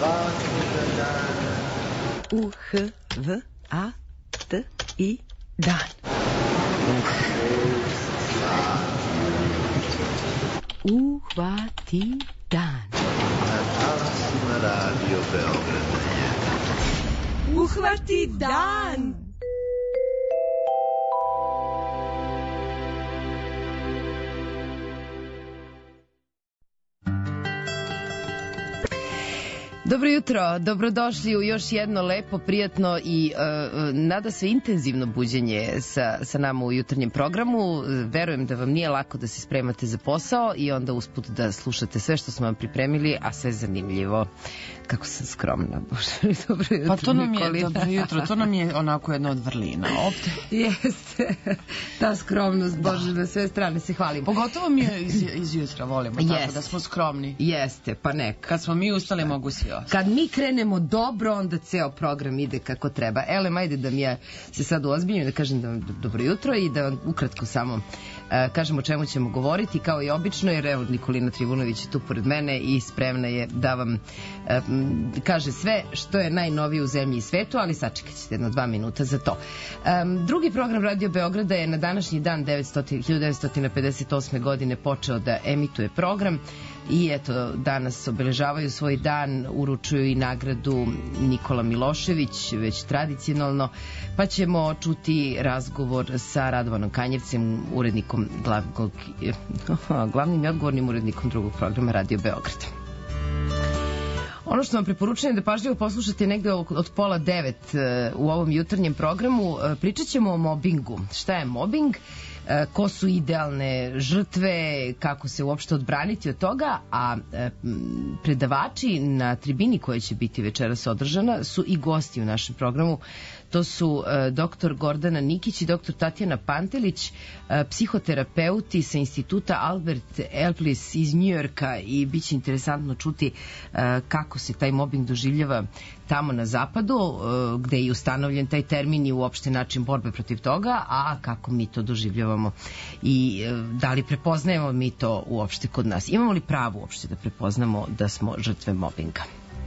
U-H-V-A-T-I dan. Uhvati dan. Na talasima Radio Beograda je Uhvati dan. Dobro jutro, dobrodošli u još jedno lepo, prijatno i nada se intenzivno buđenje sa nama u jutarnjem programu. Verujem da vam nije lako da se spremate za posao i onda usput da slušate sve što smo vam pripremili, a sve zanimljivo. Kako sam skromna, Bože, dobro jutro, pa to nam je, Nikolina. dobro jutro, to nam je onako jedna od vrlina ovde. Jeste, ta skromnost, Bože, na sve strane se hvalimo. Pogotovo mi iz jutra volimo, tako da smo skromni. Jeste, pa neka. Kad smo mi ustali, mogu svi ostati. Kad mi krenemo dobro, onda ceo program ide kako treba. Elem, ajde da mi ja se sad uozbiljim, da kažem da dobro jutro i da ukratko samo kažem o čemu ćemo govoriti, kao i obično, jer evo Nikolina Trivunović je tu pored mene i spremna je da vam kaže sve što je najnovije u zemlji i svetu, ali sačekat ćete jedno 2 minuta za to. Drugi program Radio Beograda je na današnji dan 1958. godine počeo da emituje program i eto, danas obeležavaju svoj dan, uručuju i nagradu Nikola Milošević, već tradicionalno, pa ćemo čuti razgovor sa Radovanom Kanjevcem, urednikom glavnim i odgovornim urednikom drugog programa Radio Beograda. Ono što vam preporučujem da pažljivo poslušate negde od 8:30 u ovom jutarnjem programu, pričat ćemo o mobingu. Šta je mobing? Ko su idealne žrtve, kako se uopšte odbraniti od toga, a predavači na tribini koja će biti večeras održana su i gosti u našem programu. To su dr. Gordana Nikić i dr. Tatjana Pantelić, psihoterapeuti sa instituta Albert Elplis iz Njujorka, i bit će interesantno čuti kako se taj mobbing doživljava tamo na zapadu, gde je ustanovljen taj termin i uopšte način borbe protiv toga, a kako mi to doživljavamo i da li prepoznajemo mi to uopšte kod nas. Imamo li pravo uopšte da prepoznamo da smo žrtve mobbinga?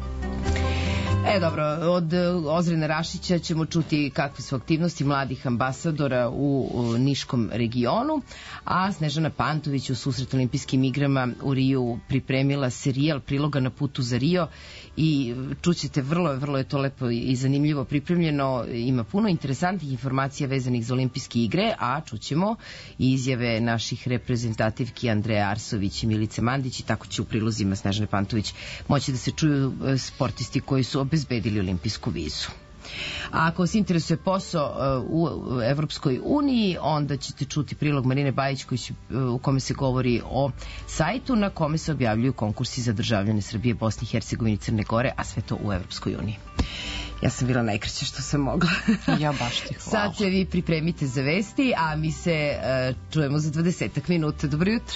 Dobro, od Ozrena Rašića ćemo čuti kakve su aktivnosti mladih ambasadora u Niškom regionu, a Snežana Pantović u susret olimpijskim igrama u Riju pripremila serijal priloga na putu za Rio i čućete, vrlo je to lepo i zanimljivo pripremljeno, ima puno interesantnih informacija vezanih za olimpijske igre, a čućemo i izjave naših reprezentativki Andreja Arsović i Milice Mandić, i tako će u prilozima Snežane Pantović moći da se čuju sportisti koji su obezbedili olimpijsku vizu. A ako vas interesuje posao u Evropskoj uniji, onda ćete čuti prilog Marine Bajić u kome se govori o sajtu na kome se objavljuju konkursi za državljane Srbije, Bosne i Hercegovine i Crne Gore, a sve to u Evropskoj uniji. Ja sam bila najkraće što sam mogla. Ja baš ti hvala. Sad se vi pripremite za vesti, a mi se čujemo za 20 minuta. Dobro jutro.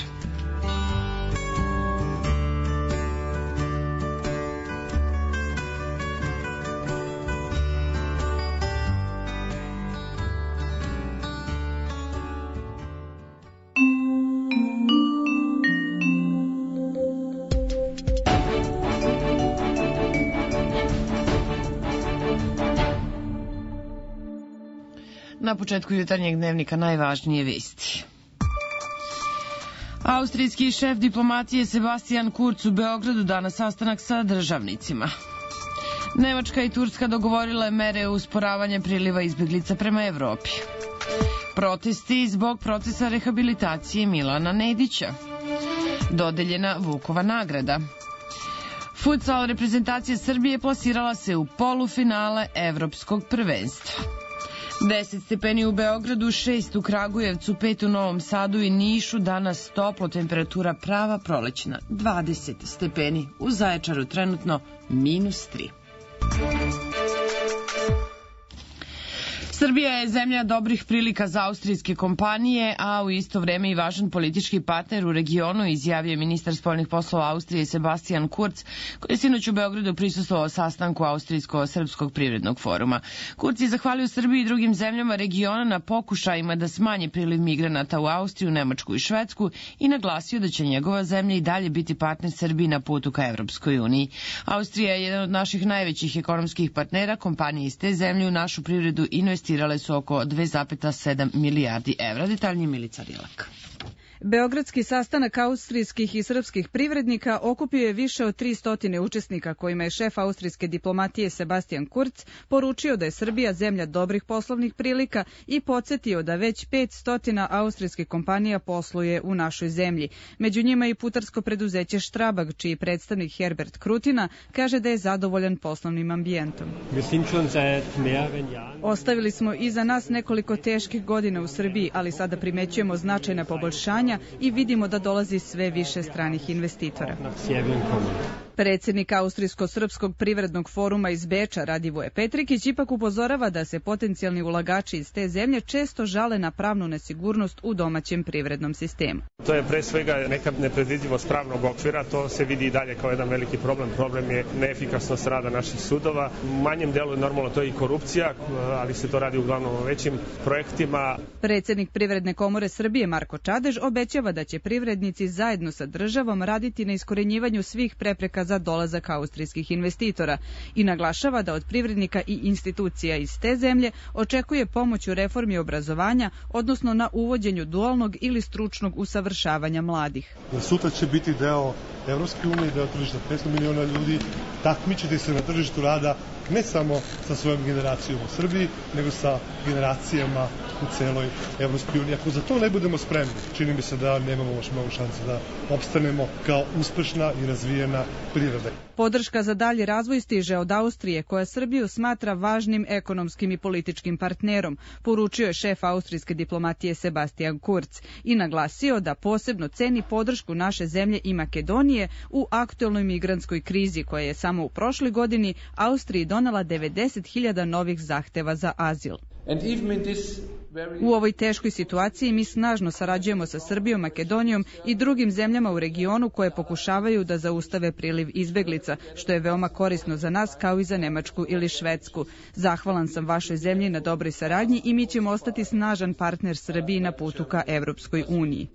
Na početku jutarnjeg dnevnika najvažnije vesti. Austrijski šef diplomatije Sebastian Kurz u Beogradu danas sastanak sa državnicima. Nemačka i Turska dogovorile mere usporavanja priliva izbeglica prema Evropi. Protesti zbog procesa rehabilitacije Milana Nedića. Dodeljena Vukova nagrada. Futsal reprezentacija Srbije plasirala se u polufinale Evropskog prvenstva. 10 stepeni u Beogradu, 6 u Kragujevcu, 5 u Novom Sadu i Nišu, danas toplo, temperatura prava prolećna, 20 stepeni, u Zaječaru trenutno -3. Srbija je zemlja dobrih prilika za austrijske kompanije, a u isto vreme i važan politički partner u regionu, izjavio ministar spoljnih poslova Austrije Sebastian Kurz, koji je sinoć u Beogradu prisustvovao sastanku Austrijsko-srpskog privrednog foruma. Kurz je zahvalio Srbiji i drugim zemljama regiona na pokušajima da smanji priliv migranata u Austriju, Nemačku i Švedsku i naglasio da će njegova zemlja i dalje biti partner Srbiji na putu ka Evropskoj uniji. Austrija je jedan od naših najvećih ekonomskih partnera, kompanije iz te zemlje u našu privredu investirale su oko 2,7 milijardi evra. Detaljnije Milica Rilak. Beogradski sastanak austrijskih i srpskih privrednika okupio je više od 300 učesnika, kojima je šef austrijske diplomatije Sebastian Kurz poručio da je Srbija zemlja dobrih poslovnih prilika i podsjetio da već 500 austrijskih kompanija posluje u našoj zemlji. Među njima i putarsko preduzeće Strabag, čiji predstavnik Herbert Krutina kaže da je zadovoljan poslovnim ambijentom. Ostavili smo iza nas nekoliko teških godina u Srbiji, ali sada primećujemo značajna poboljšanja i vidimo da dolazi sve više stranih investitora. Predsjednik Austrijsko-srpskog privrednog foruma iz Beča, Radivoje Petrikić, ipak upozorava da se potencijalni ulagači iz te zemlje često žale na pravnu nesigurnost u domaćem privrednom sistemu. To je pre svega neka nepredvidivost pravnog okvira, to se vidi i dalje kao jedan veliki problem. Problem je neefikasnost rada naših sudova. U manjem delu je normalno to i korupcija, ali se to radi uglavnom o većim projektima. Predsjednik Privredne komore Srbije Marko Čadež obećava da će privrednici zajedno sa državom raditi na iskorenjivanju svih prepreka za dolazak austrijskih investitora i naglašava da od privrednika i institucija iz te zemlje očekuje pomoć u reformi obrazovanja, odnosno na uvođenju dualnog ili stručnog usavršavanja mladih. Sutra će biti deo Evropske unije, deo tržišta 500 miliona ljudi, takmičiti se na tržištu rada ne samo sa svojom generacijom u Srbiji, nego sa generacijama u celoj Evropskoj uniji. Ako za to ne budemo spremni, čini mi se da nemamo još mnogo šanse da opstanemo kao uspešna i razvijena privreda. Podrška za dalji razvoj stiže od Austrije, koja Srbiju smatra važnim ekonomskim i političkim partnerom, poručio je šef austrijske diplomatije Sebastian Kurz i naglasio da posebno ceni podršku naše zemlje i Makedonije u aktuelnoj migrantskoj krizi, koja je samo u prošloj godini Austriji donela 90.000 novih zahteva za azil. U ovoj teškoj situaciji mi snažno sarađujemo sa Srbijom, Makedonijom i drugim zemljama u regionu koje pokušavaju da zaustave priliv izbeglica, što je veoma korisno za nas kao i za Nemačku ili Švedsku. Zahvalan sam vašoj zemlji na dobroj saradnji i mi ćemo ostati snažan partner Srbiji na putu ka Evropskoj uniji.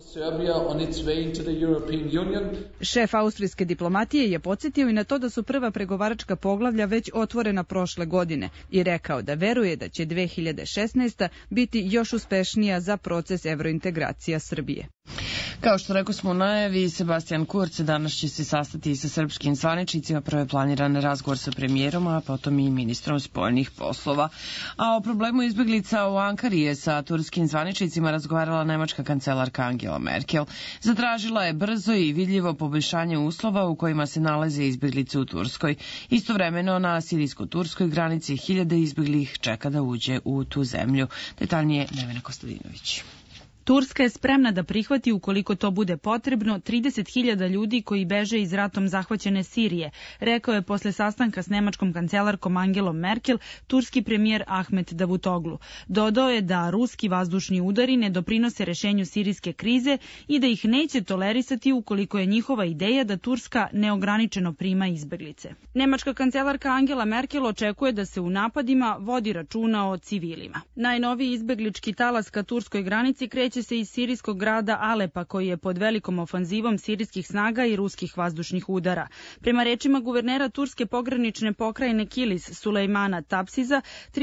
Šef austrijske diplomatije je podsjetio i na to da su prva pregovaračka poglavlja već otvorena prošle godine i rekao da veruje da će 2016. biti još uspešnija za proces evrointegracija Srbije. Kao što rekao smo u najavi, Sebastian Kurz danas će se sastati sa srpskim zvaničnicima. Prvo je planiran razgovor sa premijerom, a potom i ministrom spoljnih poslova. A o problemu izbeglica u Ankari je sa turskim zvaničnicima razgovarala nemačka kancelarka Angela Merkel. Zatražila je brzo i vidljivo poboljšanje uslova u kojima se nalaze izbeglice u Turskoj. Istovremeno na sirijsko-turskoj granici hiljade izbeglih čeka da uđe u tu zemlju. Detaljnije Nevena Kostadinović. Turska je spremna da prihvati, ukoliko to bude potrebno, 30.000 ljudi koji beže iz ratom zahvaćene Sirije, rekao je posle sastanka s nemačkom kancelarkom Angelom Merkel turski premijer Ahmet Davutoglu. Dodao je da ruski vazdušni udari ne doprinose rešenju sirijske krize i da ih neće tolerisati ukoliko je njihova ideja da Turska neograničeno prima izbeglice. Nemačka kancelarka Angela Merkel očekuje da se u napadima vodi računa o civilima. Najnoviji izbeglički talas ka turskoj granici kreće se iz sirijskog grada Alepa, koji je pod velikom ofanzivom sirijskih snaga i ruskih vazdušnih udara. Prema rečima guvernera turske pogranične pokrajine Kilis Sulejmana Tapsiza,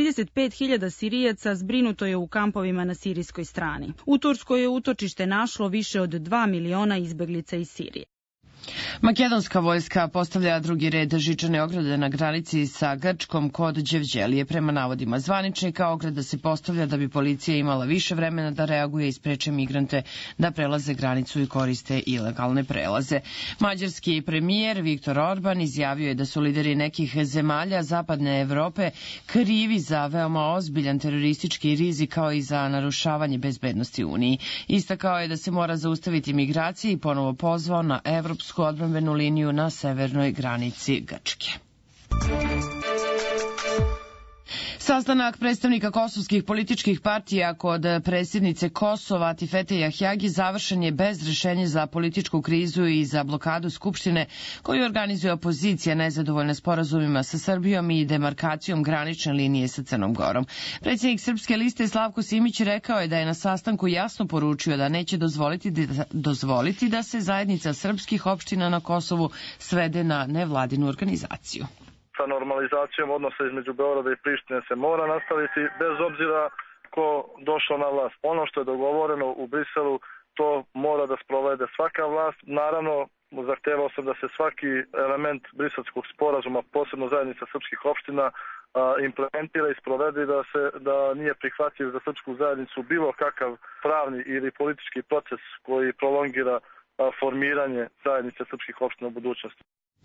35.000 Sirijaca zbrinuto je u kampovima na sirijskoj strani. U Turskoj je utočište našlo više od 2 miliona izbeglica iz Sirije. Makedonska vojska postavlja drugi red žičane ograde na granici sa Grčkom kod Đevđelije. Prema navodima zvaničnika, ograda se postavlja da bi policija imala više vremena da reaguje i spreče migrante da prelaze granicu i koriste ilegalne prelaze. Mađarski premijer Viktor Orban izjavio je da su lideri nekih zemalja Zapadne Evrope krivi za veoma ozbiljan teroristički rizik kao i za narušavanje bezbednosti Uniji. Istakao je da se mora zaustaviti migracije i ponovo pozvao na evropsku odbrambenu liniju na severnoj granici Grčke. Sastanak predstavnika kosovskih političkih partija kod predsjednice Kosova Atifete Jahjagi završen je bez rešenja za političku krizu i za blokadu Skupštine koju organizuje opozicija nezadovoljna sporazumima sa Srbijom i demarkacijom granične linije sa Crnom Gorom. Predsjednik Srpske liste Slavko Simić rekao je da je na sastanku jasno poručio da neće dozvoliti da se zajednica srpskih opština na Kosovu svede na nevladinu organizaciju. Sa normalizacijom odnosa između Beograda i Prištine se mora nastaviti bez obzira ko došao na vlast. Ono što je dogovoreno u Briselu, to mora da sprovede svaka vlast. Naravno, zahtevao sam da se svaki element briselskog sporazuma, posebno zajednica srpskih opština, implementira i sprovede da nije prihvatljiv za srpsku zajednicu bilo kakav pravni ili politički proces koji prolongira formiranje zajednice srpskih opština u budućnosti.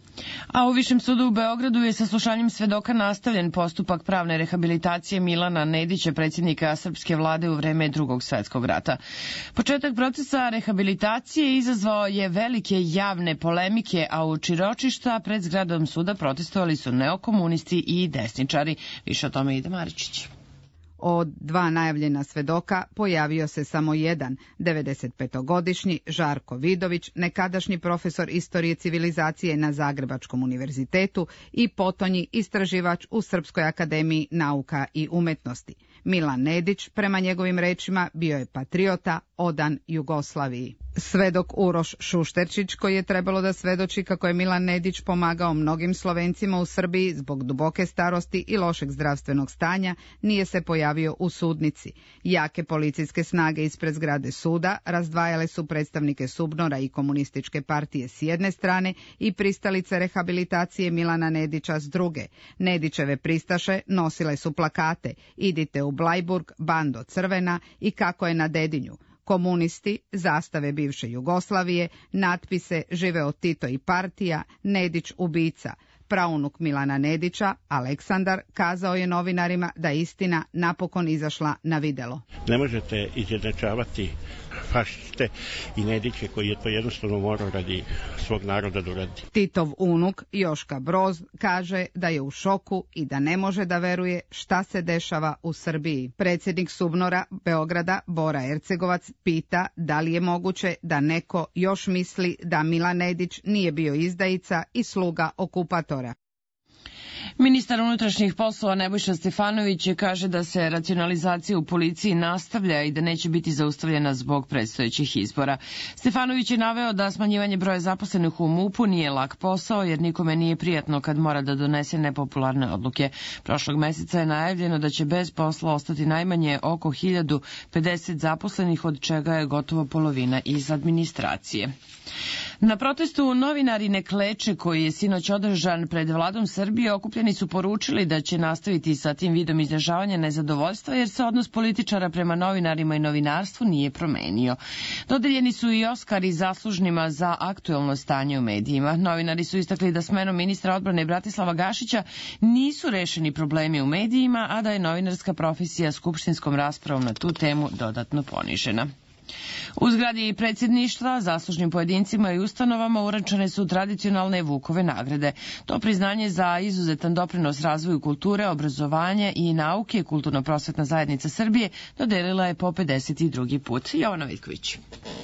A u Višem sudu u Beogradu je saslušanjem svedoka nastavljen postupak pravne rehabilitacije Milana Nedića, predsjednika srpske vlade u vreme Drugog svetskog rata. Početak procesa rehabilitacije izazvao je velike javne polemike, a uoči ročišta pred zgradom suda protestovali su neokomunisti i desničari. Više o tome ide Maričić. Od dva najavljena svedoka pojavio se samo jedan, 95-godišnji Žarko Vidović, nekadašnji profesor istorije civilizacije na Zagrebačkom univerzitetu i potonji istraživač u Srpskoj akademiji nauka i umetnosti. Milan Nedić, prema njegovim rečima, bio je patriota, odan Jugoslaviji. Svedok Uroš Šušterčić, koji je trebalo da svedoči kako je Milan Nedić pomagao mnogim Slovencima u Srbiji zbog duboke starosti i lošeg zdravstvenog stanja, nije se pojavio u sudnici. Jake policijske snage ispred zgrade suda razdvajale su predstavnike Subnora i Komunističke partije s jedne strane i pristalice rehabilitacije Milana Nedića s druge. Nedićeve pristaše nosile su plakate "Idite u Blajburg, bando crvena" i "Kako je na Dedinju". Komunisti, zastave bivše Jugoslavije, natpise "Živeo Tito i partija", "Nedić ubica". Praunuk Milana Nedića, Aleksandar, kazao je novinarima da je istina napokon izašla na videlo. Ne možete izjednačavati fašiste i Nediće koji je to jednostavno morao radi svog naroda da uradi. Titov unuk Joška Broz kaže da je u šoku i da ne može da veruje šta se dešava u Srbiji. Predsjednik Subnora Beograda Bora Ercegovac pita da li je moguće da neko još misli da Milan Nedić nije bio izdajica i sluga okupatora. Ministar unutrašnjih poslova Nebojša Stefanović kaže da se racionalizacija u policiji nastavlja i da neće biti zaustavljena zbog predstojećih izbora. Stefanović je naveo da smanjivanje broja zaposlenih u MUP-u nije lak posao jer nikome nije prijatno kad mora da donese nepopularne odluke. Prošlog meseca je najavljeno da će bez posla ostati najmanje oko 1050 zaposlenih, od čega je gotovo polovina iz administracije. Na protestu Novinari ne kleče, koji je sinoć održan pred vladom Srbije, okupljeni su poručili da će nastaviti sa tim vidom izražavanja nezadovoljstva jer se odnos političara prema novinarima i novinarstvu nije promenio. Dodeljeni su i Oskari zaslužnima za aktuelno stanje u medijima. Novinari su istakli da smenom ministra odbrane Bratislava Gašića nisu rešeni problemi u medijima, a da je novinarska profesija skupštinskom raspravom na tu temu dodatno ponižena. U zgradi predsjedništva zaslužnim pojedincima i ustanovama uručene su tradicionalne Vukove nagrade. To priznanje za izuzetan doprinos razvoju kulture, obrazovanja i nauke Kulturno-prosvetna zajednica Srbije dodelila je po 52. put. Jovana Vitković.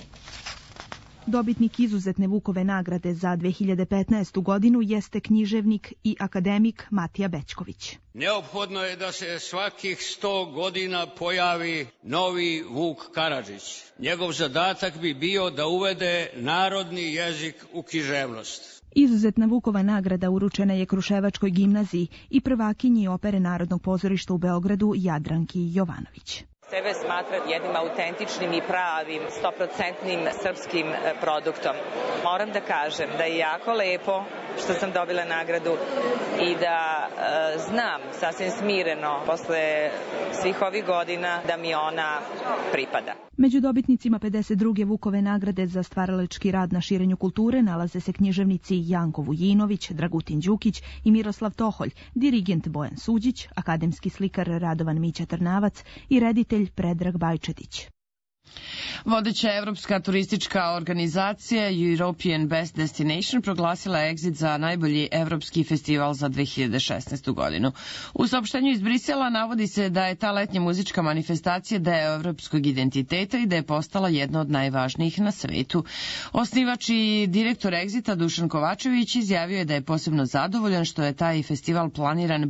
Dobitnik izuzetne Vukove nagrade za 2015. godinu jeste književnik i akademik Matija Bećković. Neophodno je da se svakih 100 godina pojavi novi Vuk Karadžić. Njegov zadatak bi bio da uvede narodni jezik u književnost. Izuzetna Vukova nagrada uručena je Kruševačkoj gimnaziji i prvakinji opere Narodnog pozorišta u Beogradu Jadranki Jovanović. Sebe smatram jednim autentičnim i pravim, 100% srpskim produktom. Moram da kažem da je jako lepo što sam dobila nagradu i da znam sasvim smireno posle svih ovih godina da mi ona pripada. Među dobitnicima 52. Vukove nagrade za stvaralački rad na širenju kulture nalaze se književnici Janko Vujinović, Dragutin Đukić i Miroslav Toholj, dirigent Bojan Suđić, akademski slikar Radovan Mića Trnavac i reditelj Predrag Bajčetić. Vodeća evropska turistička organizacija European Best Destination proglasila je Exit za najbolji evropski festival za 2016. godinu. U saopštenju iz Brisela navodi se da je ta letnja muzička manifestacija deo evropskog identiteta i da je postala jedna od najvažnijih na svetu. Osnivač i direktor Exita Dušan Kovačević izjavio je da je posebno zadovoljan što je taj festival plasiran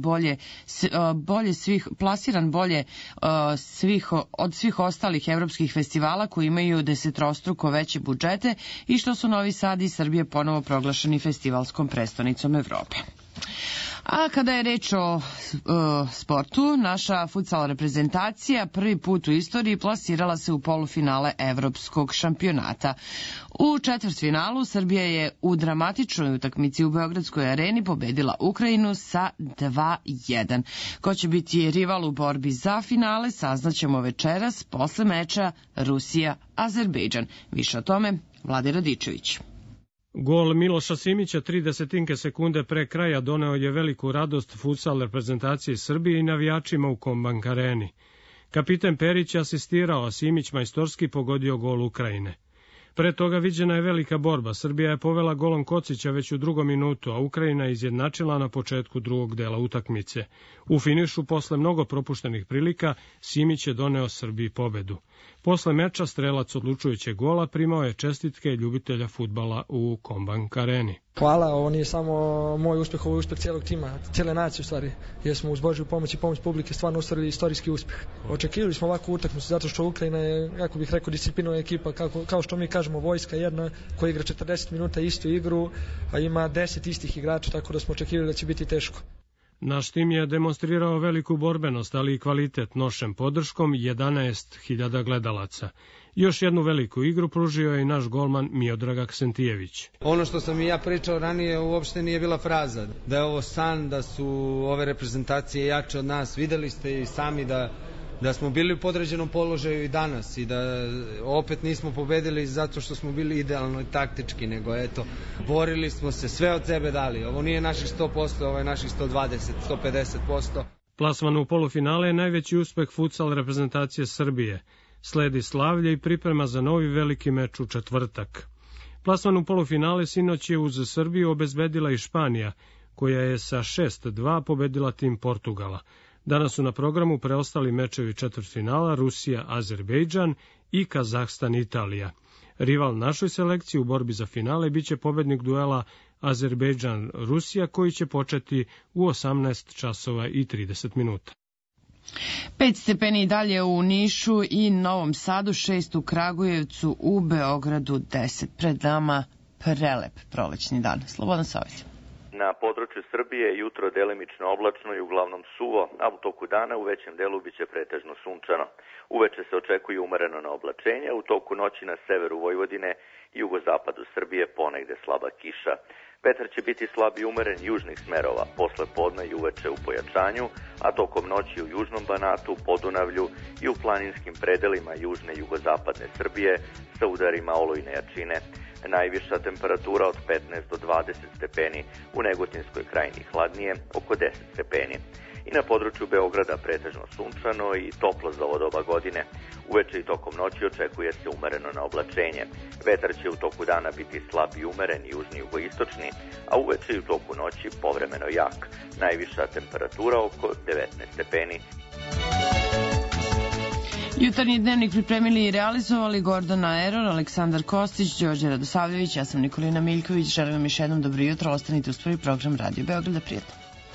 bolje od svih ostalih evropskih festivala koji imaju desetrostruko veće budžete i što su Novi Sad i Srbija ponovo proglašeni festivalskom prestonicom Evrope. A kada je reč o sportu, naša futsal reprezentacija prvi put u istoriji plasirala se u polufinale evropskog šampionata. U četvrtfinalu Srbija je u dramatičnoj utakmici u Beogradskoj areni pobedila Ukrajinu sa 2:1. Ko će biti rival u borbi za finale saznaćemo večeras posle meča Rusija-Azerbejdžan. Više o tome Vlade Radičević. Gol Miloša Simića 0,3 sekunde pre kraja doneo je veliku radost futsal reprezentacije Srbije i navijačima u Kombank areni. Kapiten Perić asistirao, a Simić majstorski pogodio gol Ukrajine. Pre toga viđena je velika borba. Srbija je povela golom Kocića već u 2. minutu, a Ukrajina je izjednačila na početku drugog dela utakmice. U finišu, posle mnogo propuštenih prilika, Simić je doneo Srbiji pobedu. Posle meča strelac odlučujućeg gola primao je čestitke ljubitelja fudbala u Kombank areni. Hvala, ovo nije samo moj uspeh, ovo je uspeh cijelog tima, cijele nacije u stvari, jer smo uz Božju pomoć i pomoć publike stvarno ostvarili istorijski uspeh. Očekivali smo ovakvu utakmicu zato što Ukrajina je, kako bih rekao, disciplinovana ekipa, kao što mi kažemo, vojska jedna koja igra 40 minuta istu igru, a ima 10 istih igrača, tako da smo očekivali da će biti teško. Naš tim je demonstrirao veliku borbenost, ali i kvalitet nošem podrškom 11.000 gledalaca. Još jednu veliku igru pružio je i naš golman Miodrag Aksentijević. Ono što sam i ja pričao ranije uopšte nije bila fraza. Da je ovo san, da su ove reprezentacije jače od nas. Videli ste i sami da smo bili u podređenom položaju i danas i da opet nismo pobedili zato što smo bili idealno i taktički, nego eto, borili smo se, sve od sebe dali. Ovo nije naših 100%, ovo je naših 120, 150%. Plasman u polufinale je najveći uspeh futsal reprezentacije Srbije. Sledi slavlje i priprema za novi veliki meč u četvrtak. Plasman u polufinale sinoć je uz Srbiju obezbedila i Španija, koja je sa 6:2 pobedila tim Portugala. Danas su na programu preostali mečevi četvrtfinala Rusija, Azerbejdžan i Kazahstan, Italija. Rival našoj selekciji u borbi za finale biće pobednik duela Azerbejdžan-Rusija koji će početi u 18:30. 5 stepeni dalje u Nišu i Novom Sadu, 6 u Kragujevcu, u Beogradu 10. Pred nama prelep prolećni dan. Slobodan Savić. Na području Srbije jutro delimično oblačno i uglavnom suvo, a u toku dana u većem delu biće pretežno sunčano. Uveče se očekuje umereno na oblačenje, u toku noći na severu Vojvodine i jugozapadu Srbije ponegde slaba kiša. Vetar će biti slab i umeren južnih smerova, posle podne i uveče u pojačanju, a tokom noći u južnom Banatu, Podunavlju i u planinskim predelima južne i jugozapadne Srbije sa udarima olujne jačine. Najviša temperatura od 15 do 20 stepeni, u Negotinskoj krajini hladnije, oko 10 stepeni. I na području Beograda pretežno sunčano i toplo za ovo doba godine. Uveče i tokom noći očekuje se umereno na oblačenje. Vetar će u toku dana biti slab i umeren južni jugoistočni, a uveče i u toku noći povremeno jak. Najviša temperatura oko 19 stepeni. Jutarnji dnevnik pripremili i realizovali Gordana Eror, Aleksandar Kostić, Đorđe Radosavljević, ja sam Nikolina Miljković. Želim vam još jednom dobro jutro, ostanite uz prvi program Radio Beograda. Prijatno.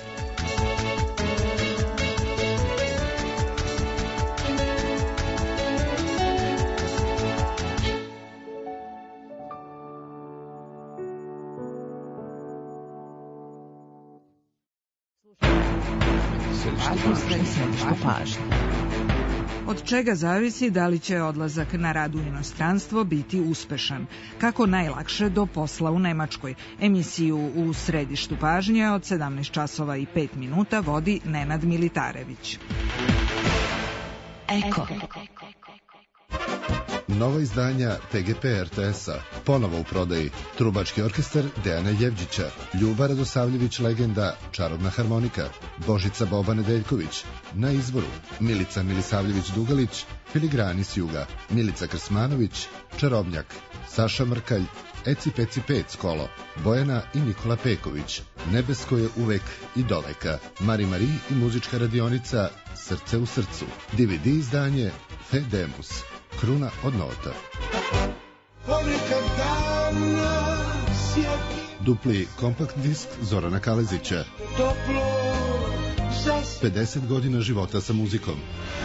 Od čega zavisi da li će odlazak na rad u inostranstvo biti uspešan? Kako najlakše do posla u Nemačkoj? Emisiju U središtu pažnje od 17:05 vodi Nenad Militarević. Eko. Nova izdanja PGP RTS-a, ponovo u prodaji. Trubački orkestar Dejana Jevđića, Ljuba Radosavljević legenda, Čarobna harmonika, Božica Boba Nedeljković, na izvoru Milica Milisavljević Dugalić, Filigrani s juga, Milica Krsmanović, Čarobnjak, Saša Mrkalj, Eci Peci Pec kolo, Bojana i Nikola Peković, Nebesko je uvek i doveka, Mari Mari i muzička radionica Srce u srcu, DVD izdanje Fedemus, Kruna od nota. Dupli kompakt disk Zorana Kalezića, 50 godina života sa muzikom,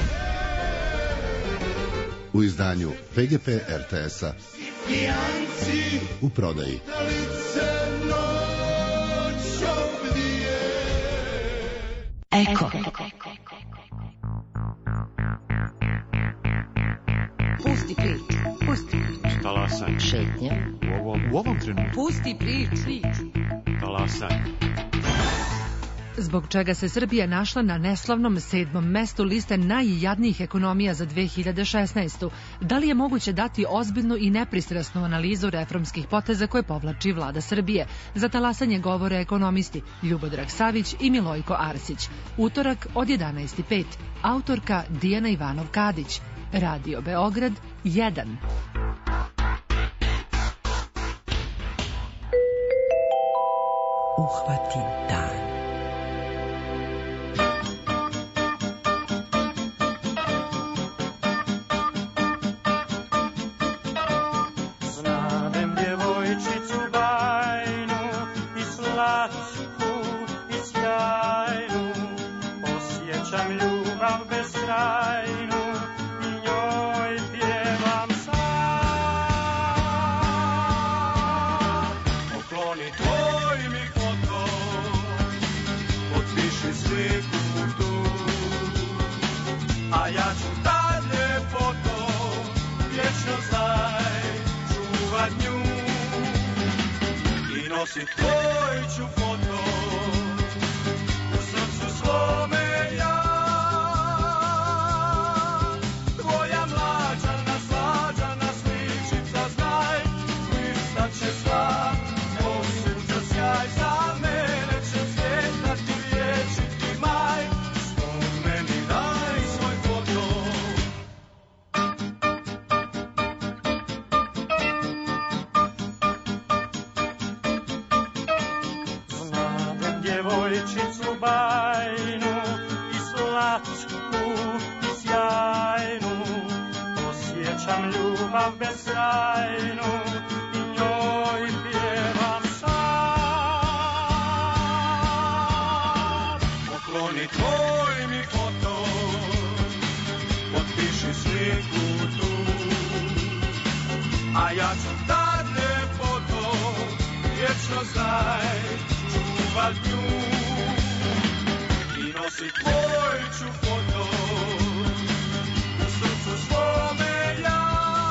u izdanju PGP RTS-a, u prodaji. Eko. Pusti priču. Pusti priču. Talasaj. Šetnja. U ovom trenutku. Pusti priču. Talasaj. Zbog čega se Srbija našla na neslavnom 7. mestu liste najjadnijih ekonomija za 2016. Da li je moguće dati ozbiljnu i nepristrasnu analizu reformskih poteza koje povlači vlada Srbije? Za talasanje govore ekonomisti Ljubodrag Savić i Milojko Arsić. Utorak od 11:05. Autorka Dijana Ivanov-Kadić. Radio Beograd 1. Uhvati dan. Tvoj ću foto u srcu svome ja, tvoja mlađana, slađana sličica, znaj, lista će sva, osuđa sjaj, za mene će cvjetati vječiti maj, spomeni daj svoj foto. Djevojčicu bajnu i slatku i sjajnu, osjećam ljubav beskrajnu i njoj pjevam sad. Pokloni tvoj mi foto, potpiši sliku tu, a ja ću tad ljepoto vječno znaj, čuvat nju i nosit tvoj ću foto u srcu svome ja.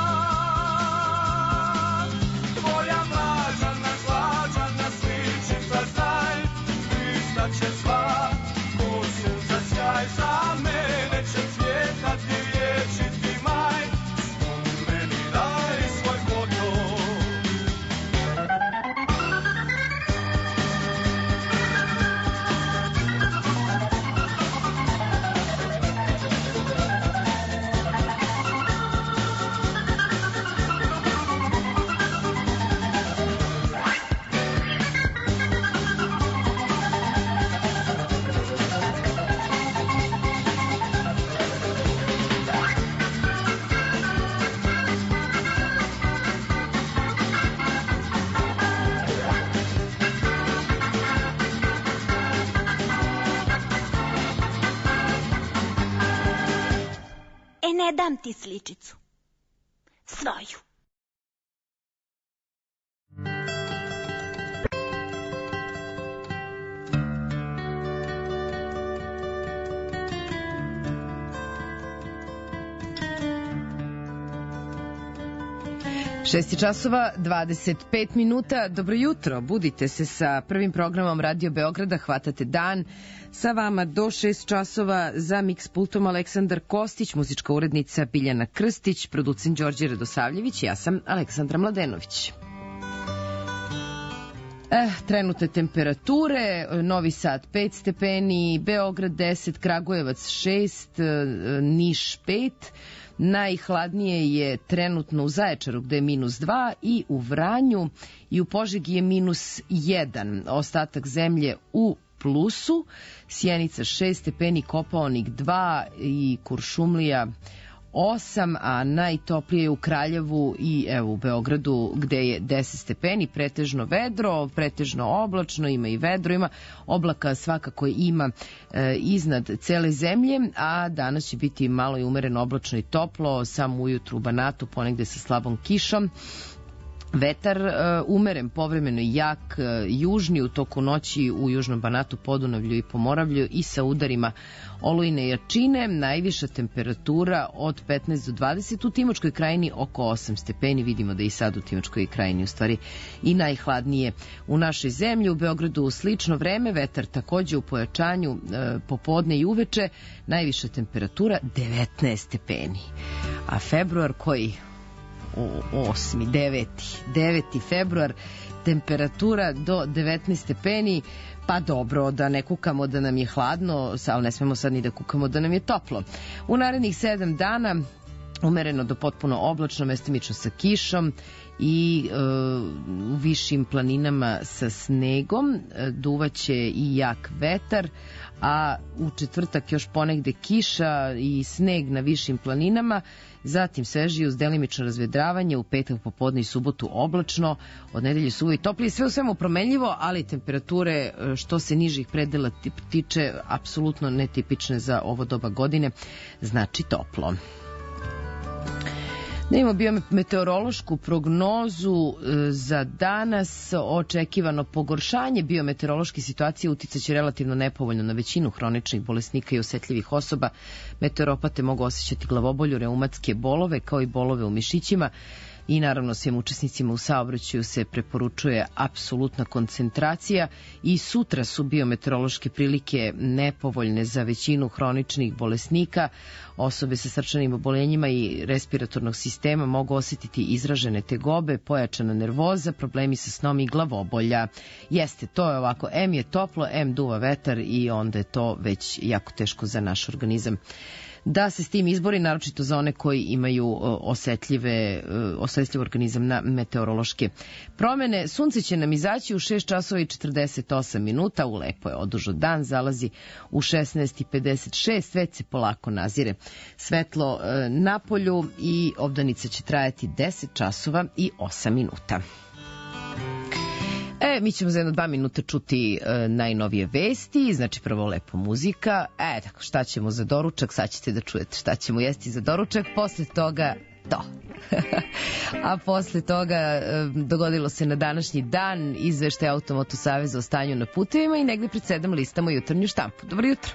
Tvoja mlađana, slađana sličica, znaj, lista će sva, ko sunca sjaj, za mene će cvjetati vječiti maj, spomeni daj svoj foto. Ne dam ti sličicu. Svoju. 6 časova, 25 minuta. Dobro jutro, budite se sa prvim programom Radio Beograda, hvatate dan. Sa vama do 6 časova za Mix pultom Aleksandar Kostić, muzička urednica Biljana Krstić, producent Đorđe Radosavljević, ja sam Aleksandra Mladenović. Trenutne temperature, Novi Sad 5 stepeni, Beograd 10, Kragujevac 6, Niš 5, najhladnije je trenutno u Zaječaru gde je -2 i u Vranju i u Požegi je -1, ostatak zemlje u plusu, Sjenica 6 stepeni, Kopaonik 2 i Kuršumlija 8, a najtoplije je u Kraljevu i evo u Beogradu gde je 10 stepeni, pretežno vedro, pretežno oblačno, ima i vedro, ima oblaka svakako ima iznad cele zemlje, a danas će biti malo i umereno oblačno i toplo, samo ujutru u Banatu, ponegde sa slabom kišom. Vetar umeren, povremeno jak, južni u toku noći u Južnom Banatu, Podunavlju i Pomoravlju i sa udarima olujne jačine. Najviša temperatura od 15 do 20, u Timočkoj krajini oko 8 stepeni. Vidimo da i sad u Timočkoj krajini u stvari i najhladnije u našoj zemlji. U Beogradu slično vreme, vetar takođe u pojačanju popodne i uveče. Najviša temperatura 19 stepeni. A februar koji... 9. februar, temperatura do 19 stepeni, pa dobro, da ne kukamo da nam je hladno, ali ne smemo sad ni da kukamo da nam je toplo. U narednih 7 dana umereno do potpuno oblačno, mestimično sa kišom i u višim planinama sa snegom, duvaće i jak vetar, a u četvrtak još ponegde kiša i sneg na višim planinama, zatim svežije uz delimično razvedravanje, u petak popodne i subotu oblačno, od nedelje suvo i toplije, sve u svemu promenljivo, ali temperature što se nižih predela tiče apsolutno netipične za ovo doba godine, znači toplo. Da imamo biometeorološku prognozu za danas, očekivano pogoršanje biometeorološke situacije uticaće relativno nepovoljno na većinu hroničnih bolesnika i osetljivih osoba. Meteoropate mogu osjećati glavobolju, reumatske bolove kao i bolove u mišićima. I naravno svim učesnicima u saobraćaju se preporučuje apsolutna koncentracija i sutra su biometeorološke prilike nepovoljne za većinu hroničnih bolesnika. Osobe sa srčanim oboljenjima i respiratornog sistema mogu osjetiti izražene tegobe, pojačana nervoza, problemi sa snom i glavobolja. Jeste, to je ovako, em je toplo, em duva vetar i onda je to već jako teško za naš organizam da se s tim izbori, naročito za one koji imaju osetljiv organizam na meteorološke promene. Sunce će nam izaći u 6 časova i 48 minuta, u lepo je odužo dan, zalazi u 16:56, već se polako nazire svetlo na polju i obdanica će trajati 10 časova i 8 minuta. Mi ćemo za 1-2 minuta čuti najnovije vesti, znači prvo lepo muzika, tako šta ćemo za doručak, sad ćete da čujete šta ćemo jesti za doručak, posle toga to. A posle toga dogodilo se na današnji dan izveštaj Automoto Saveza o stanju na putevima i negde pred 7 listamo jutarnju štampu. Dobro jutro.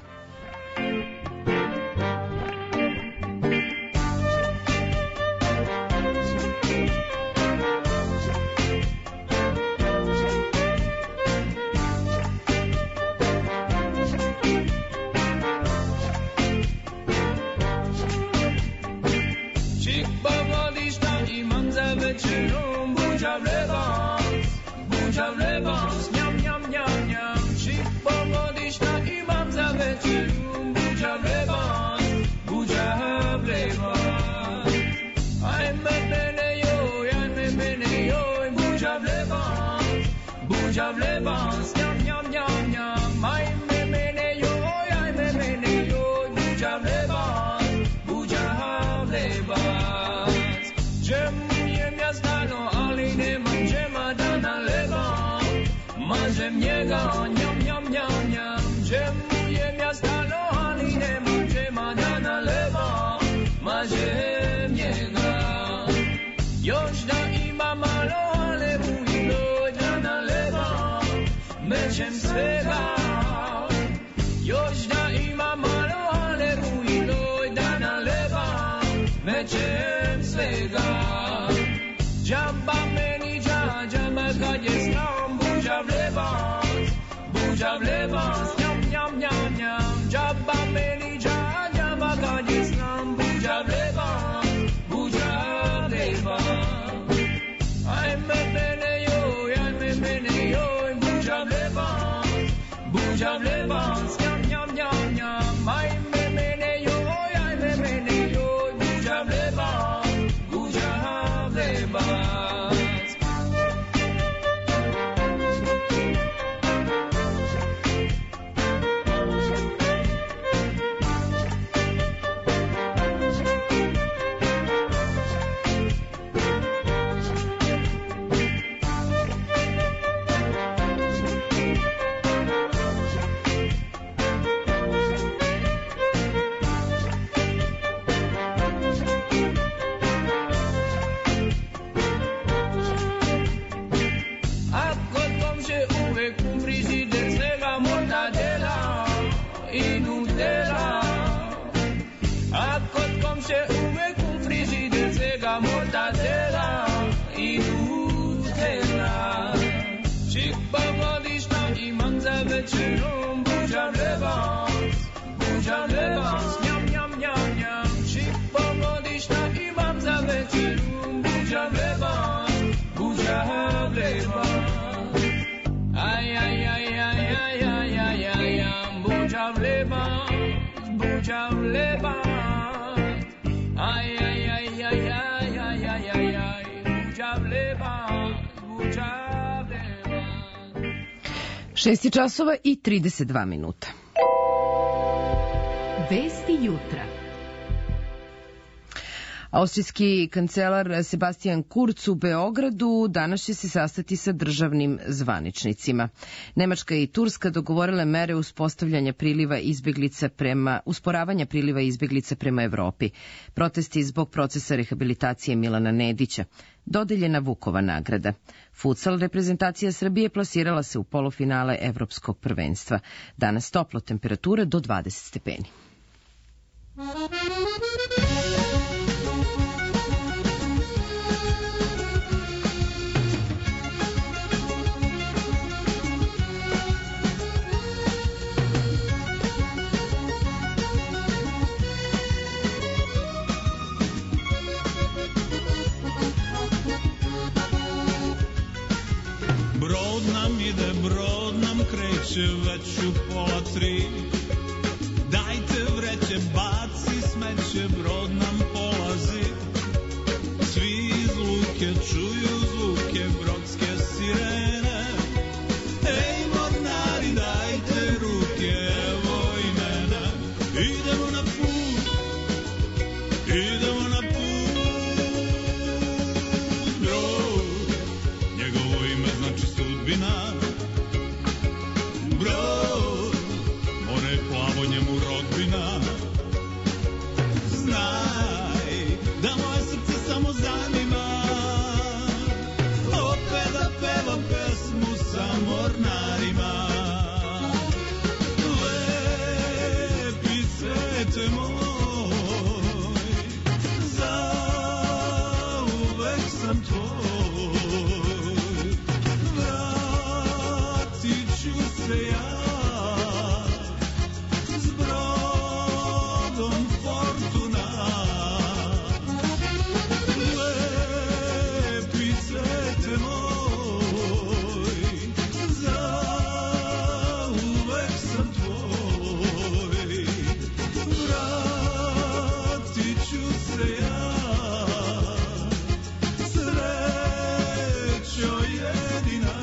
Svega, i Nutella. A kod komše uvek u frižider svega mortadela i Nutella. Čik polugodišta imam za večerom, buđam revanš, njam, njam, njam, njam. Čik polugodišta imam za večerom, buđam revanš, Aj, aj, aj, aj, aj, aj, aj, aj, aj, buđam leban. Aj, aj, aj, aj, aj, aj, aj, aj, aj, buđam leban. 6 časova i 32 minuta. Vesti jutra. Austrijski kancelar Sebastian Kurz u Beogradu danas će se sastati sa državnim zvaničnicima. Nemačka i Turska dogovorile mere usporavanja priliva izbeglica prema Evropi. Protesti zbog procesa rehabilitacije Milana Nedića. Dodeljena Vukova nagrada. Futsal reprezentacija Srbije plasirala se u polufinale Evropskog prvenstva. Danas toplo, temperatura do 20 stepeni. Brod nam kreće već u 2:30. Dajte vreće, baci smeće, brod nam polazi. Svi iz luke čuju zvuke brodske sirene. Ej mornari, dajte ruke, evo i mene. Idemo na put, idemo na put. Brod, njegovo ime znači sudbina. Brod, more plavo njemu rodbina. Znaj da moje srce samo zanima opet da peva pesmu sa mornarima. Lepi svete moj, zauvek sam tvoj. Vratit ću se ja s brodom Fortuna. Lepi cvete moj, zauvek sam tvoj. Vratit ću se ja, srećo jedina.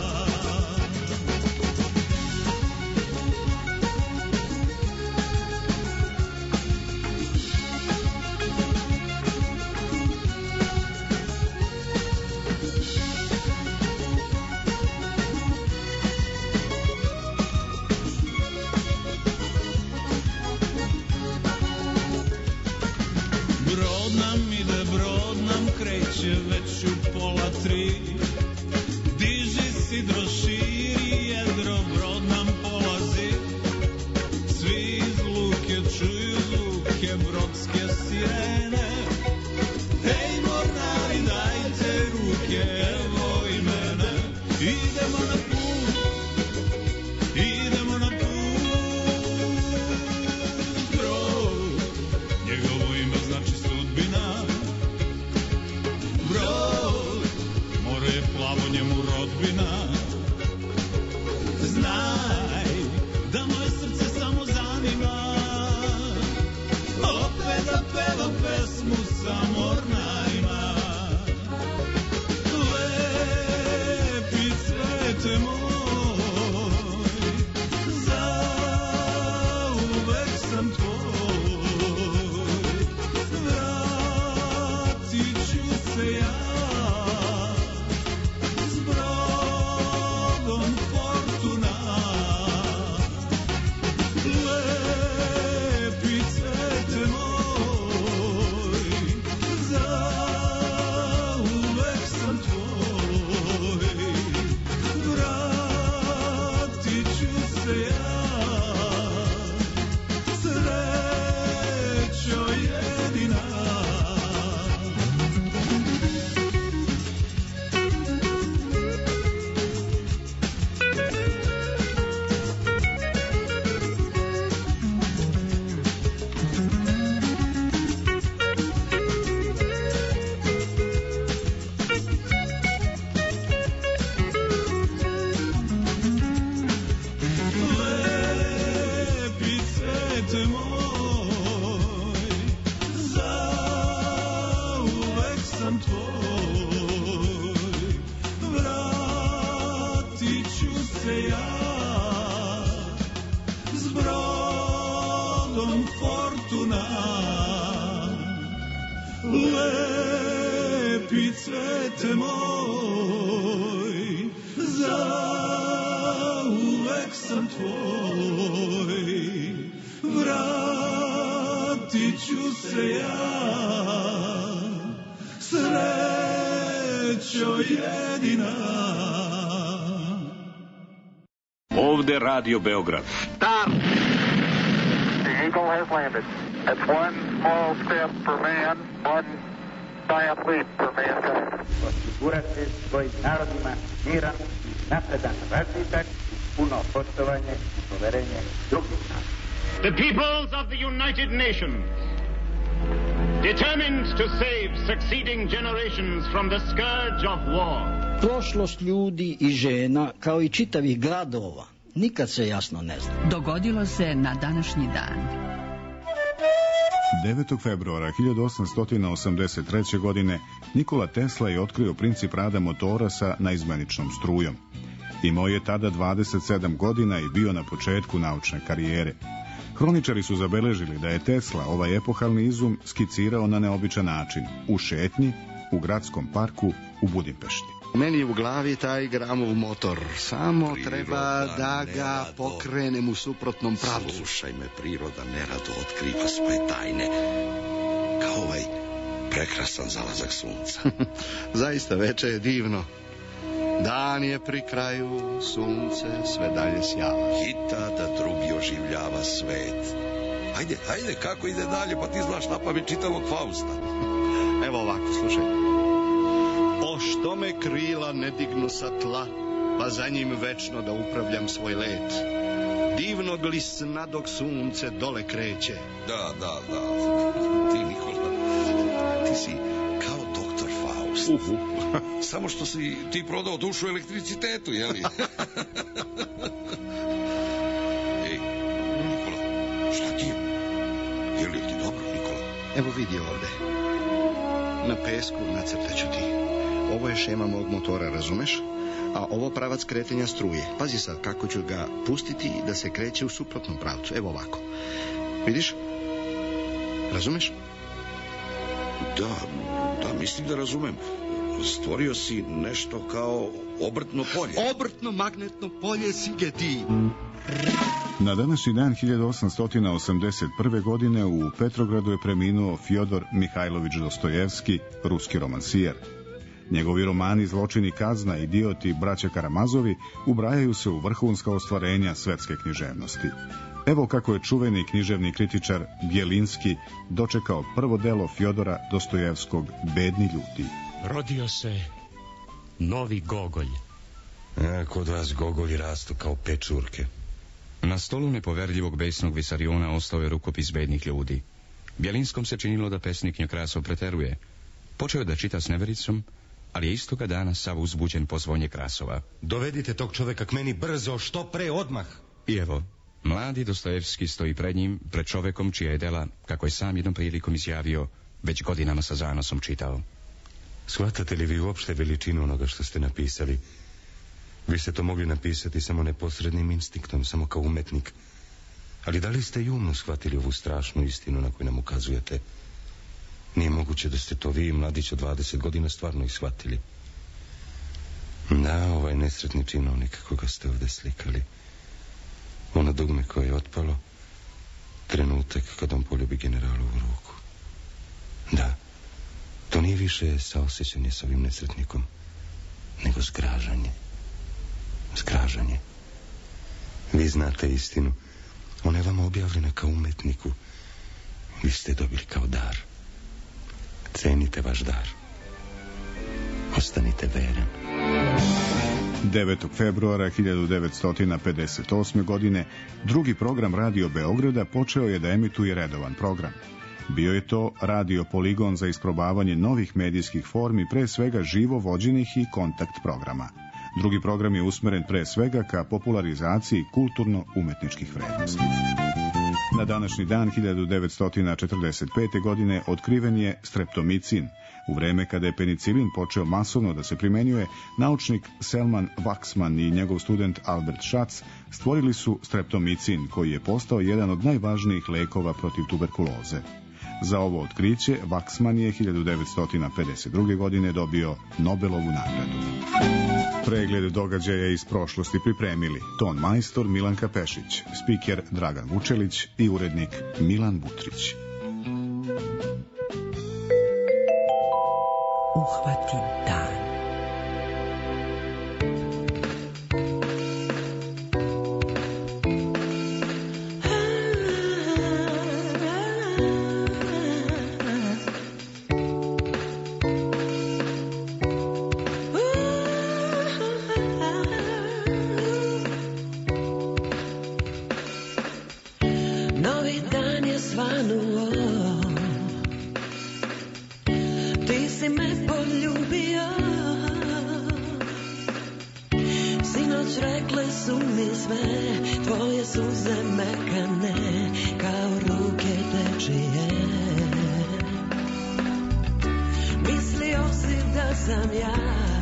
Brod nam ide, brod nam kreće već u 2:30. Diži sidro, širi jedro, brod nam polazi. Svi iz luke čuju zvuke brodske sirene. Hej mornari, dajte ruke, evo i mene. Idemo na put, idemo na put. Brod, njegovo ime znači sudbina. Brod, more svete moj, zauvek sam tvoj, vratit ću se ja s brodom fortuna, lepi cvete moj, zauvek sam tvoj, vratit ću se ja, srećo jedina. Ovde Radio Beograd. Stop! The Eagle has landed. That's one small step for man, one giant leap for mankind. Osigurati svojim narodima miran, napredan razvitak, puno poštovanje i poverenje drugih naroda. The peoples of the United Nations, determined to save succeeding generations from the scourge of war. Prošlost ljudi i žena, kao i čitavih gradova, nikad se jasno ne zna. Dogodilo se na današnji dan. 9. februara 1883. godine Nikola Tesla je otkrio princip rada motora sa naizmeničnom strujom. Imao je tada 27 godina i bio na početku naučne karijere. Hroničari su zabeležili da je Tesla ovaj epohalni izum skicirao na neobičan način, u šetnji, u gradskom parku, u Budimpešti. Meni je u glavi taj gramov motor, samo treba da ga pokrenem u suprotnom pravcu. Slušaj me, priroda nerado otkriva svoje tajne, kao ovaj prekrasan zalazak sunca. Zaista veče je divno. Dan je pri kraju, sunce sve dalje sjava. Hita da drugi oživljava svet. Ajde, kako ide dalje, pa ti znaš napamet čitavog Fausta. Evo ovako, slušaj. O što me krila ne dignu sa tla, pa za njim večno da upravljam svoj let. Divnog li sna dok sunce dole kreće. Da. Ti, Nikola, ti si kao doktor Faust. Samo što si ti prodao dušu elektricitetu, jeli? Ej, Nikola, šta ti je? Je li ti dobro, Nikola? Evo vidi ovde. Na pesku nacrtaću ti. Ovo je šema mog motora, razumeš? A ovo pravac kretanja struje. Pazi sad kako ću ga pustiti da se kreće u suprotnom pravcu. Evo ovako. Vidiš? Razumeš? Da, mislim da razumem. Stvorio si nešto kao obrtno polje. Obrtno magnetno polje sige ti. Na današnji dan 1881. godine u Petrogradu je preminuo Fjodor Mihajlović Dostojevski, ruski romansijer. Njegovi romani Zločin i kazna, Idiot i Braća Karamazovi ubrajaju se u vrhunska ostvarenja svetske književnosti. Evo kako je čuveni književni kritičar Bjelinski dočekao prvo delo Fjodora Dostojevskog Bedni ljuti. Rodio se novi Gogolj. Kod vas Gogolji rastu kao pečurke. Na stolu nepoverljivog besnog Visariona ostao je rukopis Bednih ljudi. Bjelinskom se činilo da pesnik Njokrasov preteruje. Počeo je da čita s nevericom, ali je istoga dana sav uzbuđen po zvonje Krasova. Dovedite tog čoveka k meni brzo, što pre, odmah. I evo, mladi Dostojevski stoji pred njim, pred čovekom čija je dela, kako je sam jednom prilikom izjavio, već godinama sa zanosom čitao. Shvatate li vi uopšte veličinu onoga što ste napisali? Vi ste to mogli napisati samo neposrednim instinktom, samo kao umetnik. Ali da li ste i umno shvatili ovu strašnu istinu na koju nam ukazujete? Nije moguće da ste to vi, mladić od 20 godina, stvarno ih shvatili. Da, ovaj nesretni činovnik koga ste ovde slikali. Ono dugme koje je otpalo, trenutak kad on poljubi generalovu ruku. Da, to nije više saosećanje s ovim nesretnikom, nego zgražanje. Zgražanje. Vi znate istinu. Ona je vama objavljena kao umetniku. Vi ste dobili kao dar. Cenite vaš dar. Ostanite veran. 9. februara 1958. godine drugi program Radio Beograda počeo je da emituje redovan program. Bio je to radio poligon za isprobavanje novih medijskih formi, pre svega živo vođenih i kontakt programa. Drugi program je usmeren pre svega ka popularizaciji kulturno-umetničkih vrednosti. Na današnji dan 1945. godine otkriven je streptomicin. U vreme kada je penicilin počeo masovno da se primenjuje, naučnik Selman Waksman i njegov student Albert Schatz stvorili su streptomicin, koji je postao jedan od najvažnijih lekova protiv tuberkuloze. Za ovo otkriće Waksman je 1952. godine dobio Nobelovu nagradu. Pregled događaja iz prošlosti pripremili ton majstor Milanka Pešić, spiker Dragan Vučelić i urednik Milan Butrić. Uhvati dan. Novi dan je svanuo, ti si me poljubio, sinoć rekle su mi sve, tvoje suze mekane kao ruke dečije. Mislio si da sam ja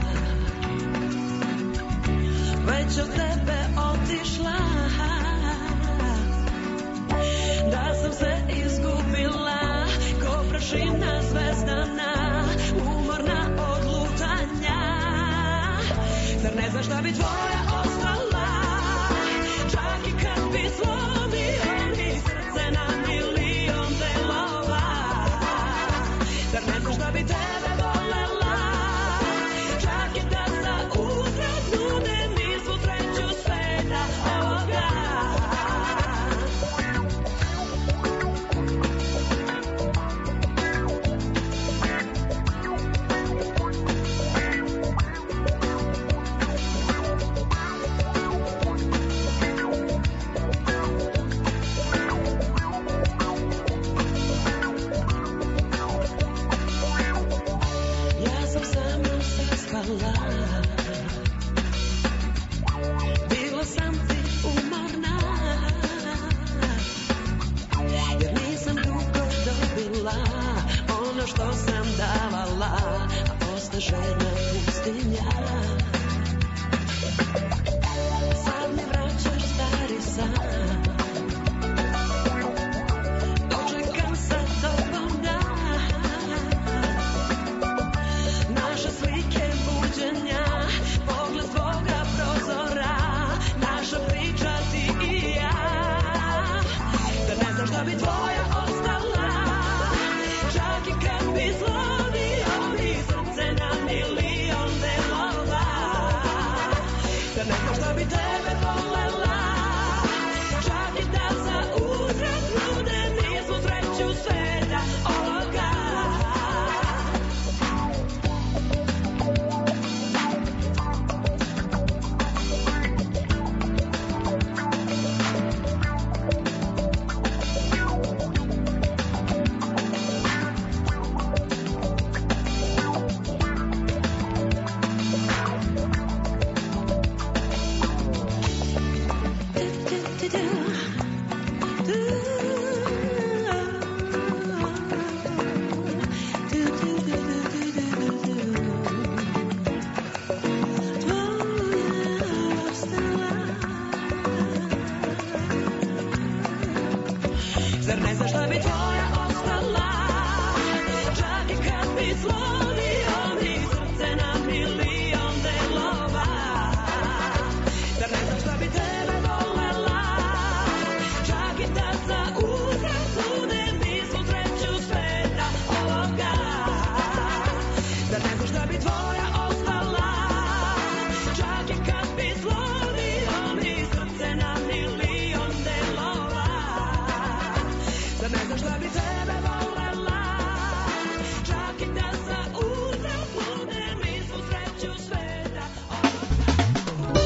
već od tebe otišla, da sam se izgubila ko prašina zvezdana, umorna od lutanja. Zar ne znaš da bi tvoja ostala, čak i kad bi slomio mi srce na milion delova. Zar ne znaš da bi tebe volela, čak i da za uzvrat nude mi svu sreću sveta ovoga. Bila sam ti umorna, jer nisam dugo dobila ono što sam davala, a osta žena pustinja. Sad mi vraćaš stari san, dočekam sa tobom dan, naše slike buđenja, pogled tvoga prozora, naša priča ti i ja. Da ne znaš da bi tvoja ostala, čak i kad bi slomio mi srce na milion delova. Da ne znaš da bi tebe volela, čak i da za uzvrat nude mi svu sreću sveta ovoga. Zar ne znaš da bi tvoja ostala, čak i kad bi slomio mi srce na milion delova. Zar ne znaš da bi tebe volela, čak i da za uzvrat nude mi svu sreću sveta ovoga. Zar ne znaš da bi tvoja ostala, čak i kad bi slomio mi srce na milion delova. Zar ne znaš da bi tebe volela, čak i da za uzvrat nude mi svu sreću sveta ovoga.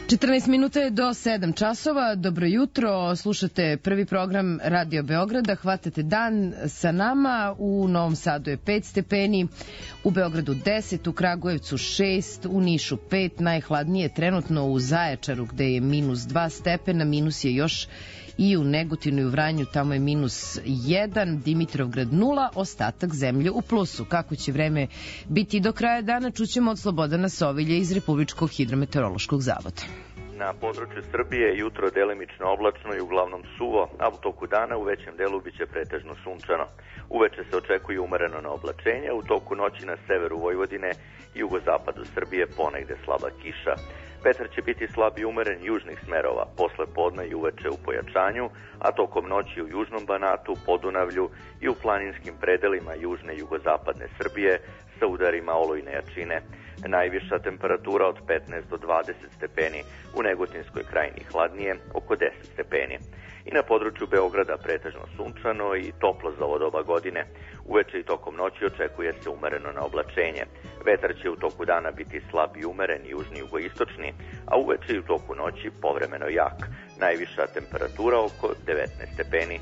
14 minuta je do 7 časova. Dobro jutro, slušate prvi program Radio Beograda. Hvatate dan sa nama. U Novom Sadu je 5 stepeni, u Beogradu 10, u Kragujevcu 6, u Nišu 5, najhladnije trenutno u Zaječaru gde je minus 2 stepena, minus je još i u Negotinu i u Vranju, tamo je minus 1, Dimitrovgrad 0, ostatak zemlje u plusu. Kako će vreme biti do kraja dana, čućemo od Slobodana Sovilje iz Republičkog hidrometeorološkog zavoda. Na području Srbije jutro delimično oblačno i uglavnom suvo, a u toku dana u većem delu biće pretežno sunčano. Uveče se očekuje umereno na oblačenje, u toku noći na severu Vojvodine i jugozapadu Srbije ponegde slaba kiša. Vetar će biti slab i umeren južnih smerova, posle podne i uveče u pojačanju, a tokom noći u južnom Banatu, Podunavlju i u planinskim predelima južne i jugozapadne Srbije sa udarima olujne jačine. Najviša temperatura od 15 do 20 stepeni, u Negotinskoj krajini hladnije, oko 10 stepeni. I na području Beograda pretežno sunčano i toplo za ovo doba godine. Uveče i tokom noći očekuje se umereno na oblačenje. Vetar će u toku dana biti slab i umeren južni jugoistočni, a uveče i u toku noći povremeno jak. Najviša temperatura oko 19 stepeni.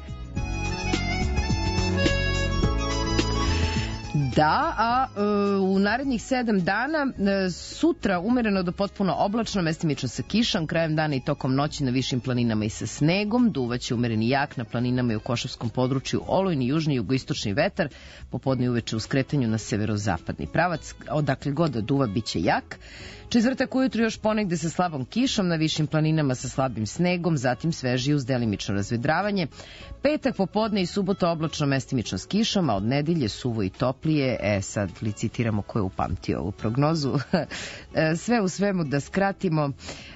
Da, a u narednih 7 dana sutra umereno do potpuno oblačno, mestimično sa kišom, krajem dana i tokom noći na višim planinama i sa snegom, duvaće umereni jak na planinama i u Košavskom području, olujni južni jugoistočni vetar, popodne i uveče u skretanju na severozapadni pravac, odakle god da duva biće jak. Četvrtak ujutru još ponegde sa slabom kišom, na višim planinama sa slabim snegom, zatim sveži uz delimično razvedravanje. Petak popodne i subota oblačno, mestimično s kišom, a od nedelje suvo i toplije. Sad licitiramo ko je upamtio ovu prognozu. Sve u svemu da skratimo,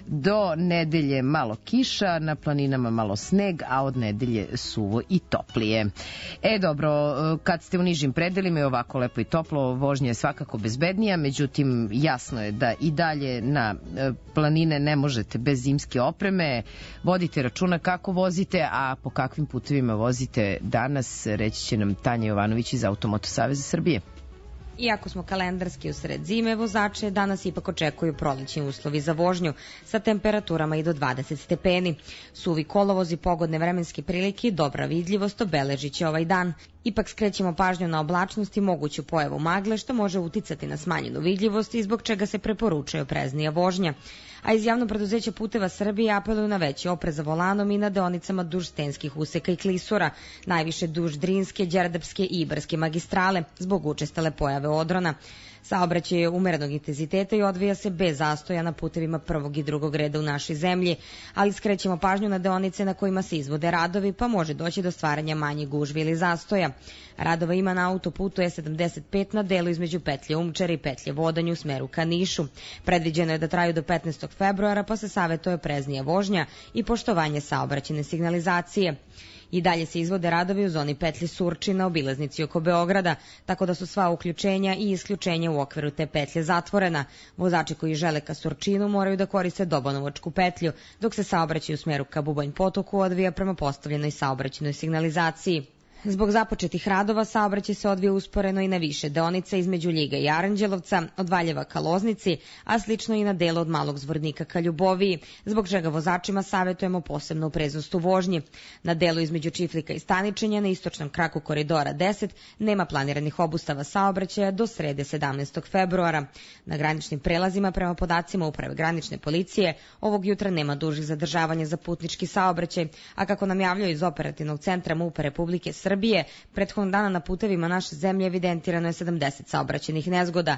do nedelje malo kiša, na planinama malo sneg, a od nedelje suvo i toplije. Dobro, kad ste u nižim predelima i ovako lepo i toplo, vožnja je svakako bezbednija, međutim jasno je da i dalje na planine ne možete bez zimske opreme. Vodite računa kako vozite, a po kakvim putevima vozite danas, reći će nam Tanja Jovanović iz Automoto Saveza Srbije. Iako smo kalendarski u sred zime, vozače danas ipak očekuju prolećni uslovi za vožnju sa temperaturama i do 20 stepeni. Suvi kolovozi, pogodne vremenske prilike i dobra vidljivost obeležit će ovaj dan. Ipak skrećemo pažnju na oblačnost i moguću pojavu magle, što može uticati na smanjenu vidljivost i zbog čega se preporučuje opreznija vožnja. A iz Javnog preduzeća Puteva Srbije apeluju na veći oprez za volanom i na deonicama duž stenskih useka i klisura, najviše duž Drinske, Đerdapske i Ibarske magistrale, zbog učestale pojave odrona. Saobraćaj je umerenog intenziteta i odvija se bez zastoja na putevima prvog i drugog reda u našoj zemlji, ali skrećemo pažnju na deonice na kojima se izvode radovi, pa može doći do stvaranja manje gužvi ili zastoja. Radova ima na autoputu E75 na delu između petlje Umčar i petlje Vodanj u smeru ka Nišu. Predviđeno je da traju do 15. februara, pa se savetuje opreznija vožnja i poštovanje saobraćajne signalizacije. I dalje se izvode radovi u zoni petlje Surčin na obilaznici oko Beograda, tako da su sva uključenja i isključenja u okviru te petlje zatvorena. Vozači koji žele ka Surčinu moraju da koriste Dobanovačku petlju, dok se saobraćaj u smeru ka Bubanj potoku odvija prema postavljenoj saobraćajnoj signalizaciji. Zbog započetih radova saobraćaj se odvija usporeno i na više deonice između Ljiga i Aranđelovca, od Valjeva ka Loznici, a slično i na delu od Malog Zvornika ka Ljuboviji, zbog čega vozačima savetujemo posebnu opreznost u vožnji. Na delu između Čiflika i Staničenja na istočnom kraku koridora 10 nema planiranih obustava saobraćaja do srede 17. februara. Na graničnim prelazima, prema podacima Uprave granične policije, ovog jutra nema dužih zadržavanja za putnički saobraćaj, a kako nam javljaju iz operativnog centra MUP Republike Srbije, prethodnog dana na putevima naše zemlje evidentirano je 70 saobraćajnih nezgoda.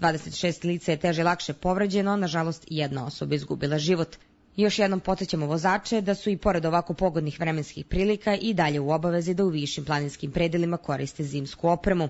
26 lica je teže lakše povređeno, nažalost jedna osoba izgubila život. Još jednom podsjećamo vozače da su i pored ovako pogodnih vremenskih prilika i dalje u obavezi da u višim planinskim predelima koriste zimsku opremu.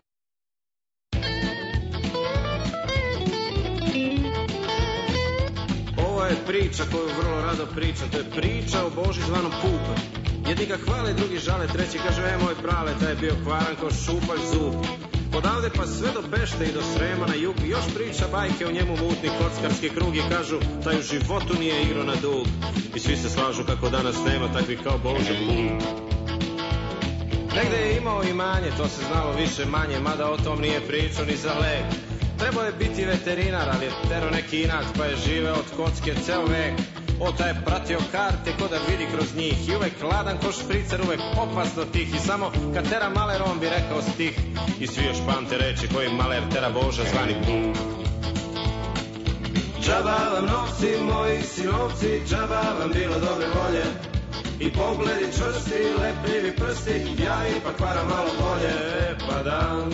Ovo je priča koju vrlo rado pričam, to je priča o Boži zvanom Pupa. Jedni ga hvale, drugi žale, treći kaže, moj prale, taj je bio kvaran ko šupalj zub. Odavde pa sve do Pešte i do Srema na jug, još priča bajke o njemu mutni kockarski krug i kažu, taj u životu nije igrao na dug. I svi se slažu kako danas nema takvih kao Boža Pup. Negde je imao imanje, to se znalo više manje, mada o tom nije pričao ni za lek. Trebao je biti veterinar, ali je tero neki inat, pa je živeo od kocke ceo vek. Ota je pratio karte ko da vidi kroz njih i uvek ladan ko špricer, uvek opasno tih i samo kad tera maler on bi rekao stih i svi još pamte reči koji maler tera Boža zvani Bum. Džaba vam novci, moji sinovci, džaba vam bilo dobre volje i pogledi čvrsti, lepljivi prsti, ja ipak varam malo bolje, pa da.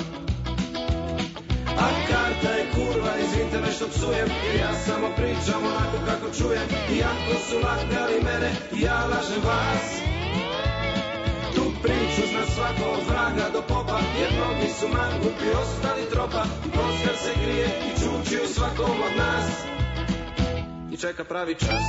A karta je kurva, izvinite me što psujem, jer ja samo pričam onako kako čujem, iako su lagali mene, ja lažem vas. Tu priču zna svako od vraga do popa, jer mnogi su mangupi, ostali tropa, kockar se krije i čuči u svakom od nas i čeka pravi čas.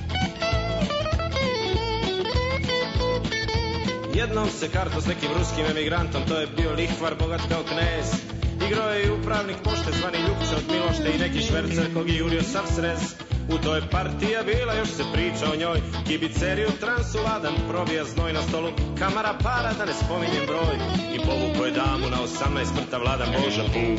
Jednom se karto s nekim ruskim emigrantom, to je bio lihvar bogat kao knez. Igrao je i upravnik pošte zvani Ljupče od Milošte i neki švercer kog je jurio sav srez. U toj partija bila, još se priča o njoj, kibiceriju transu ladan, probija znoj na stolu, kamara para da ne spominjem broj, i povuko je damu na 18 mrtav ladan Boža Bum.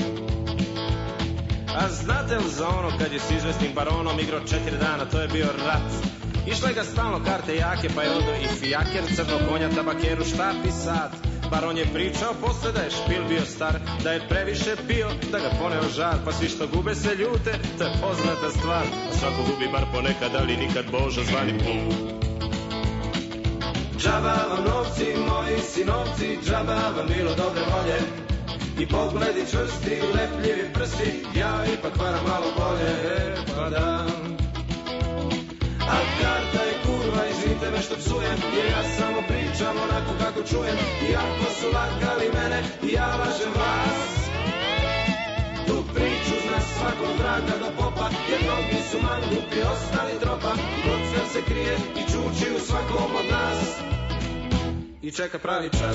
A znate li za ono kad je s izvesnim baronom igrao 4 dana, to je bio rat. Išle ga stalno karte jake, pa je odo i fijaker, crno konja, tabakeru, štap i sat. Baron je pričao posle da je špil bio star, da je previše pio, da ga poneo žar, pa svi što gube se ljute, to je poznata stvar, a svako gubi bar ponekad, ali nikad Boža zvani Bum. Džaba vam novci, moji sinovci, džaba vam bilo dobre volje i pogledi čvrsti, lepljivi prsti, ja ipak varam malo bolje, pa da. A karta je kurva, izvinite me što psujem, jer ja samo pričam onako kako čujem, iako su lagali mene, ja lažem vas. Tu priču zna svakog vraga do popa, jer mnogi su mangupi, ostali tropa, kockar se krije i čuči u svakom od nas i čeka pravi čas.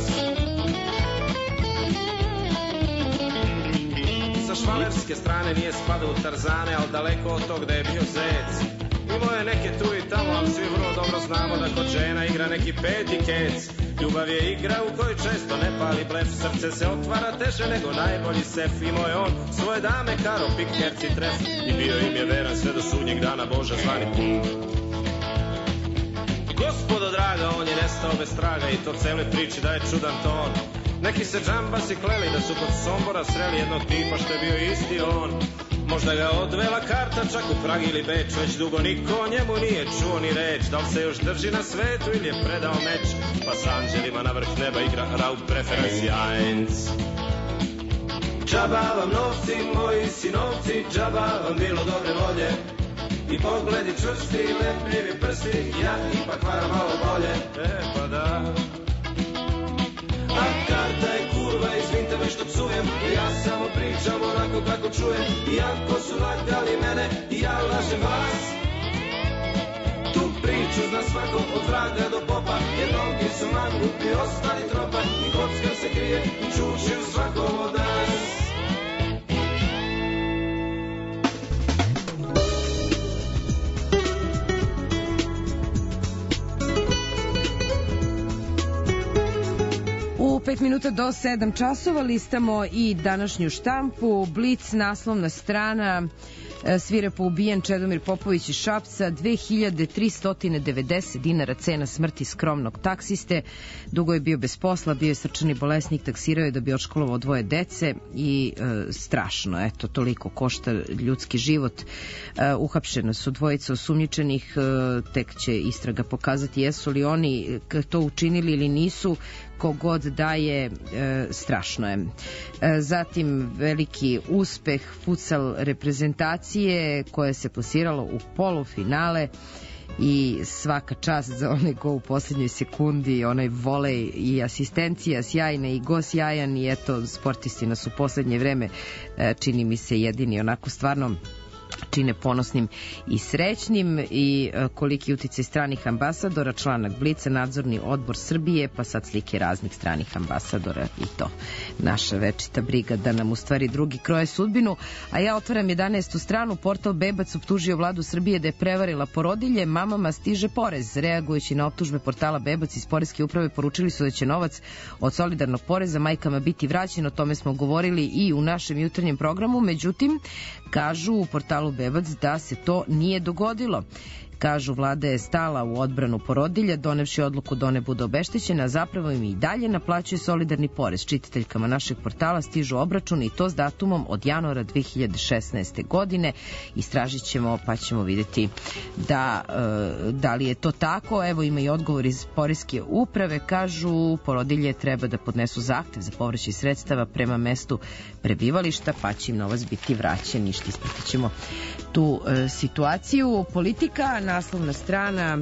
Sa švalerske strane nije spadao u Tarzane, ali daleko od tog da je bio zec. Imao je neke tu i tamo, ali svi vrlo dobro znamo da kod žena igra neki peti kec. Ljubav je igra u kojoj često ne pali blef, srce se otvara teže nego najbolji sef. Imao je on svoje dame, karo, pik, herci, tref i bio im je veran sve do sudnjeg dana Boža zvani Bum. Gospodo draga, on je nestao bez traga i to cele priči daje čudan ton. Neki se džambasi kleli da su kod Sombora sreli jednog tipa što je bio isti on. Možda ga odvela karta čak u Prag ili Beč, već dugo niko o njemu nije čuo ni reč. Da li se još drži na svetu ili je predao meč, pa s anđelima na vrh neba igra Raub Preferenci 1. Džaba vam novci, moji sinovci, džaba vam bilo dobre volje i pogledi čvrsti, lepljivi prsti, ja ipak varam malo bolje, pa da. A karta je kurva, izvinite me što psujem, ja samo pričam onako kako čujem, iako su lagali mene, ja lažem vas. Tu priču zna svako od vraga do popa, jer mnogi su mangupi, ostali tropa, i kockar se krije i čuči u svakom od nas. U 5 minuta do 7 časova listamo i današnju štampu. Blic, naslovna strana, svirepo ubijen Čedomir Popović iz Šapca, 2390 dinara cena smrti skromnog taksiste. Dugo je bio bez posla, bio je srčani bolesnik, taksirao je da bi odškolovao 2 dece i strašno, eto, toliko košta ljudski život. Uhapšena su 2 osumnjičenih, tek će istraga pokazati jesu li oni to učinili ili nisu. Kogod daje, strašno je. Zatim veliki uspeh futsal reprezentacije koja se plasirala u polufinale i svaka čast za onaj go u posljednjoj sekundi, onaj volej i asistencija sjajna i go sjajan i eto, sportisti nas u poslednje vreme čini mi se jedini onako stvarno čine ponosnim i srećnim. I koliki uticaj stranih ambasadora, članak Blica, nadzorni odbor Srbije, pa sad slike raznih stranih ambasadora i to naša večita briga da nam u stvari drugi kroje sudbinu. A ja otvaram 11. stranu. Portal Bebac optužio vladu Srbije da je prevarila porodilje, mamama stiže porez. Reagujući na optužbe portala Bebac iz poreske uprave poručili su da će novac od solidarnog poreza majkama biti vraćen. O tome smo govorili i u našem jutarnjem programu, međutim kažu u portalu Bebac da se to nije dogodilo. Kažu, vlada je stala u odbranu porodilja, donevši odluku da one budu obeštećene, a zapravo im i dalje naplaćuje solidarni porez. Čitateljkama našeg portala stižu obračuni i to s datumom od januara 2016. godine. Istražit ćemo pa ćemo vidjeti da li je to tako. Evo ima i odgovor iz poreske uprave. Kažu, porodilje treba da podnesu zahtev za povraćaj sredstava prema mestu prebivališta, pa će im novac biti vraćen. Ništa, ispratit ćemo tu situaciju. Politika, naslovna strana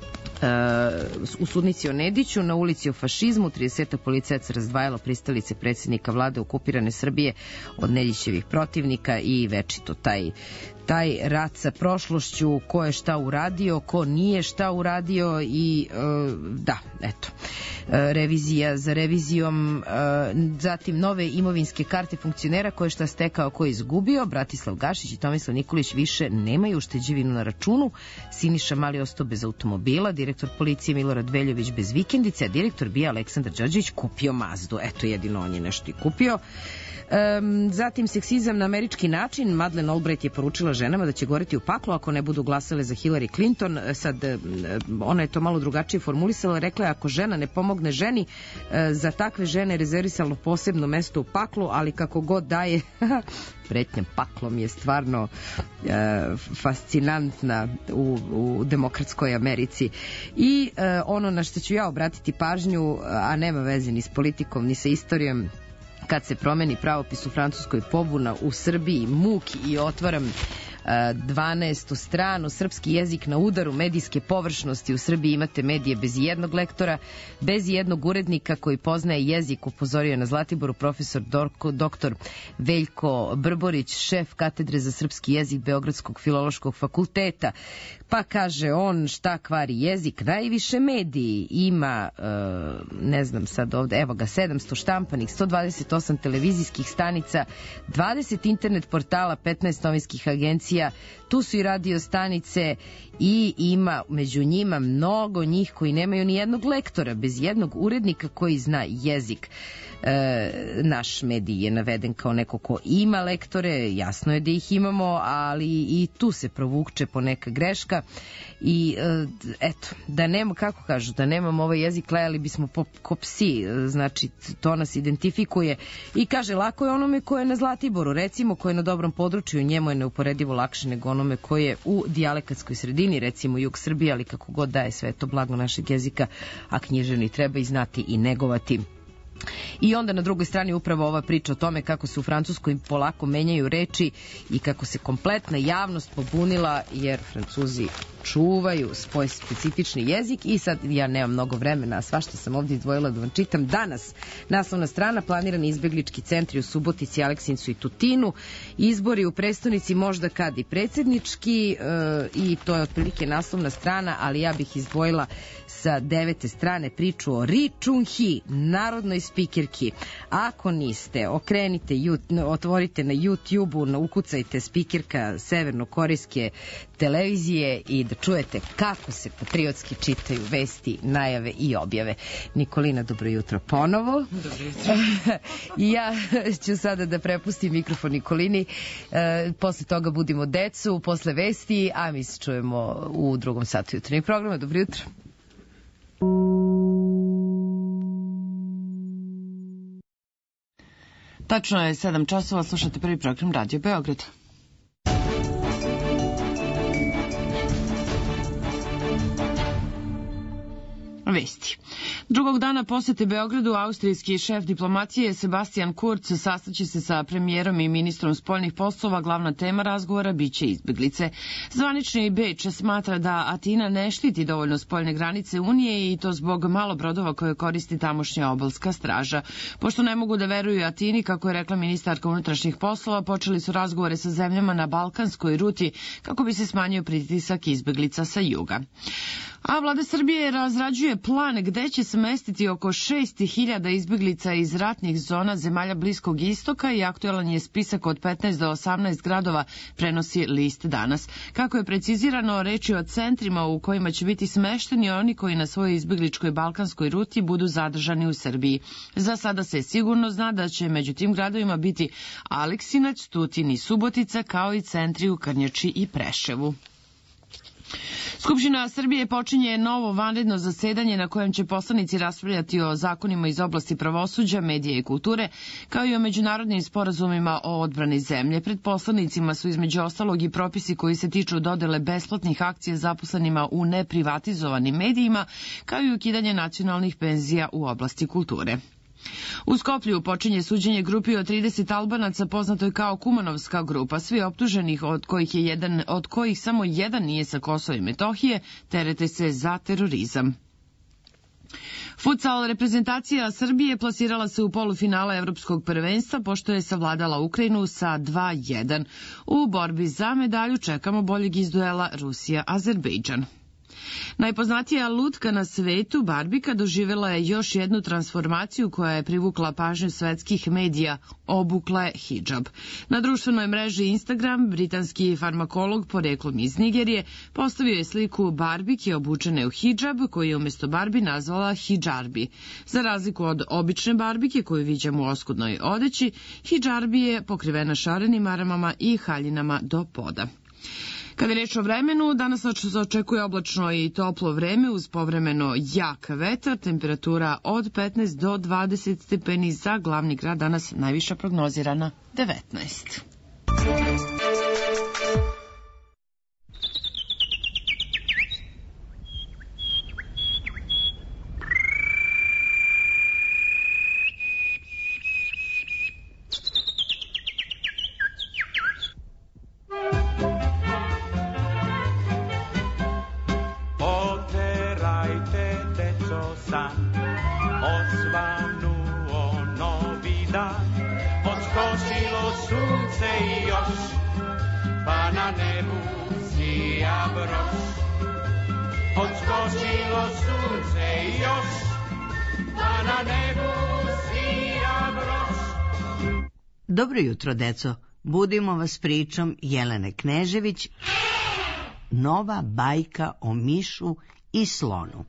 u sudnici o Nediću, na ulici o fašizmu, 30 policajaca razdvajalo pristalice predsjednika vlade okupirane Srbije od Nedićevih protivnika i večito taj rat sa prošlošću, ko je šta uradio, ko nije šta uradio i revizija za revizijom, zatim nove imovinske karte funkcionera, ko je šta stekao, ko je izgubio. Bratislav Gašić i Tomislav Nikolić više nemaju ušteđevinu na računu, Siniša Mali ostao bez automobila, direktor policije Milorad Veljović bez vikendice, a direktor BIA Aleksandar Đorđević kupio Mazdu. Eto, jedino on je nešto i kupio. Zatim seksizam na američki način. Madeleine Albright je poručila ženama da će goreti u paklu ako ne budu glasale za Hillary Clinton. Sad ona je to malo drugačije formulisala, rekla je ako žena ne pomogne ženi, za takve žene rezervisalo posebno mesto u paklu, ali kako god daje pretnja paklom je stvarno fascinantna u demokratskoj Americi. I ono na što ću ja obratiti pažnju, a nema veze ni s politikom ni sa istorijom, kad se promeni pravopis u Francuskoj, pobuna u Srbiji, muk, i otvaram 12. stranu, srpski jezik na udaru medijske površnosti. U Srbiji imate medije bez jednog lektora, bez jednog urednika koji poznaje jezik, upozorio na Zlatiboru profesor dr. Veljko Brborić, šef katedre za srpski jezik Beogradskog filološkog fakulteta. Pa kaže on, šta kvari jezik? Najviše mediji ima, ne znam sad ovde, evo ga, 700 štampanih, 128 televizijskih stanica, 20 internet portala, 15 novinskih agencija, tu su i radio stanice i ima među njima mnogo njih koji nemaju ni jednog lektora, bez jednog urednika koji zna jezik. Naš medij je naveden kao neko ko ima lektore, jasno je da ih imamo, ali i tu se provukče poneka greška i eto, da nema, kako kažu, da nemamo ovaj jezik, lajali bismo ko psi, znači to nas identifikuje. I kaže, lako je onome ko je na Zlatiboru, recimo, ko je na dobrom području, njemu je neuporedivo lakše nego onome ko je u dijalekatskoj sredini, recimo jug Srbije, ali kako god da je sve to blago našeg jezika, a književni treba i znati i negovati. I onda na drugoj strani upravo ova priča o tome kako se u Francuskoj polako menjaju reči i kako se kompletna javnost pobunila jer Francuzi čuvaju svoj specifični jezik. I sad ja nemam mnogo vremena, a svašta sam ovdje izdvojila da vam čitam. Danas naslovna strana, planirani izbeglički centri u Subotici, Aleksincu i Tutinu, izbori u prestonici možda kad i predsjednički, i to je otprilike naslovna strana, ali ja bih izdvojila sa 9. strane priču o Ri Chung-hee, narodnoj spikirki. Ako niste, otvorite na YouTube-u, ukucajte spikirka severnokorejske televizije i da čujete kako se patriotski čitaju vesti, najave i objave. Nikolina, dobro jutro ponovo. Dobro jutro. Ja ću sada da prepustim mikrofon Nikolini, posle toga budimo decu, posle vesti, a mi se čujemo u drugom satu jutarnjeg programa. Dobro jutro. Tačno je 7 časova, slušate prvi program Radio Beograd. Vesti. Drugog dana posete Beogradu austrijski šef diplomacije Sebastian Kurz sastaće se sa premijerom i ministrom spoljnih poslova. Glavna tema razgovora biće izbeglice. Zvanični Beč smatra da Atina ne štiti dovoljno spoljne granice Unije i to zbog malo brodova koje koristi tamošnja obalska straža. Pošto ne mogu da veruju Atini, kako je rekla ministarka unutrašnjih poslova, počeli su razgovore sa zemljama na balkanskoj ruti kako bi se smanjio pritisak izbeglica sa juga. A vlada Srbije razrađuje plan gde će smestiti oko 6.000 izbeglica iz ratnih zona zemalja Bliskog istoka i aktuelan je spisak od 15 do 18 gradova, prenosi List danas. Kako je precizirano, reč je o centrima u kojima će biti smešteni oni koji na svojoj izbegličkoj balkanskoj ruti budu zadržani u Srbiji. Za sada se sigurno zna da će među tim gradovima biti Aleksinac, Tutin i Subotica, kao i centri u Krnjači i Preševu. Skupština Srbije počinje novo vanredno zasedanje na kojem će poslanici raspravljati o zakonima iz oblasti pravosuđa, medije i kulture, kao i o međunarodnim sporazumima o odbrani zemlje. Pred poslanicima su između ostalog i propisi koji se tiču dodele besplatnih akcija zaposlenima u neprivatizovanim medijima, kao i ukidanje nacionalnih penzija u oblasti kulture. U Skoplju počinje suđenje grupi od 30 Albanaca poznatoj kao Kumanovska grupa. Svi optuženih, od kojih samo jedan nije sa Kosova i Metohije, terete se za terorizam. Futsal reprezentacija Srbije plasirala se u polufinale Evropskog prvenstva pošto je savladala Ukrajinu sa 2:1. U borbi za medalju čekamo boljeg iz duela Rusija-Azerbejdžan. Najpoznatija lutka na svetu, Barbika, doživjela je još jednu transformaciju koja je privukla pažnju svetskih medija, obukla je hidžab. Na društvenoj mreži Instagram, britanski farmakolog poreklom iz Nigerije postavio je sliku Barbike obučene u hidžab, koju je umjesto Barbi nazvala hidžarbi. Za razliku od obične Barbike koju viđamo u oskudnoj odeći, hidžarbi je pokrivena šarenim maramama i haljinama do poda. Kada je reč o vremenu, danas se očekuje oblačno i toplo vreme uz povremeno jak vetar, temperatura od 15 do 20 stepeni za glavni grad, danas najviša prognozirana 19. Dobro jutro, deco. Budimo vas pričom Jelene Knežević, nova bajka o mišu i slonu.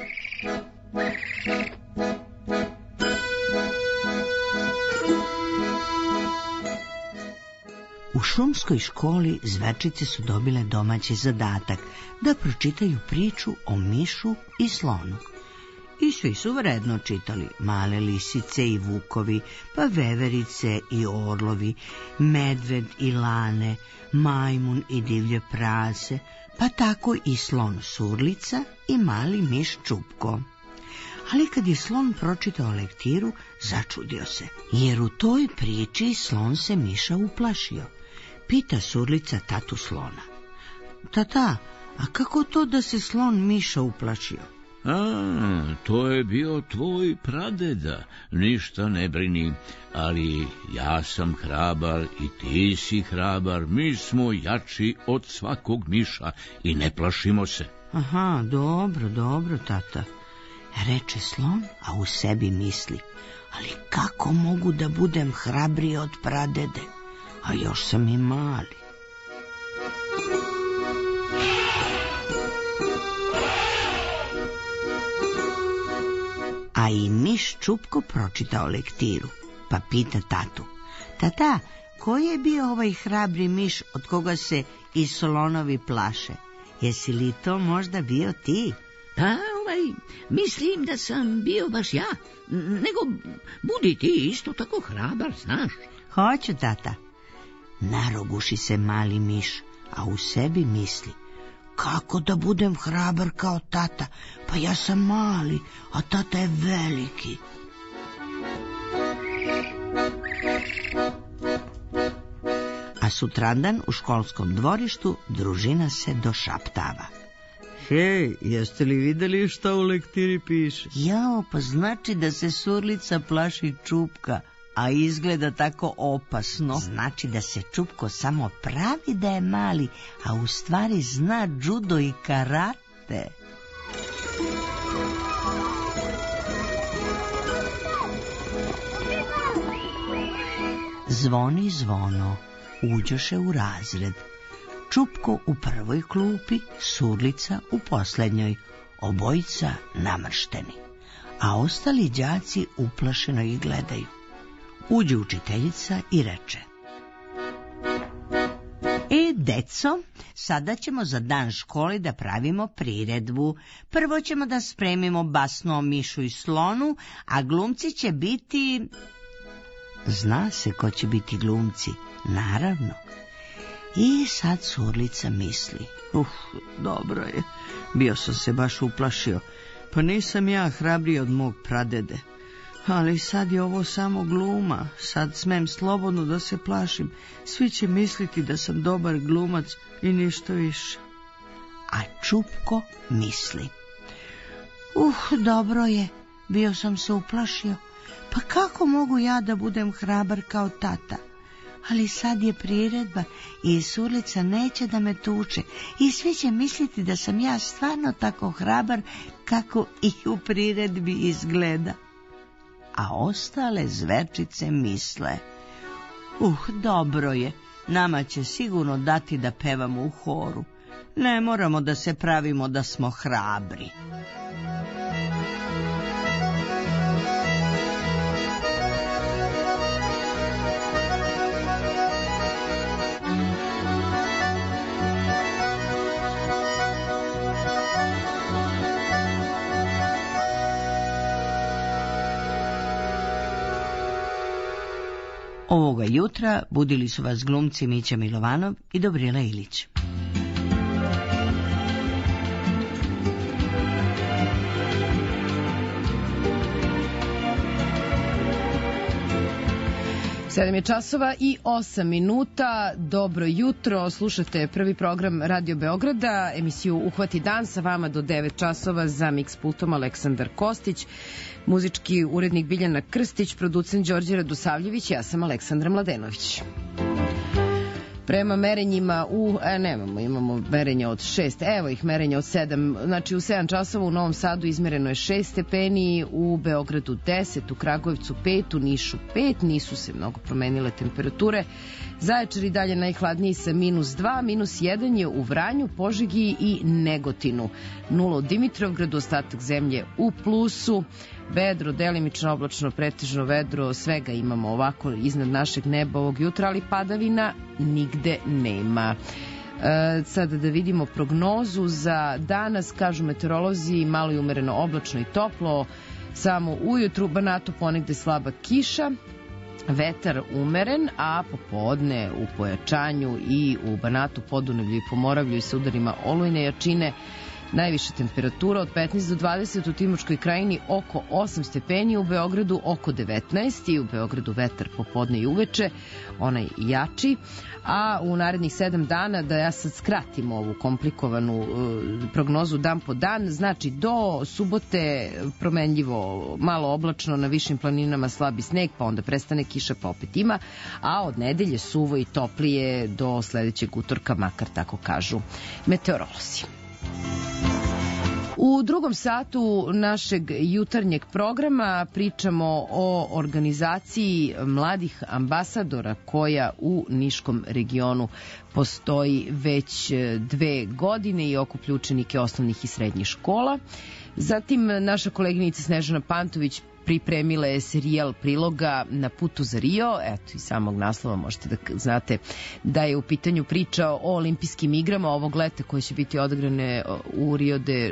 U šumskoj školi zverčice su dobile domaći zadatak da pročitaju priču o mišu i slonu. I svi su vredno čitali, male lisice i vukovi, pa veverice i orlovi, medved i lane, majmun i divlje prase, pa tako i slon Surlica i mali miš Čupko. Ali kad je slon pročitao lektiru, začudio se, jer u toj priči slon se miša uplašio. Pita Surlica tatu slona: Tata, a kako to da se slon miša uplašio? A, to je bio tvoj pradeda, ništa ne brini, ali ja sam hrabar i ti si hrabar, mi smo jači od svakog miša i ne plašimo se. Aha, dobro, tata, reče slon, a u sebi misli: ali kako mogu da budem hrabriji od pradede, a još sam i mali. A i miš Čupko pročitao lektiru, pa pita tatu: Tata, ko je bio ovaj hrabri miš od koga se i slonovi plaše? Jesi li to možda bio ti? Pa, mislim da sam bio baš ja, nego budi ti isto tako hrabar, znaš. Hoću, tata. Naroguši se mali miš, a u sebi misli: kako da budem hrabar kao tata, pa ja sam mali, a tata je veliki. A sutradan u školskom dvorištu družina se došaptava: Hej, jeste li videli šta u lektiri piše? Jao, pa znači da se Surlica plaši Čupka, a izgleda tako opasno. Znači da se Čupko samo pravi da je mali, a u stvari zna judo i karate. Zvoni zvono, uđoše u razred. Čupko u prvoj klupi, Surlica u poslednjoj, obojica namršteni, a ostali đaci uplašeno ih gledaju. Uđe učiteljica i reče: deco, sada ćemo za dan škole da pravimo priredbu. Prvo ćemo da spremimo basnu o mišu i slonu, a glumci će biti... Zna se ko će biti glumci, naravno. I sad Surlica misli. Dobro je, bio sam se baš uplašio. Pa nisam ja hrabriji od mog pradede. Ali sad je ovo samo gluma, sad smem slobodno da se plašim. Svi će misliti da sam dobar glumac i ništa više. A Čupko misli. Dobro je, bio sam se uplašio. Pa kako mogu ja da budem hrabar kao tata? Ali sad je priredba i Surlica neće da me tuče i svi će misliti da sam ja stvarno tako hrabar kako i u priredbi izgleda. A ostale zverčice misle. Dobro je, nama će sigurno dati da pevamo u horu. Ne moramo da se pravimo da smo hrabri. Ovoga jutra budili su vas glumci Mića Milovanov i Dobrila Ilić. Sedam je časova i 8 minuta. Dobro jutro, slušate prvi program Radio Beograda, emisiju Uhvati dan, sa vama do 9 časova, za Mix pultom Aleksandar Kostić, muzički urednik Biljana Krstić, producent Đorđe Radosavljević, ja sam Aleksandra Mladenović. Prema merenjima imamo merenja od 6, evo ih merenja od 7, znači u 7 časova u Novom Sadu izmereno je 6 stepeni, u Beogradu 10, u Kragujevcu 5, u Nišu 5, nisu se mnogo promenile temperature. Zaječar i dalje najhladniji sa -2, -1 je u Vranju, Požegi i Negotinu. 0 u Dimitrovgradu, ostatak zemlje u plusu. Vedro, delimično oblačno, pretežno vedro, svega imamo ovako iznad našeg neba ovog jutra, ali padavina nigde nema. Sada da vidimo prognozu za danas, kažu meteorolozi, malo je umereno oblačno i toplo, samo ujutru, Banatu ponegde slaba kiša, vetar umeren, a popodne u pojačanju i u Banatu, Podunavlju i Pomoravlju i sa udarima olujne jačine. Najviša temperatura od 15 do 20, u Timočkoj krajini oko 8 stepeni, u Beogradu oko 19 i u Beogradu vetar popodne i uveče, onaj jači, a u narednih 7 dana, da ja sad skratim ovu komplikovanu prognozu dan po dan, znači do subote promenljivo, malo oblačno, na višim planinama slabi sneg, pa onda prestane kiša, pa opet ima, a od nedelje suvo i toplije do sledećeg utorka, makar tako kažu meteorolozi. U drugom satu našeg jutarnjeg programa pričamo o organizaciji mladih ambasadora koja u Niškom regionu postoji već 2 godine i okuplja učenike osnovnih i srednjih škola. Zatim naša koleginica Snežana Pantović pripremila je serijal priloga Na putu za Rio. Eto, iz samog naslova možete da znate da je u pitanju priča o olimpijskim igrama ovog leta koje će biti odigrane u Rio de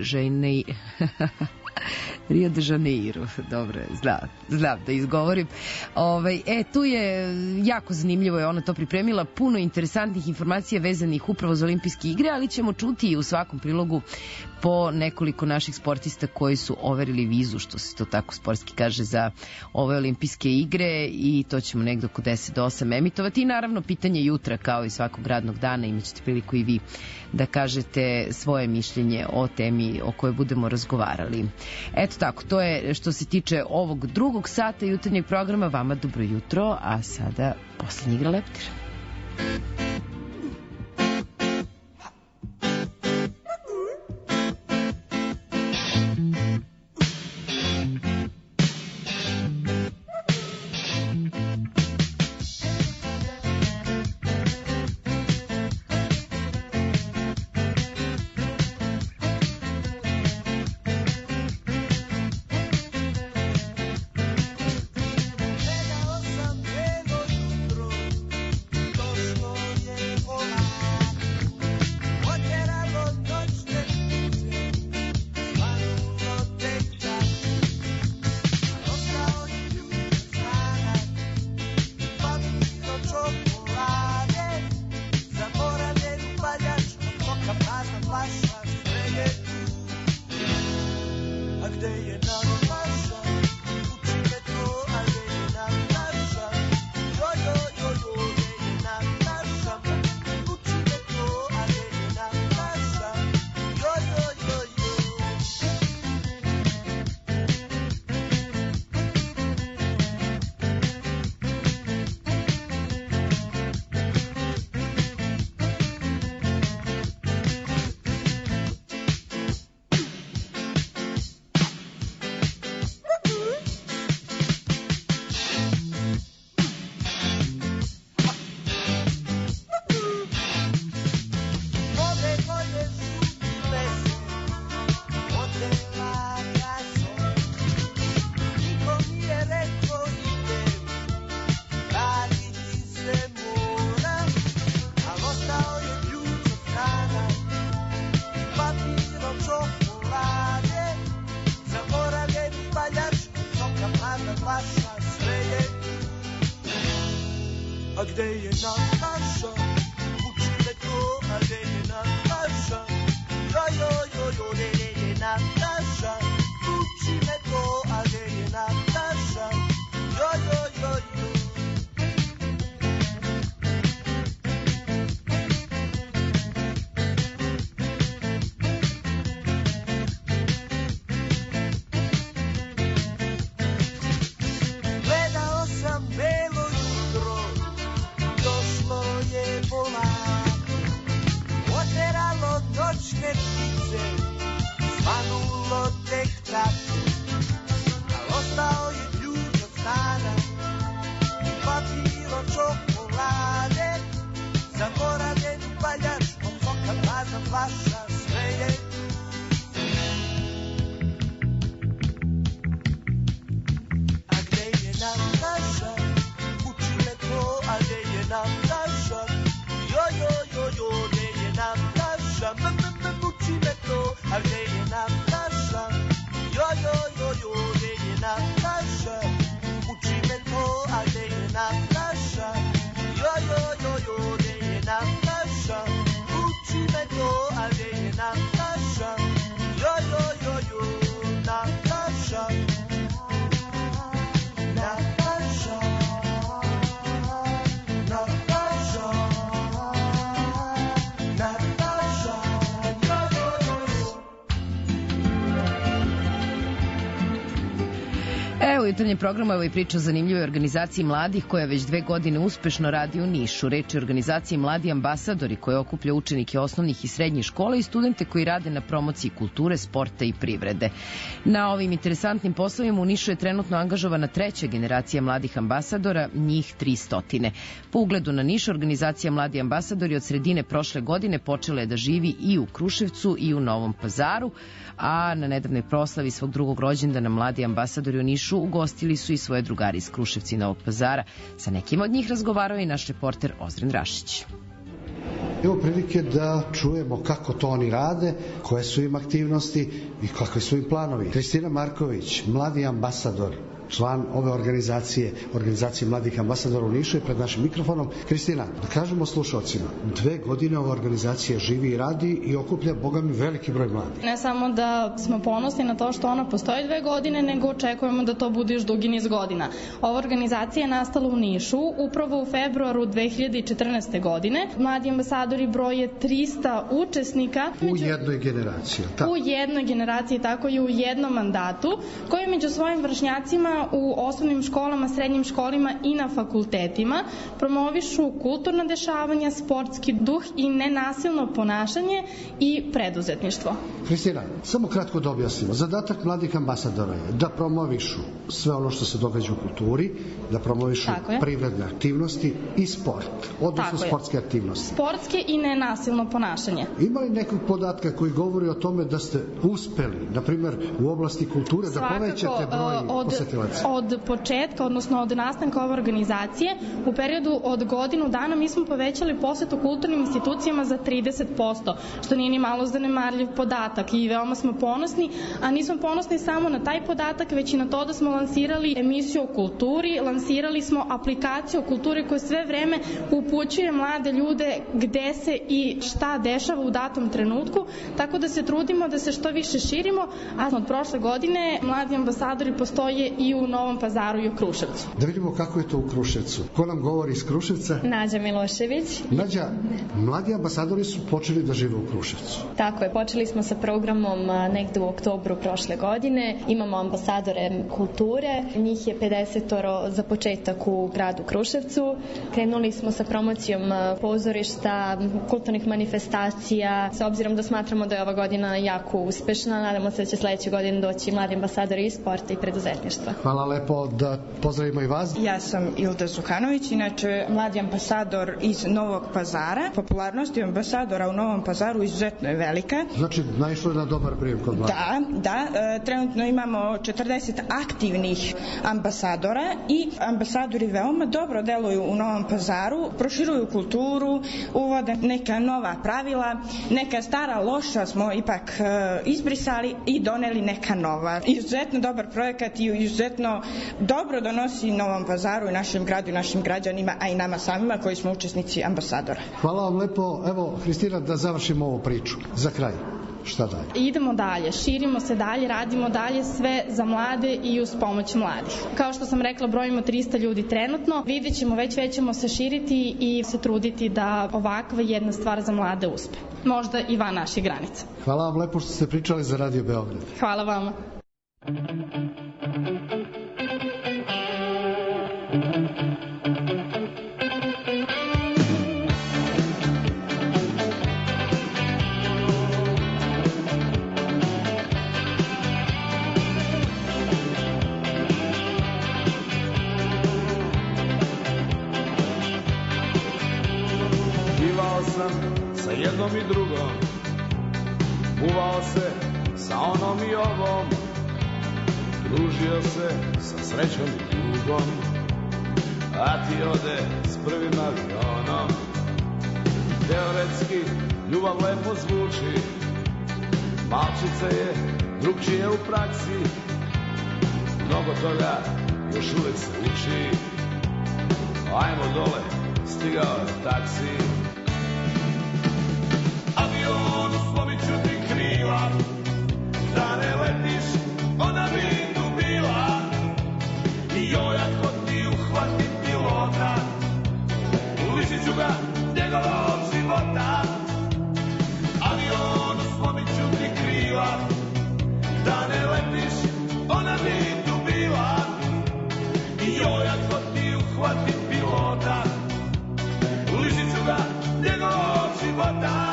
Janeiro. Dobro, znam da izgovorim. Tu je jako zanimljivo, je ona to pripremila, puno interesantnih informacija vezanih upravo za olimpijske igre, ali ćemo čuti i u svakom prilogu po nekoliko naših sportista koji su overili vizu, što se to tako sportski kaže, za ove olimpijske igre, i to ćemo negdje oko 10 do 8 emitovati. I naravno pitanje jutra, kao i svakog radnog dana, imat ćete priliku i vi da kažete svoje mišljenje o temi o kojoj budemo razgovarali. Eto tako, to je što se tiče ovog drugog sata jutarnjeg programa. Vama dobro jutro, a sada poslednji igra leptira. Došlo je a gde je Nataša? Muči me to, a gde je Nataša? Jo, gde je Nataša? Muči me to, a gde je Nataša? Jo. Gledao sam belo jutro, došlo je polako, oteralo noćne ptice, svanulo tek tako, al ostao je ključ od stana i papiro čokolade, zaboravljen upaljač, od soka prazna flaša, sve je Nataša, muči me to, a gde je Nataša? Jo, gde je Nataša? Muči me to, a gde je Nataša? Jo, gde je Nataša? Muči me to, a gde je Nataša? Jo, gde je Nataša? Muči me to, a gde je Nataša? Jo, Nataša. U jutarnjem programu evo i priča o zanimljivoj organizaciji mladih koja već 2 godine uspešno radi u Nišu. Reč je o organizaciji Mladi ambasadori koja okuplja učenike osnovnih i srednjih škola i studente koji rade na promociji kulture, sporta i privrede. Na ovim interesantnim poslovima u Nišu je trenutno angažovana 3. generacija mladih ambasadora, njih 300. Po ugledu na Niš, organizacija Mladi ambasadori od sredine prošle godine počela je da živi i u Kruševcu i u Novom Pazaru, a na nedavnoj proslavi svog drugog rođendana Mladi ambasadori u Nišu ugostili su i svoje drugari iz Kruševca i Novog Pazara. Sa nekim od njih razgovarao i naš reporter Ozren Rašić. Evo prilike da čujemo kako to oni rade, koje su im aktivnosti i kakvi su im planovi. Kristina Marković, mladi ambasador, član ove organizacije mladih ambasadora u Nišu, je pred našim mikrofonom. Kristina, da kažemo slušalcima, 2 godine ova organizacija živi i radi i okuplja, boga mi, veliki broj mladih. Ne samo da smo ponosni na to što ona postoji 2 godine, nego očekujemo da to bude još dugi niz godina. Ova organizacija je nastala u Nišu upravo u februaru 2014. godine. Mladi ambasadori broje 300 učesnika. U jednoj generaciji. U jednoj generaciji, tako i u jednom mandatu, koji među svojim vršnjacima u osnovnim školama, srednjim školima i na fakultetima promovišu kulturna dešavanja, sportski duh i nenasilno ponašanje i preduzetništvo. Kristina, samo kratko da objasnimo. Zadatak mladih ambasadora je da promovišu sve ono što se događa u kulturi, da promovišu privredne aktivnosti i sport, odnosno sportske aktivnosti. Sportske i nenasilno ponašanje. Ima li nekog podatka koji govori o tome da ste uspeli, na primjer, u oblasti kulture, da povećate broj posetilaca? Od početka, odnosno od nastanka ove organizacije, u periodu od godinu dana mi smo povećali posetu kulturnim institucijama za 30%, što nije ni malo zanemarljiv podatak i veoma smo ponosni, a nismo ponosni samo na taj podatak, već i na to da smo lansirali emisiju o kulturi, lansirali smo aplikaciju o kulturi koja sve vreme upućuje mlade ljude gde se i šta dešava u datom trenutku, tako da se trudimo da se što više širimo, a od prošle godine mladi ambasadori postoje i u Novom Pazaru i u Kruševcu. Da vidimo kako je to u Kruševcu. Ko nam govori iz Kruševca? Nađa Milošević. Nađa, mladi ambasadori su počeli da žive u Kruševcu. Tako je, počeli smo sa programom negde u oktobru prošle godine. Imamo ambasadore kulture, njih je 50 za početak u gradu Kruševcu. Krenuli smo sa promocijom pozorišta, kulturnih manifestacija, sa obzirom da smatramo da je ova godina jako uspešna. Nadamo se da će sledeće godine doći mladi ambasadori iz sporta i preduzetništva. Hvala lepo, da pozdravimo i vas. Ja sam Ilda Zukanović, inače mladi ambasador iz Novog Pazara. Popularnost ambasadora u Novom Pazaru izuzetno je velika. Znači, naišlo je na dobar prijem kod mladih. Da, trenutno imamo 40 aktivnih ambasadora i ambasadori veoma dobro deluju u Novom Pazaru, proširuju kulturu, uvode neka nova pravila, neka stara loša smo ipak izbrisali i doneli neka nova. Izuzetno dobar projekat i izuzetno izuzetno dobro donosi Novom Pazaru i našem gradu i našim građanima, a i nama samima koji smo učesnici ambasadora. Hvala vam lepo. Evo, Hristina, da završimo ovu priču. Za kraj. Šta dalje? Idemo dalje, širimo se dalje, radimo dalje, sve za mlade i uz pomoć mladih. Kao što sam rekla, brojimo 300 ljudi trenutno. Vidjet ćemo, već ćemo se širiti i se truditi da ovakva jedna stvar za mlade uspe. Možda i van naših granica. Hvala vam lepo što ste pričali za Radio Beograd. Hvala vama. Sa jednom i drugom, muvao se sa onom i ovom, družio se sa srećom i tugom, a ti ode s prvim avionom. Teoretski ljubav lepo zvuči, malčice je drugčije u praksi, mnogo toga još uvek se uči. Ajmo dole, stigao je taksi. Avion uslomit ću ti krila, da ne letiš, ona bi tu bila. I joj, ako ti uhvatim pilota, lišit ću ga njegovog života. Avion uslomit ću ti krila, da ne letiš, ona bi tu bila. I joj, ako ti uhvatim pilota, lišit ću ga njegovog života.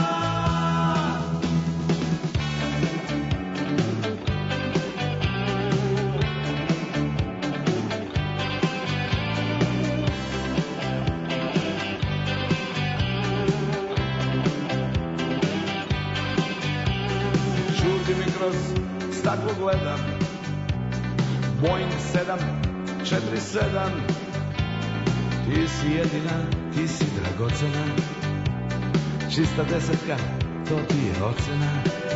Staklo gledam, Boeing 747, ti si jedina, ti si dragocena, čista desetka, to ti je ocena.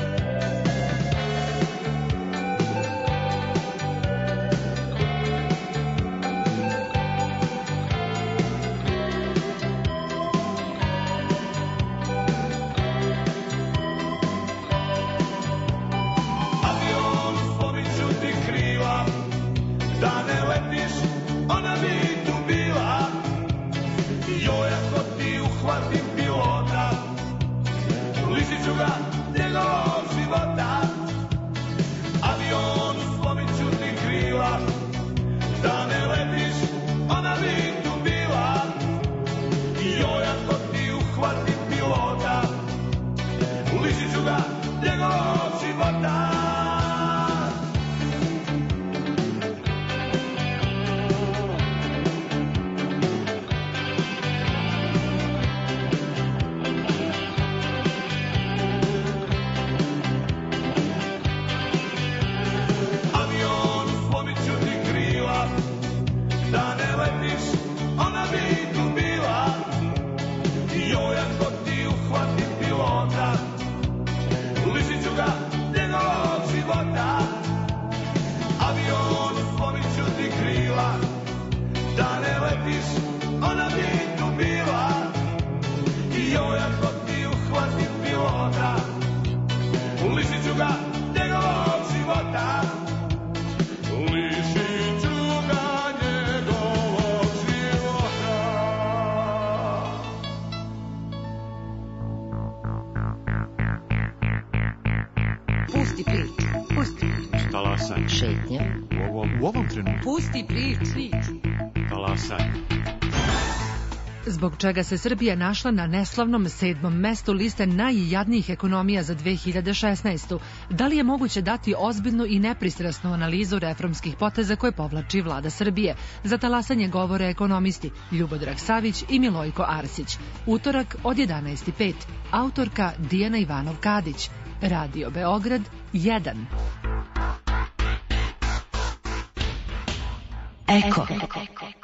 Zbog čega se Srbija našla na neslavnom 7. mestu liste najjadnijih ekonomija za 2016. Da li je moguće dati ozbiljnu i nepristrasnu analizu reformskih poteza koje povlači vlada Srbije? Za talasanje govore ekonomisti Ljubodrag Savić i Milojko Arsić. Utorak od 11:05. Autorka Dijana Ivanov-Kadić. Radio Beograd 1. Eko.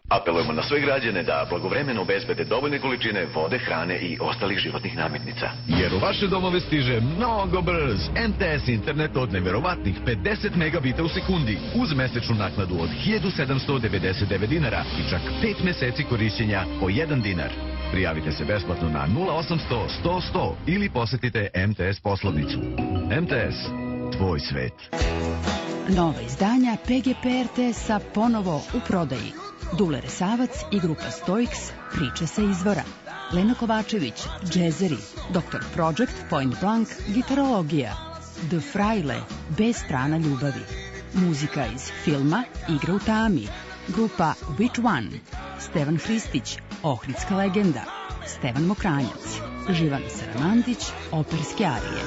Apelujemo na sve građane da blagovremeno obezbede dovoljne količine vode, hrane i ostalih životnih namirnica. Jer u vaše domove stiže mnogo brz MTS internet od neverovatnih 50 megabita u sekundi uz mesečnu naknadu od 1799 dinara i čak 5 meseci korišćenja po 1 dinar. Prijavite se besplatno na 0800 100 100 ili posetite MTS poslovnicu. MTS, tvoj svet. Nova izdanja PGP RTS-a ponovo u prodaji. Dule Resavac i grupa Stoiks, priče sa izvora. Lena Kovačević, džezeri. Dr. Project, Point Blank, gitarologija. The Fraile, bez strana ljubavi. Muzika iz filma Igra u tami. Grupa Which One. Stevan Hristić, Ohridska legenda. Stevan Mokranjac. Živan Saramandić, operske arije.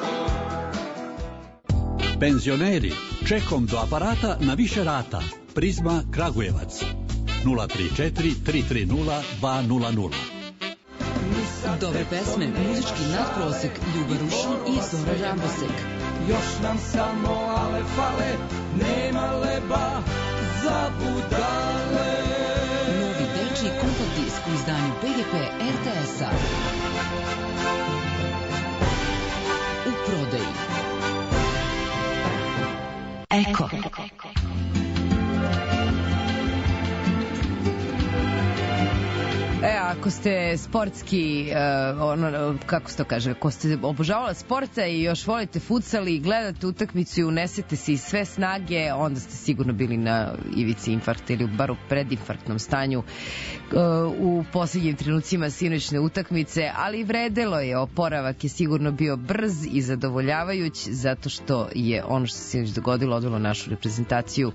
Penzioneri, čekom do aparata na više rata. Prizma Kragujevac. 034 330 200. Dobre pesme, muzički nadprosek, Ljuba Rušin i Zora Rambosek. Još nam samo ale fale, nema leba za budale. Novi dečiji kompakt disk u izdanju PGP RTS-a. U prodaji. Eko. Ako ste sportski, kako se to kaže, ako ste obožavala sporta i još volite futsal i gledate utakmicu i unesete se iz sve snage, onda ste sigurno bili na ivici infarkta ili bar u predinfarktnom stanju u posljednjim trenucima sinoćne utakmice, ali vredelo je, oporavak je sigurno bio brz i zadovoljavajuć, zato što je ono što se sinoć dogodilo odvelo našu reprezentaciju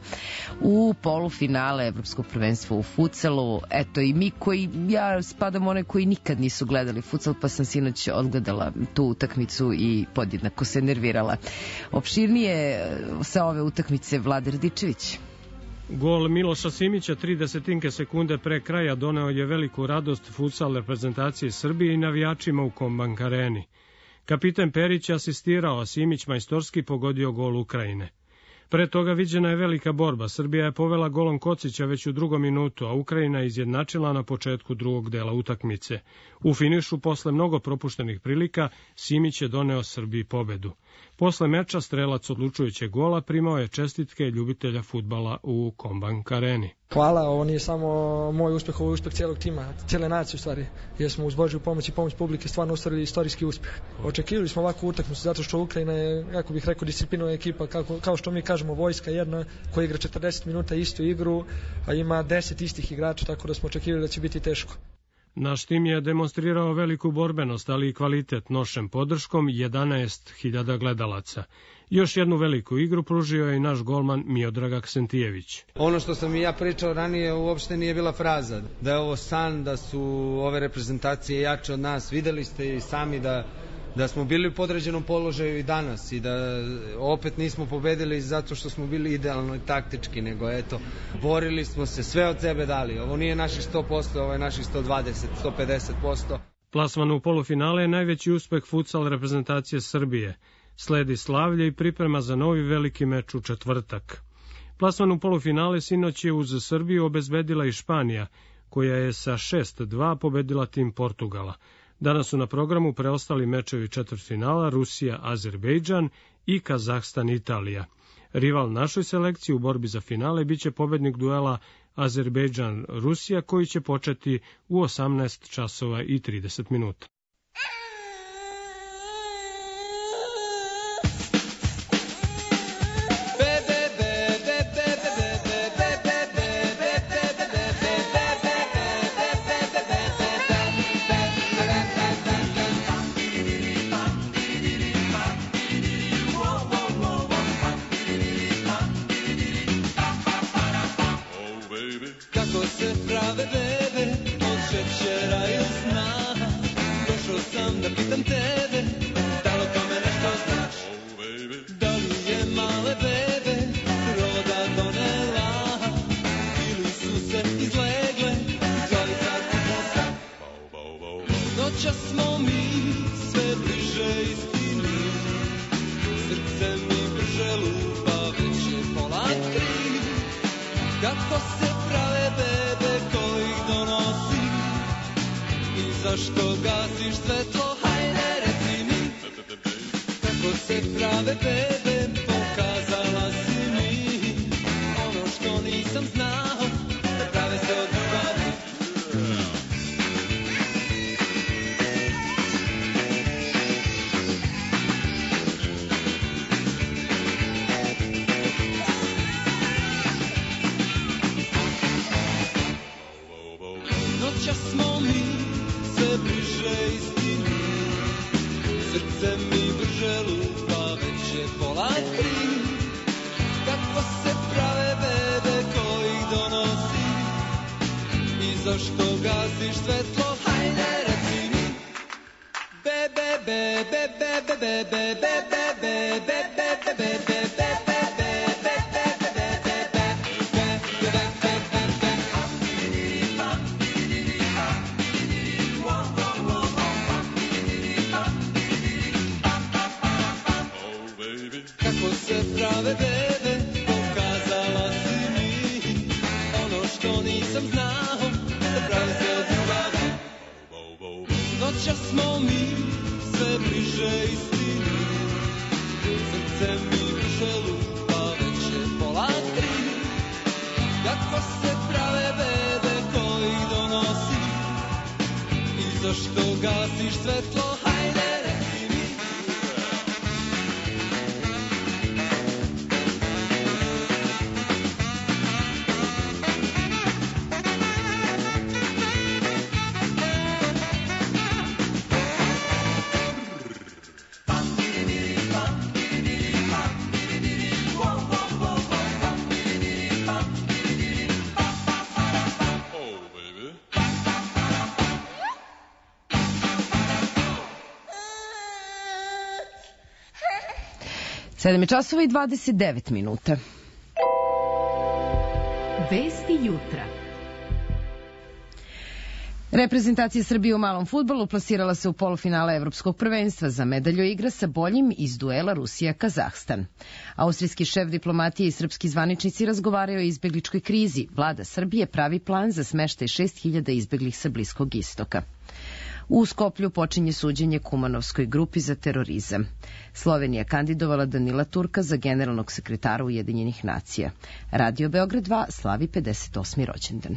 u polufinale Evropskog prvenstva u futsalu. Eto, i mi koji, ja spadam one koji nikad nisu gledali futsal, pa sam sinoć odgledala tu utakmicu i podjednako se nervirala. Opširnije sa ove utakmice Vlade Radičević. Gol Miloša Simića 0,3 sekunde pre kraja doneo je veliku radost futsal reprezentacije Srbije i navijačima u Kombank areni. Kapitan Perić asistirao, a Simić majstorski pogodio gol Ukrajine. Pre toga viđena je velika borba. Srbija je povela golom Kocića već u 2. minutu, a Ukrajina je izjednačila na početku drugog dela utakmice. U finišu, posle mnogo propuštenih prilika, Simić je doneo Srbiji pobedu. Posle meča strelac odlučujućeg gola primao je čestitke ljubitelja fudbala u Kombank areni. Hvala, ovo nije samo moj uspeh, ovo je uspeh cijelog tima, cijele nacije u stvari, jer smo uz Božju pomoć i pomoć publike stvarno ostvarili istorijski uspeh. Očekivali smo ovakvu utakmicu zato što Ukrajina je, kako bih rekao, disciplinovana ekipa, kao što mi kažemo, vojska jedna koja igra 40 minuta istu igru, a ima 10 istih igrača, tako da smo očekivali da će biti teško. Naš tim je demonstrirao veliku borbenost, ali i kvalitet nošem podrškom 11.000 gledalaca. Još jednu veliku igru pružio je i naš golman Miodrag Aksentijević. Ono što sam i ja pričao ranije uopšte nije bila fraza. Da je ovo san, da su ove reprezentacije jače od nas. Videli ste i sami da smo bili u podređenom položaju i danas i da opet nismo pobedili zato što smo bili idealno i taktički, nego eto, borili smo se, sve od sebe dali. Ovo nije naših 100%, ovo je naših 120, 150%. Plasman u polufinale je najveći uspeh futsal reprezentacije Srbije. Sledi slavlje i priprema za novi veliki meč u četvrtak. Plasman u polufinale sinoć je uz Srbiju obezbedila i Španija, koja je sa 6-2 pobedila tim Portugala. Danas su na programu preostali mečevi četvrtfinala Rusija, Azerbejdžan i Kazahstan, Italija. Rival našoj selekciji u borbi za finale biće pobednik duela Azerbejdžan-Rusija, koji će početi u 18 časova i 30 minuta. Kako se prave bebe zašto gasiš svetlo, hajde reci mi, kako se prave bebe, pokazala si mi ono što nisam znao, da prave se od ljubavi. Noćas smo mi sve bliže istini, srce mi brže lupa, već je pola tri. Kako se prave bebe koji donosi i zašto gasiš svetlo, hajde reci mi. Bebe, bebe, bebe, bebe, bebe, bebe, bebe, bebe, bebe. Prave bebe, pokazala si mi ono što nisam znao, da pravi se od ljubavi. Noćas smo mi sve bliže istini, srce mi brže lupa, već je pola tri. Kako se prave bebe koji donosi i zašto gasiš svetlo, hajde reci mi. Sedam je časova i 29 minuta. Vesti jutra. Reprezentacija Srbije u malom fudbalu plasirala se u polufinale Evropskog prvenstva. Za medalju igra sa boljim iz duela Rusija-Kazahstan. Austrijski šef diplomatije i srpski zvaničnici razgovaraju o izbegličkoj krizi. Vlada Srbije pravi plan za smeštaj 6.000 izbeglih sa Bliskog istoka. U Skoplju počinje suđenje Kumanovskoj grupi za terorizam. Slovenija kandidovala Danila Turka za generalnog sekretara Ujedinjenih nacija. Radio Beograd 2 slavi 58. rođendan.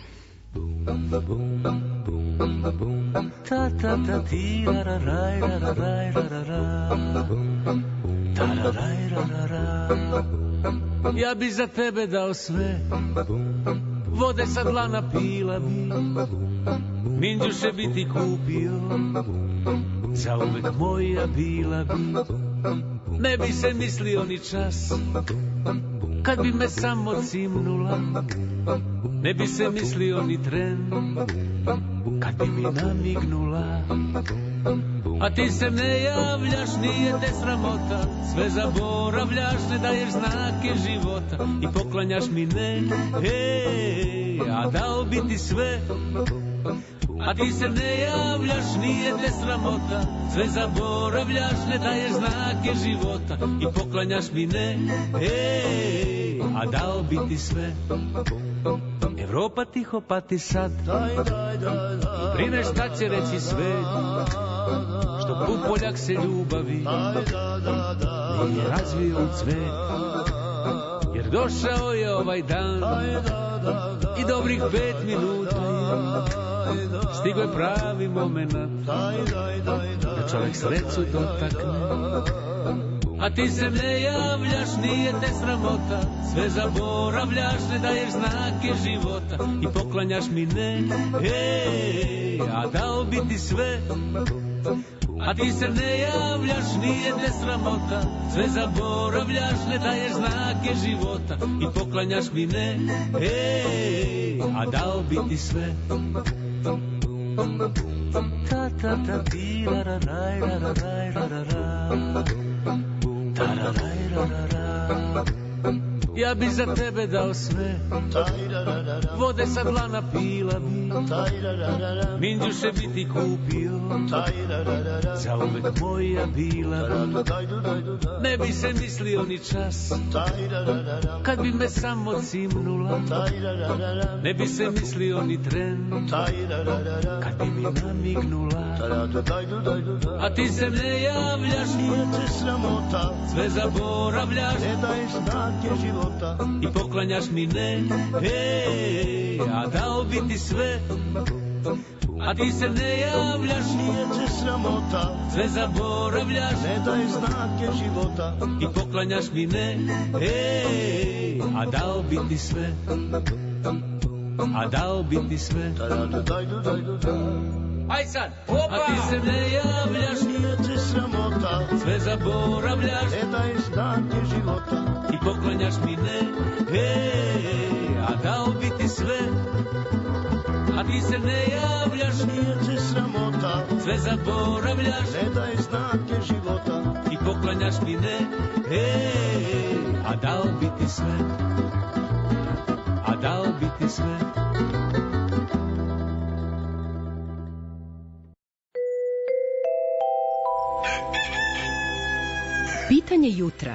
Ja bi za tebe dao sve, vode sa dlana pila bi, minđuše bi ti kupio, zauvek moja bila bi. Ne bi se mislio ni čas, kad bi me samo cimnula, ne bi se mislio ni tren, kad bi mi namignula. A ti se ne javljaš, nije te sramota, sve zaboravljaš, ne daješ znake života i poklanjaš mi ne, a dao bi ti sve. A ti se ne javljaš, nije te sramota, sve zaboravljaš, ne daješ znake života i poklanjaš mi ne, a dao bi ti sve. Evropa tiho pati sad, brine šta će reći svet, što Pupoljak se ljubavi nije razvio u cvet. Jer došao je ovaj dan i dobrih 5 minuta stigo je pravi moment da čovjek sreću dotakne. A ti se ne javljaš, nije te sramota, sve zaboravljaš, ne daješ znake života i poklanjaš mi ne, a dao bi ti sve. A ti se ne javljaš, nije te sramota, sve zaboravljaš, ne daješ znake života i poklanjaš mi ne, a dao bi ti sve. Ta ta ta ti ra ra ra ra ra ra ra ta ra ra ra ra. Ja bi za tebe dao sve, vode sa dlana pila bi, minđuše bi ti kupio, zauvek moja bila bi. Ne bi se mislio ni čas, kad bi me samo cimnula, ne bi se mislio ni tren, kad bi mi namignula. a ti se ne javljaš, nije te sramota, sve zaboravljaš, ne daješ znake života i poklanjaš mi ne, a dao bi ti sve, a ti se ne javljaš, nije te sramota, sve zaboravljaš, ne daješ znake života i poklanjaš mi ne, a dao bi ti sve, a dao bi ti sve. Aj sad, a ti se ne javljaš, nije te sramota, sve zaboravljaš, ne daješ znake života i poklanjaš mi ne, a dao bi ti sve, a ti se ne javljaš, nije te sramota, sve zaboravljaš, ne daješ znake života i poklanjaš mi ne, a dao bi ti sve, a dao bi ti sve. Pitanje jutra.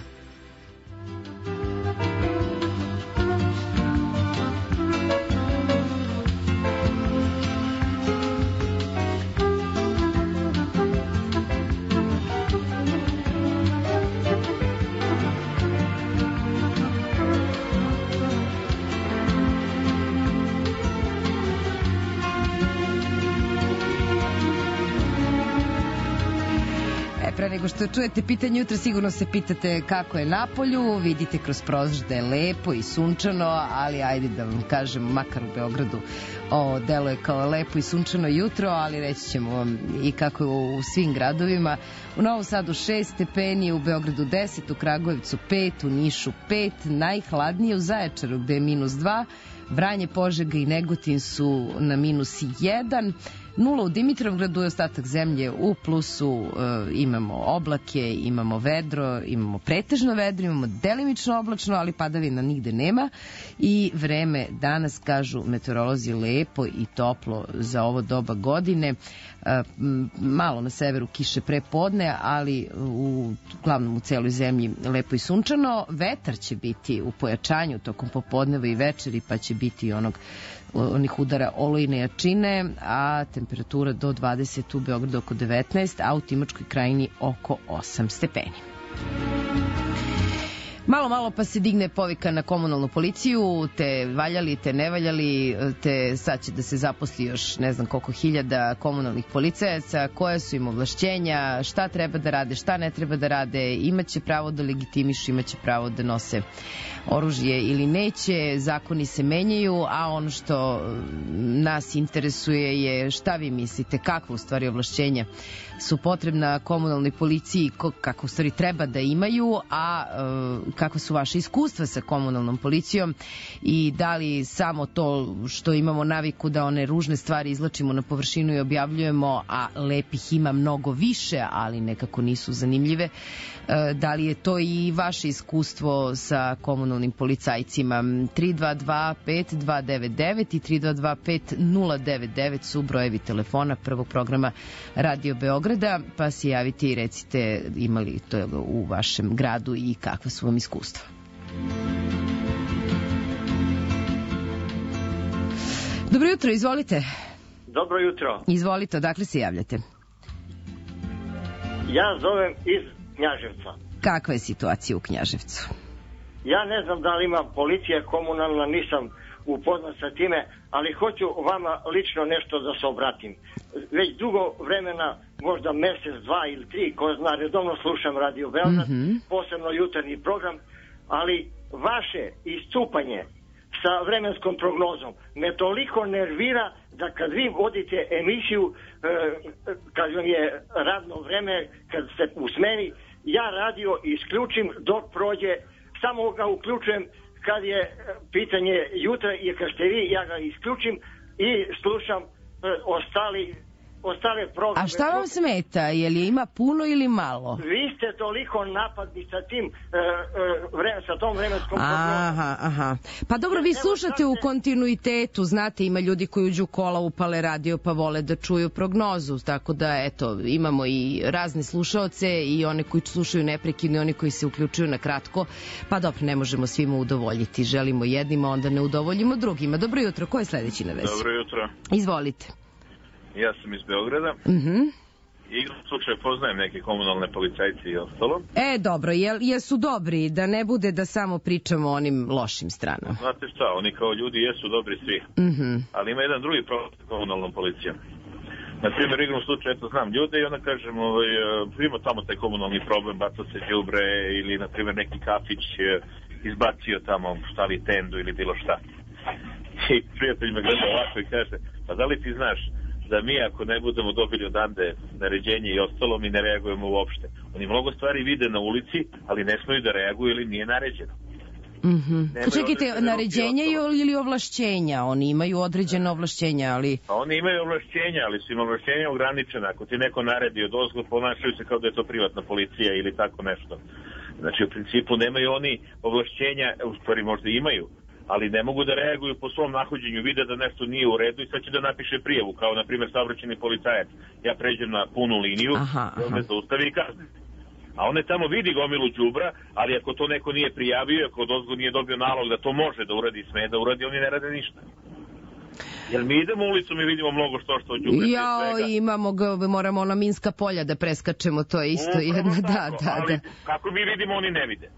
Pre nego što čujete pitanje jutra, sigurno se pitate kako je napolju, vidite kroz prozor da je lepo i sunčano, ali ajde da vam kažem, makar u Beogradu deluje kao lepo i sunčano jutro, ali reći ćemo vam i kako je u svim gradovima. U Novom Sadu 6 stepeni, u Beogradu 10, u Kragujevcu 5, u Nišu 5, najhladnije u Zaječaru gde je -2, Vranje, Požega i Negotin su na -1, 0 u Dimitrovgradu i ostatak zemlje u plusu, imamo oblake, imamo vedro, imamo pretežno vedro, imamo delimično oblačno, ali padavina nigde nema i vreme danas, kažu meteorolozi, lepo i toplo za ovo doba godine. Malo na severu kiše pre podne, ali uglavnom u celoj zemlji lepo i sunčano. Vetar će biti u pojačanju tokom popodneva i večeri, pa će biti onih udara olujne jačine, a temperatura do 20 u Beogradu oko 19, a u Timočkoj krajini oko 8 stepeni. Malo pa se digne povika na komunalnu policiju, te valjali, te ne valjali, te sad će da se zaposli još ne znam koliko hiljada komunalnih policajaca, koja su im ovlašćenja, šta treba da rade, šta ne treba da rade, imaće pravo da legitimišu, imaće pravo da nose oružje ili neće, zakoni se menjaju, a ono što nas interesuje je šta vi mislite, kakva u stvari ovlašćenja su potrebna komunalnoj policiji, kako u stvari treba da imaju, a kakva su vaše iskustva sa komunalnom policijom i da li samo to što imamo naviku da one ružne stvari izlačimo na površinu i objavljujemo, a lepih ima mnogo više, ali nekako nisu zanimljive, da li je to i vaše iskustvo sa komunalnim policajcima. 322-5299 i 322-5099 su brojevi telefona prvog programa Radio Beograda, pa se javite i recite imali to u vašem gradu i kakva su vam iskustva. Dobro jutro, izvolite. Dobro jutro. Izvolite, odakle se javljate? Ja zovem iz Knjaževca. Kakva je situacija u Knjaževcu? Ja ne znam da li ima policija komunalna, nisam upoznat sa time, ali hoću vama lično nešto da se obratim. Već dugo vremena, možda mesec, 2 ili 3, ko zna, redovno slušam Radio Beograd, posebno jutarnji program, ali vaše istupanje sa vremenskom prognozom me toliko nervira da kad vi vodite emisiju, kad vam je radno vreme, kad ste u smeni, ja radio isključim dok prođe, samo ga uključujem kad je pitanje jutra i kad ste vi, ja ga isključim i slušam ostale programe. A šta vam smeta? Je li ima puno ili malo? Vi ste toliko napadni sa tim sa tom vremenskom prognozom. Aha. Pa dobro, vi slušate u kontinuitetu, znate, ima ljudi koji uđu u kola, upale radio pa vole da čuju prognozu, tako da eto, imamo i razne slušaoce i one koji slušaju neprekidno i oni koji se uključuju na kratko, pa dobro, ne možemo svima udovoljiti, želimo jednima, onda ne udovoljimo drugima. Dobro jutro, ko je sledeći na vezi? Dobro jutro. Izvolite. Ja sam iz Beograda. Igrom slučaja poznajem neke komunalne policajce i ostalo. Dobro, jesu dobri, da ne bude da samo pričamo o onim lošim stranama? Znate šta, oni kao ljudi jesu dobri svi. Ali ima jedan drugi problem s komunalnom policijom. Na primjer, igrom slučaja, eto znam ljude i onda kažem, ima tamo taj komunalni problem, baca se đubre ili, na primjer, neki kafić izbacio tamo, stavi tendu ili bilo šta. I prijatelj me gleda ovako i kaže, pa da li ti znaš da mi ako ne budemo dobili odande naređenje i ostalo, mi ne reagujemo uopšte. Oni mnogo stvari vide na ulici, ali ne smeju da reaguju ili nije naređeno. Čekajte, naređenja ili ovlašćenja? Oni imaju određene ovlašćenja, ali... Pa oni imaju ovlašćenja, ali su im ovlašćenja ograničena. Ako ti neko naredi od ozgo, ponašaju se kao da je to privatna policija ili tako nešto. Znači, u principu nemaju oni ovlašćenja, u stvari možda imaju, ali ne mogu da reaguju po svom nahođenju, vide da nešto nije u redu i sad će da napiše prijavu, kao na primjer saobraćajni policajac. Ja pređem na punu liniju, on me zaustavi i kazni. A on je tamo vidi gomilu đubra, ali ako to neko nije prijavio, ako od ozgo nije dobio nalog da to može da uradi, sme da uradi, oni ne rade ništa. Jer mi idemo ulicom i vidimo mnogo što od đubre. Imamo, moramo na minska polja da preskačemo, to je isto jedno, da. Ali kako mi vidimo, oni ne vide.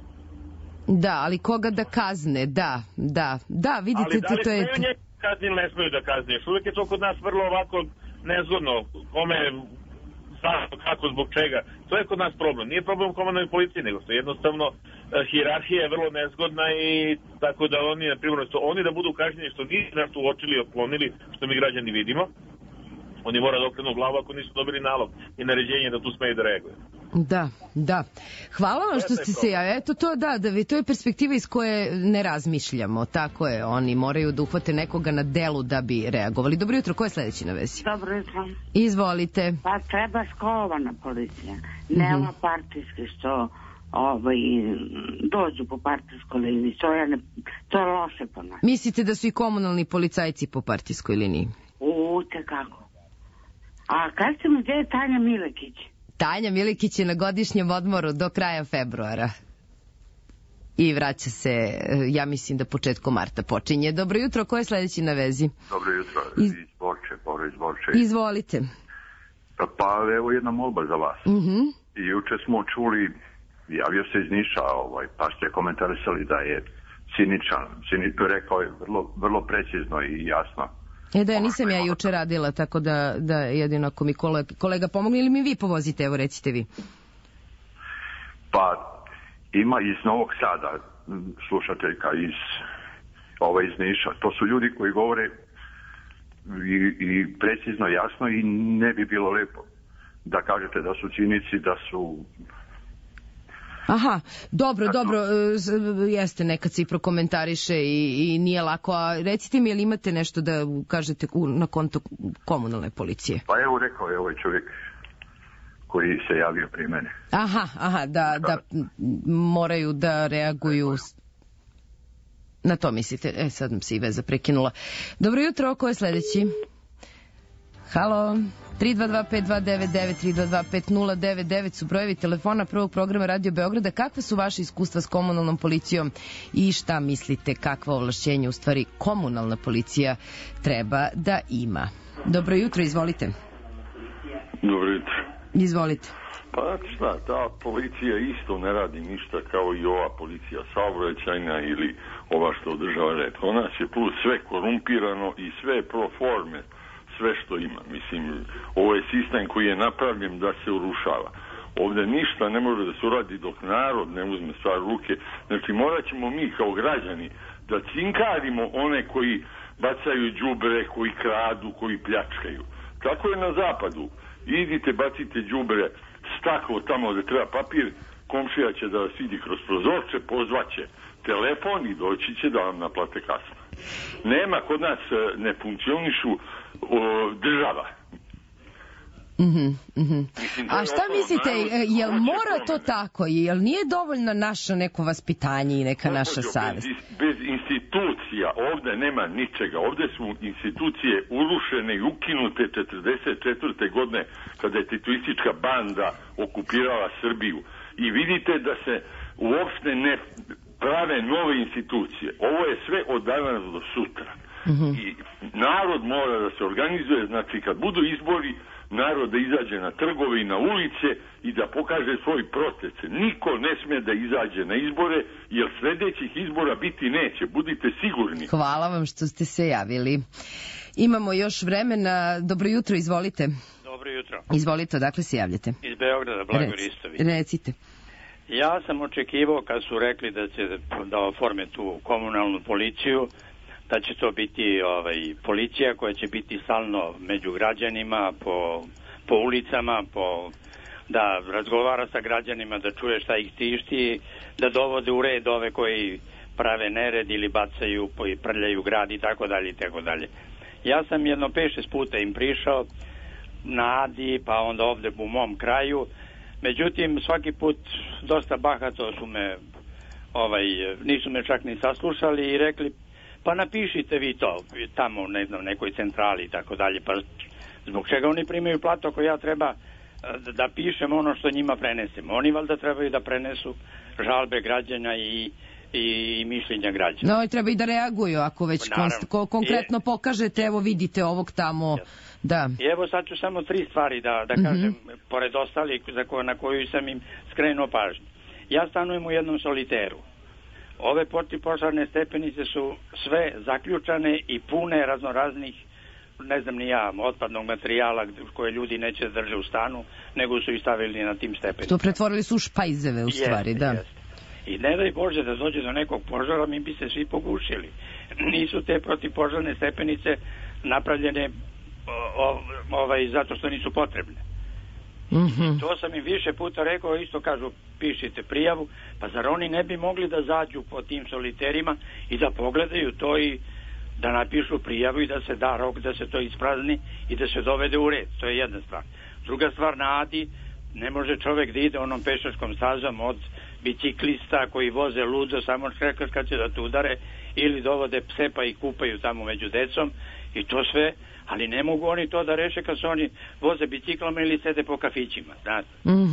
Da, ali koga da kazne, da, vidite, to je... Ali da li smeju njega kazni ili ne smeju da kazne? Još uvijek je to kod nas vrlo ovako nezgodno, kome, kako, zbog čega. To je kod nas problem. Nije problem komunalnoj policiji, nego što jednostavno hijerarhija je vrlo nezgodna i tako da oni, na primjer, oni da budu kažnjeni što nisu nešto uočili i otklonili, što mi građani vidimo, oni moraju da okrenu glavu ako nisu dobili nalog i naređenje da tu smeju da reaguju. Da. Hvala vam što ste se javili. Eto to, to je perspektiva iz koje ne razmišljamo. Tako je, oni moraju da uhvate nekoga na delu da bi reagovali. Dobro jutro, ko je sledeći na vezi? Dobro jutro. Izvolite. Pa treba školovana policija. Nema partijski što dođu po partijskoj liniji. To je loše po nas. Mislite da su i komunalni policajci po partijskoj liniji? Kako? A kažete mi gdje je Tanja Milekić? Tanja Milikić je na godišnjem odmoru do kraja februara. I vraća se, ja mislim da početkom marta počinje. Dobro jutro, ko je sledeći na vezi? Dobro jutro, iz Borče. Izvolite. Pa evo jedna molba za vas. I juče smo čuli, javio se iz Niša, pa ste komentarisali da je ciničan. Rekao je vrlo precizno i jasno. Ja nisam ja juče radila, tako da jedino ako mi kolega pomogne ili mi vi povozite, evo recite vi. Pa ima iz Novog Sada slušateljka iz Niša. To su ljudi koji govore i precizno, jasno i ne bi bilo lepo da kažete da su cinici, da su... Aha, dobro, jeste, nekad se i prokomentariše i nije lako, a recite mi, jel imate nešto da kažete na konto komunalne policije? Pa evo, rekao je ovaj čovjek koji se javio pri mene. Aha, da moraju da reaguju... Na to mislite? Sad nam se i veza prekinula. Dobro jutro, ko je sledeći? Halo... 322-5299, 322-5099 su brojevi telefona prvog programa Radio Beograda. Kakve su vaše iskustva s komunalnom policijom i šta mislite kakva ovlašćenja u stvari komunalna policija treba da ima? Dobro jutro, izvolite. Dobro jutro. Izvolite. Pa šta, ta policija isto ne radi ništa kao i ova policija saobraćajna ili ova što održava red. Kod nas je plus sve korumpirano i sve pro forme. Sve što ima. Mislim, ovo je sistem koji je napravljen da se urušava. Ovdje ništa ne može da se uradi dok narod ne uzme stvar u ruke. Znači, morat ćemo mi kao građani da cinkarimo one koji bacaju đubre, koji kradu, koji pljačkaju. Tako je na zapadu. Idite, bacite đubre, staklo tamo gde treba papir, komšija će da vas vidi kroz prozorče, pozvaće telefon i doći će da vam naplate kasno. Nema, kod nas ne funkcionišu država. A šta mislite, jel mora to tako? Jel nije dovoljno naše neko vaspitanje i neka naša savest? Bez institucija ovde nema ničega. Ovde su institucije urušene i ukinute 1944. godine kada je titoistička banda okupirala Srbiju. I vidite da se uopšte ne prave nove institucije. Ovo je sve od danas do sutra. I narod mora da se organizuje, znači kad budu izbori, narod da izađe na trgove i na ulice i da pokaže svoj protest. Niko ne sme da izađe na izbore, jer sledećih izbora biti neće, budite sigurni. Hvala vam što ste se javili. Imamo još vremena. Dobro jutro, izvolite. Dobro jutro. Izvolite, odakle se javljate? Iz Beograda, Blago Ristović. Recite. Ja sam očekivao kad su rekli da će da oforme tu komunalnu policiju, da će to biti policija koja će biti stalno među građanima, po ulicama, da razgovara sa građanima, da čuje šta ih tišti, da dovode u red ove koji prave nered ili bacaju i prljaju grad i tako dalje i tako dalje. Ja sam jedno 5-6 puta im prišao na Adi, pa onda ovde u mom kraju. Međutim, svaki put dosta bahato su me, nisu me čak ni saslušali i rekli, pa napišite vi to tamo, ne znam, nekoj centrali i tako dalje. Pa zbog čega oni primaju platu ako ja treba da pišem ono što njima prenesem? Oni valjda trebaju da prenesu žalbe građana i mišljenja građana. No, i treba i da reaguju ako već konkretno pokažete, evo vidite ovog tamo. Da. I evo sad ću samo 3 stvari da kažem, pored ostalih na koju sam im skrenuo pažnju. Ja stanujem u jednom soliteru. Ove protivpožarne stepenice su sve zaključane i pune raznoraznih, ne znam ni ja, otpadnog materijala koje ljudi neće da drže u stanu, nego su ih stavili na tim stepenicama. To pretvorili su u špajzeve u stvari, da. I ne daj Bože da dođe do nekog požara, mi bi se svi pogušili. Nisu te protivpožarne stepenice napravljene zato što nisu potrebne. To sam im više puta rekao, isto kažu, pišite prijavu, pa zar oni ne bi mogli da zađu po tim soliterima i da pogledaju to i da napišu prijavu i da se da rok, da se to isprazni i da se dovede u red. To je jedna stvar. Druga stvar, na Adi ne može čovek da ide onom pešačkom stazom od biciklista koji voze ludo samo kad će da te udare ili dovode pse pa i kupaju tamo među decom i to sve, ali ne mogu oni to da reše kad se oni voze biciklama ili sede po kafićima, znate.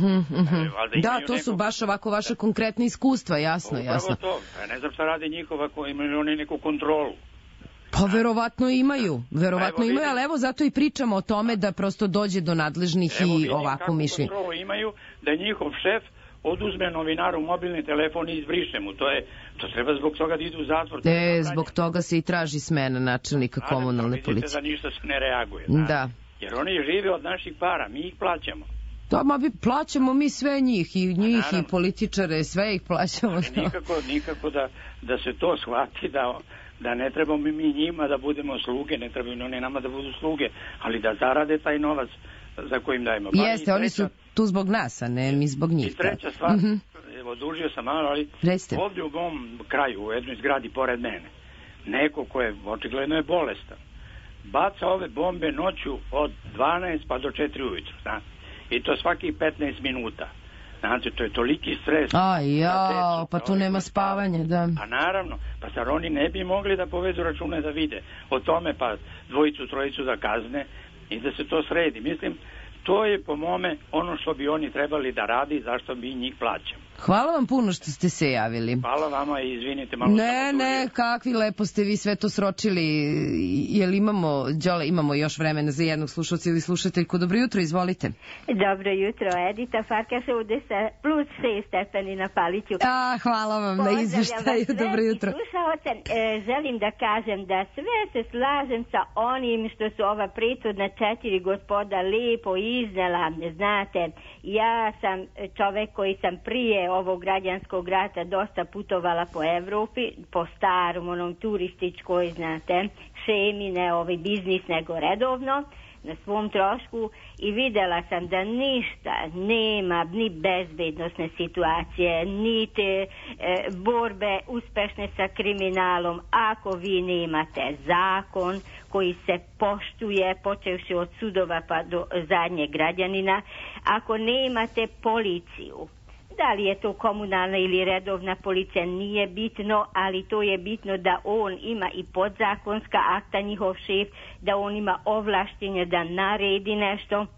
Da, to su baš ovako vaše konkretne iskustva, jasno. Upravo to, ne znam šta rade njihova, imaju oni neku kontrolu. Pa verovatno imaju, ali evo zato i pričamo o tome da prosto dođe do nadležnih i ovako mišljenja. Evo vidim kako imaju da njihov šef oduzme novinaru mobilni telefon i izbriše mu. To treba zbog toga da idu u zatvor. Zbog toga se i traži smena načelnika komunalne policije. Vidite da ništa ne reaguje. Da. Jer oni žive od naših para, mi ih plaćamo. Da, plaćamo mi sve njih, i političare, sve ih plaćamo. Nikako da se to shvati, da ne trebamo mi njima da budemo sluge, ne trebamo oni nama da budu sluge, ali da zarade taj novac za kojim dajemo. Jeste, oni su tu zbog nas, a ne mi zbog njih. I treća stvar, evo, dužio sam malo, ali ovdje u mom kraju, u jednoj zgradi pored mene, neko ko je, očigledno je bolestan, baca ove bombe noću od 12 pa do 4 ujutru, znači. I to svakih 15 minuta. Znači, to je toliki stres. Pa tu nema spavanja, da. A naravno, pa zar oni ne bi mogli da povedu račune da vide o tome, pa 2-3 da kazne i da se to sredi. Mislim, to je po mome ono što bi oni trebali da radi, zašto bi njih plaćamo. Hvala vam puno što ste se javili. Hvala vama i izvinite malo. Ne, kakvi lepo ste vi sve to sročili. Jel imamo još vremena za jednog slušalca ili slušateljku? Dobro jutro, izvolite. Dobro jutro, Edita Farkaša ovde sa plus 6 stepeni na Paliću. Hvala vam na izveštaju, dobro jutro. Želim da kažem da sve se slažem sa onim što su ova prethodna 4 gospoda lepo iznela. Znate, ja sam čovek koji sam prije ovog građanskog rata dosta putovala po Evropi, po starom, onom turističkoj, znate, šemi, ne biznis, nego redovno, na svom trošku i videla sam da ništa nema, ni bezbednosne situacije, ni te borbe uspešne sa kriminalom, ako vi nemate zakon koji se poštuje, počevši od sudova pa do zadnjeg građanina, ako nemate policiju, da li je to komunalna ili redovna policija, nije bitno, ali to je bitno da on ima i podzakonska akta, njihov šef, da on ima ovlaštenje da naredi nešto,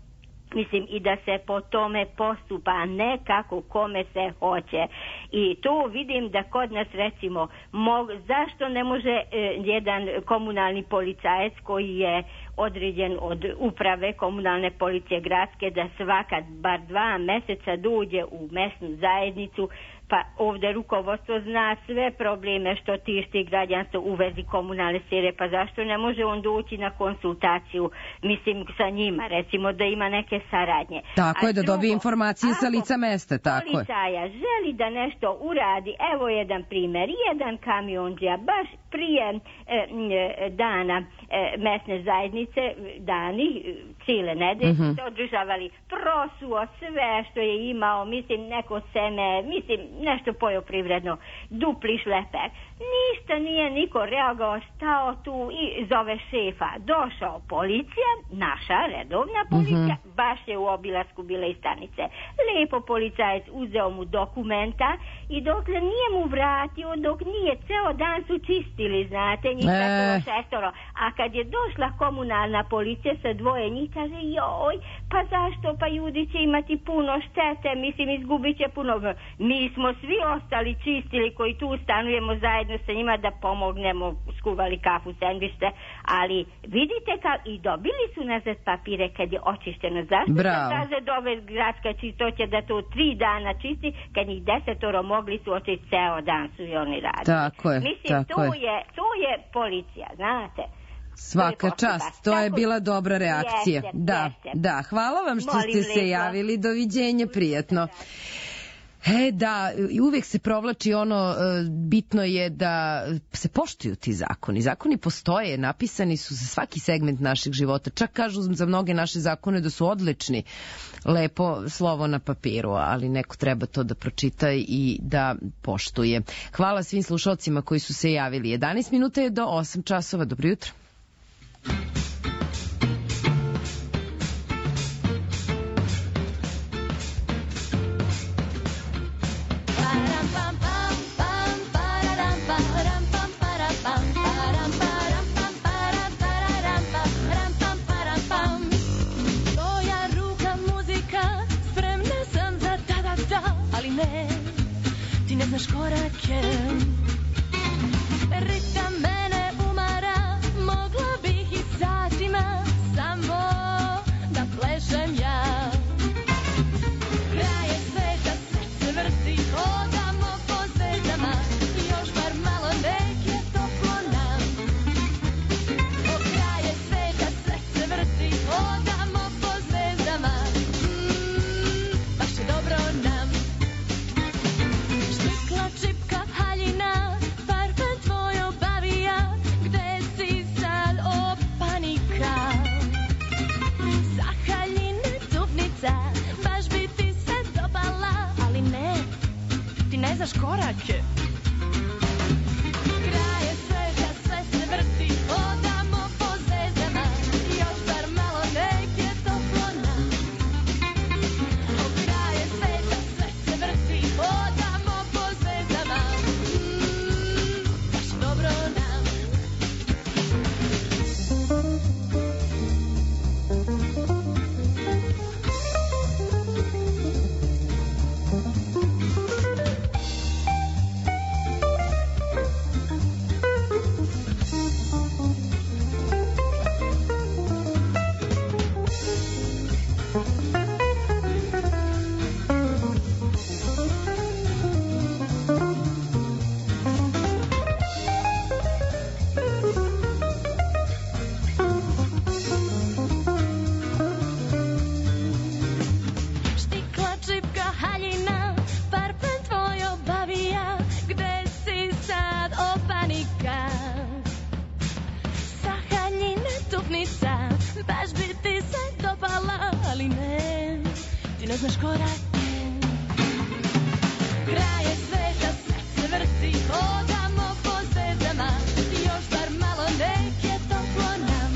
Mislim, i da se po tome postupa, a ne kako kome se hoće. I tu vidim da kod nas, recimo, zašto ne može jedan komunalni policajac koji je određen od uprave komunalne policije gradske da svaka bar 2 meseca dođe u mesnu zajednicu, pa ovdje rukovodstvo zna sve probleme što tišti građanstvo u vezi komunalne sfere, pa zašto ne može on doći na konsultaciju, mislim, sa njima, recimo da ima neke saradnje. Tako je, da dobije informacije sa lica mesta, tako je. Policaja želi da nešto uradi, evo jedan primjer, jedan kamionđija baš prije dana mesne zajednice, dani, cijele nedelje se održavali, prosuo sve što je imao, mislim, neko seme, mislim, nešto poljoprivredno, dupli šleper. Ništa nije niko reagovao, stao tu i zove šefa. Došao policija, naša redovna policija, baš je u obilasku bila iz stanice. Lepo policajac uzeo mu dokumenta i dokle nije mu vratio, dok nije, ceo dan su čistili, znate, njih 6. A kad je došla komunalna policija sa 2 njih, kaže, joj, pa zašto, pa ljudi će imati puno štete, mislim, izgubit će puno. Mi smo svi ostali čistili koji tu stanujemo zajedno sa njima da pomognemo, skuvali kafu, sendviče, ali vidite i dobili su nazad papire kad je očišteno. Zašto se kaže dove gradska čistoća da to 3 dana čisti, kad njih 10 mogli su očistiti, ceo dan su i oni radili. Tako je, mislim, tako to je policija, znate. Svaka čast, to je bila dobra reakcija. Da, hvala vam što ste se javili, doviđenja, prijatno. Da, uvijek se provlači ono, bitno je da se poštuju ti zakoni. Zakoni postoje, napisani su za svaki segment našeg života. Čak kažu za mnoge naše zakone da su odlični, lepo slovo na papiru, ali neko treba to da pročita i da poštuje. Hvala svim slušalcima koji su se javili. 11 minuta je do 8 časova. Dobro jutro. Znaš korake, ritam mene umara, mogla bih i satima samo da plešem ja. Kraj je sveta, sve se vrti, hodamo po zvezdama, još bar malo nek je toplo nam. Kraj je sveta, sve se vrti, hodamo po zvezdama, baš je dobro nam. Čipka haljina, parfem tvoj obavija, gde si sad opanika? Sa haljine tupnica, baš bi ti se dopala, ali ne, ti ne znaš korake. Kraj je sveta, sve se vrti, hodamo po zvezdama, još bar malo nek je toplo nam. Kraj je sveta, sve se vrti, hodamo po zvezdama, baš dobro nam. Štikla, čipka, haljina, parfem tvoj obavija, gde si sad opanika? Sa haljine tupnica, baš bi ti se dopala, ali ne, ti ne znaš korake. Kraj je sveta, sve se vrti, hodamo po zvezdama, još bar malo nek je toplo nam.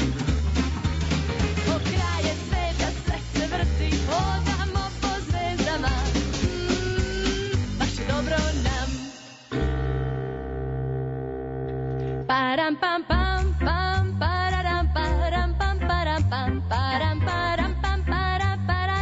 Kraj je sveta, sve se vrti, hodamo po zvezdama, baš je dobro nam. Param pam pam pam pararam param pam param pam param param pam param param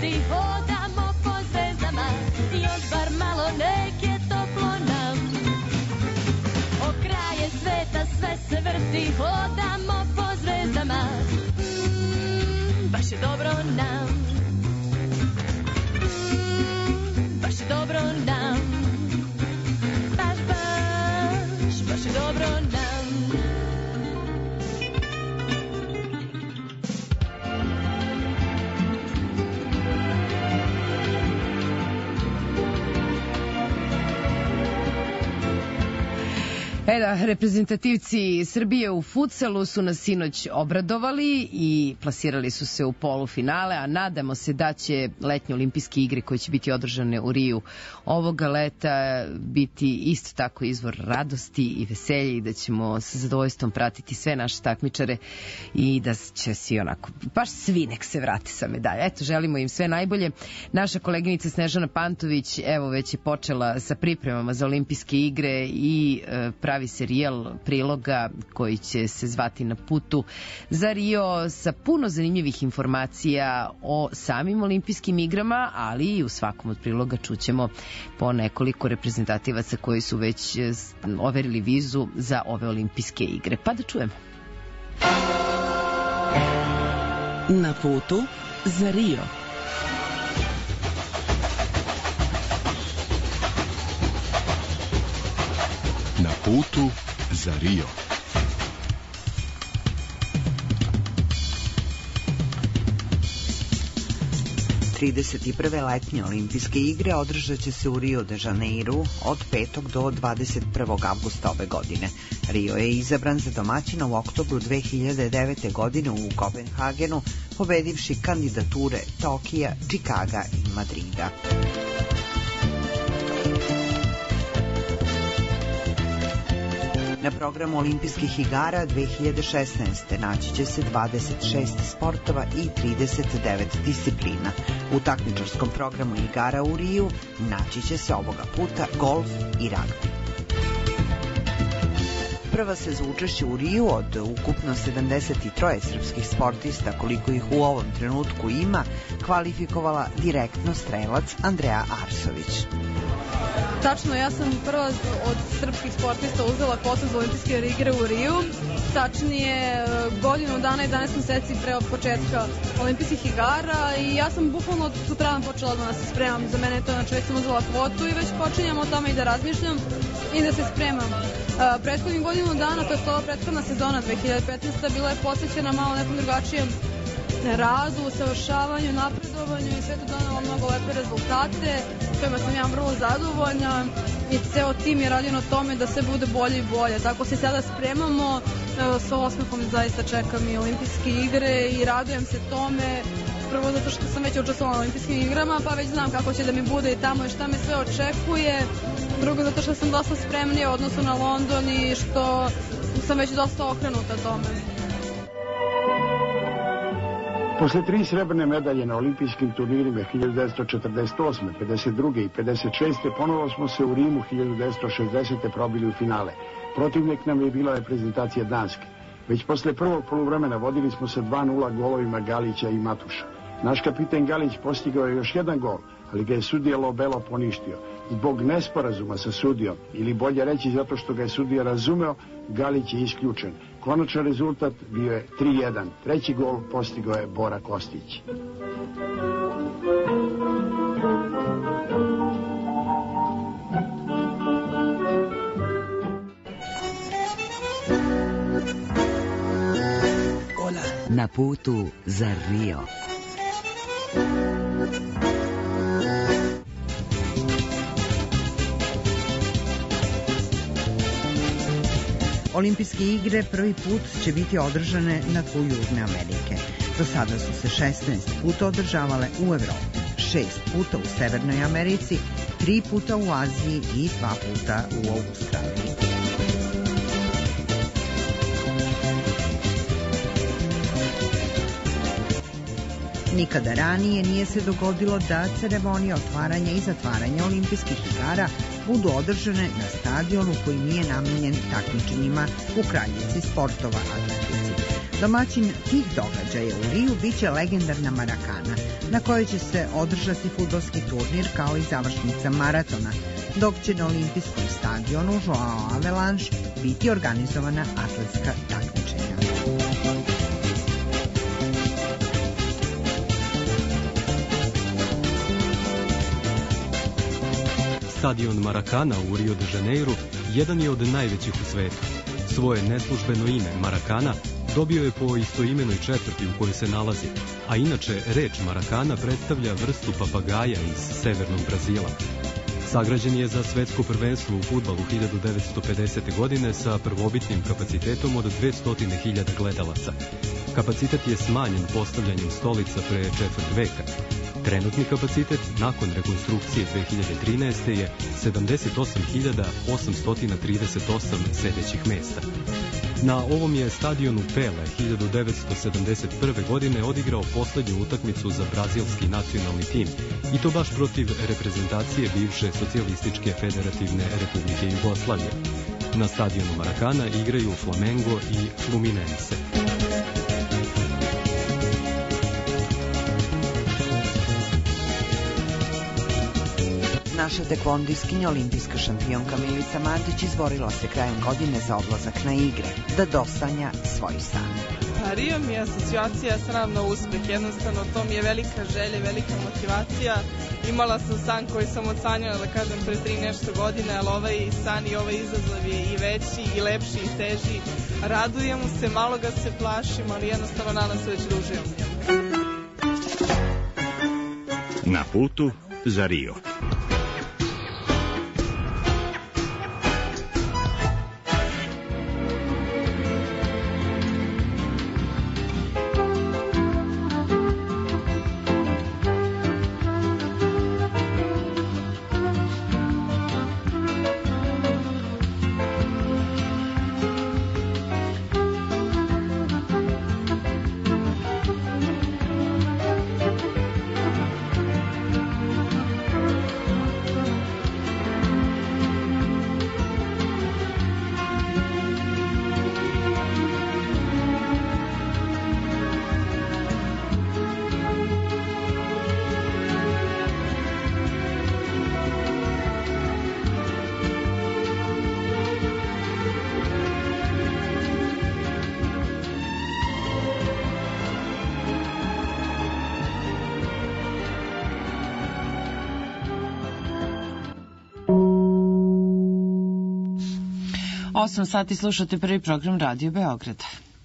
vrti, hodamo po zvezdama, još bar malo nek je toplo nam. O kraje sveta sve se vrti, hodamo po zvezdama, baš je dobro nam. Baš je dobro nam. Baš je dobro nam. Reprezentativci Srbije u futsalu su nas sinoć obradovali i plasirali su se u polufinale, a nadamo se da će letnje olimpijske igre koje će biti održane u Riju ovoga leta biti isto tako izvor radosti i veselja i da ćemo sa zadovoljstvom pratiti sve naše takmičare i da će svi onako, baš svi nek se vrate sa medalja. Eto, želimo im sve najbolje. Naša koleginica Snežana Pantović, evo, već je počela sa pripremama za olimpijske igre i pravi serijal priloga koji će se zvati Na putu za Rio sa puno zanimljivih informacija o samim olimpijskim igrama, ali i u svakom od priloga čućemo po nekoliko reprezentativaca koji su već overili vizu za ove olimpijske igre. Pa da čujemo. Na putu za Rio. Na putu za Rio. Tridesetprve letnje olimpijske igre održat će se u Rio de Janeiru od 5. do 21. avgusta ove godine. Rio je izabran za domaćina u oktobru 2009. godine u Kopenhagenu, pobedivši kandidature Tokija, Čikaga i Madrida. Na programu olimpijskih igara 2016. naći će se 26 sportova i 39 disciplina. U takmičarskom programu igara u Riju naći će se ovoga puta golf i ragbi. Prva se za učešće u Riju od ukupno 73 srpskih sportista, koliko ih u ovom trenutku ima, kvalifikovala direktno strelac Andreja Arsović. Tačno, ja sam prva od srpskih sportista uzela kvotu za olimpijske igre u Riju. Tačnije, godinu dana i 11 meseci pre od početka olimpijskih igara i ja sam bukvalno od sutradan počela da se spremam. Za mene je to, znači već sam uzela kvotu i već počinjam o tome i da razmišljam i da se spremam. Prethodnih godinu dana, to je ova prethodna sezona 2015. bila je posvećena malo nekom drugačijem radu, usavršavanju, napredovanju i sve to donalo mnogo lepe rezultate, kojima sam ja vrlo zadovoljna i ceo tim je radio na tome da sve bude bolje i bolje. Tako se sada spremamo, sa osmehom zaista čekam i olimpijske igre i radujem se tome, prvo zato što sam već učestvovala na olimpijskim igrama, pa već znam kako će da mi bude i tamo i šta me sve očekuje. Drugo, zato što sam dosta spremnija u odnosu na London i što sam već dosta okrenuta tome. Posle 3 srebrne medalje na olimpijskim turnirima 1948., 52. i 56. ponovo smo se u Rimu 1960. probili u finale. Protivnik nam je bila reprezentacija Danske. Već posle prvog poluvremena vodili smo se 2:0 golovima Galića i Matuša. Naš kapiten Galić postigao je još jedan gol, ali ga je sudija Lobelo poništio. Zbog nesporazuma sa sudijom, ili bolje reći zato što ga je sudija razumeo, Galić je isključen. Konačan rezultat bio je 3:1. Treći gol postigao je Bora Kostić. Na putu za Rio. Olimpijske igre prvi put će biti održane na tlu Južne Amerike. Do sada su se 16 puta održavale u Evropi, 6 puta u Severnoj Americi, 3 puta u Aziji i 2 puta u Australiji. Nikada ranije nije se dogodilo da ceremonije otvaranja i zatvaranja olimpijskih igara budu održane na stadionu koji nije namenjen takmičenjima u kraljici sportova atletici. Domaćin tih događaja u Riju biće legendarna Marakana, na kojoj će se održati fudbalski turnir kao i završnica maratona, dok će na olimpijskom stadionu Joao Avelange biti organizovana atletska takmičenja. Stadion Marakana u Rio de Janeiru jedan je od najvećih u svetu. Svoje neslužbeno ime Marakana dobio je po istoimenoj četvrti u kojoj se nalazi, a inače reč Marakana predstavlja vrstu papagaja iz severnog Brazila. Sagrađen je za svetsko prvenstvo u fudbalu 1950. godine sa prvobitnim kapacitetom od 200.000 gledalaca. Kapacitet je smanjen postavljanjem stolica pre četvrt veka. Trenutni kapacitet nakon rekonstrukcije 2013. je 78.838 sedećih mesta. Na ovom je stadionu Pele 1971. godine odigrao poslednju utakmicu za brazilski nacionalni tim, i to baš protiv reprezentacije bivše Socijalističke federativne Republike Jugoslavije. Na stadionu Marakana igraju Flamengo i Fluminense. Naša tekvondiskinja, olimpijska šampionka Milica Mandić izborila se krajem godine za odlazak na igre, da dostanja svoj san. Rio mi je asocijacija sram na uspeh, jednostavno to mi je velika želja, velika motivacija. Imala sam san koji sam odsanjala, da kažem, pre 3 nešto godine, ali ovaj san i ovaj izazov je i veći, i lepši, i teži. Radujem mu se, malo ga se plašim, ali jednostavno nadam se da ću da uživam u njemu. Na putu za Rio. Osam sati slušate prvi program Radio Beograda.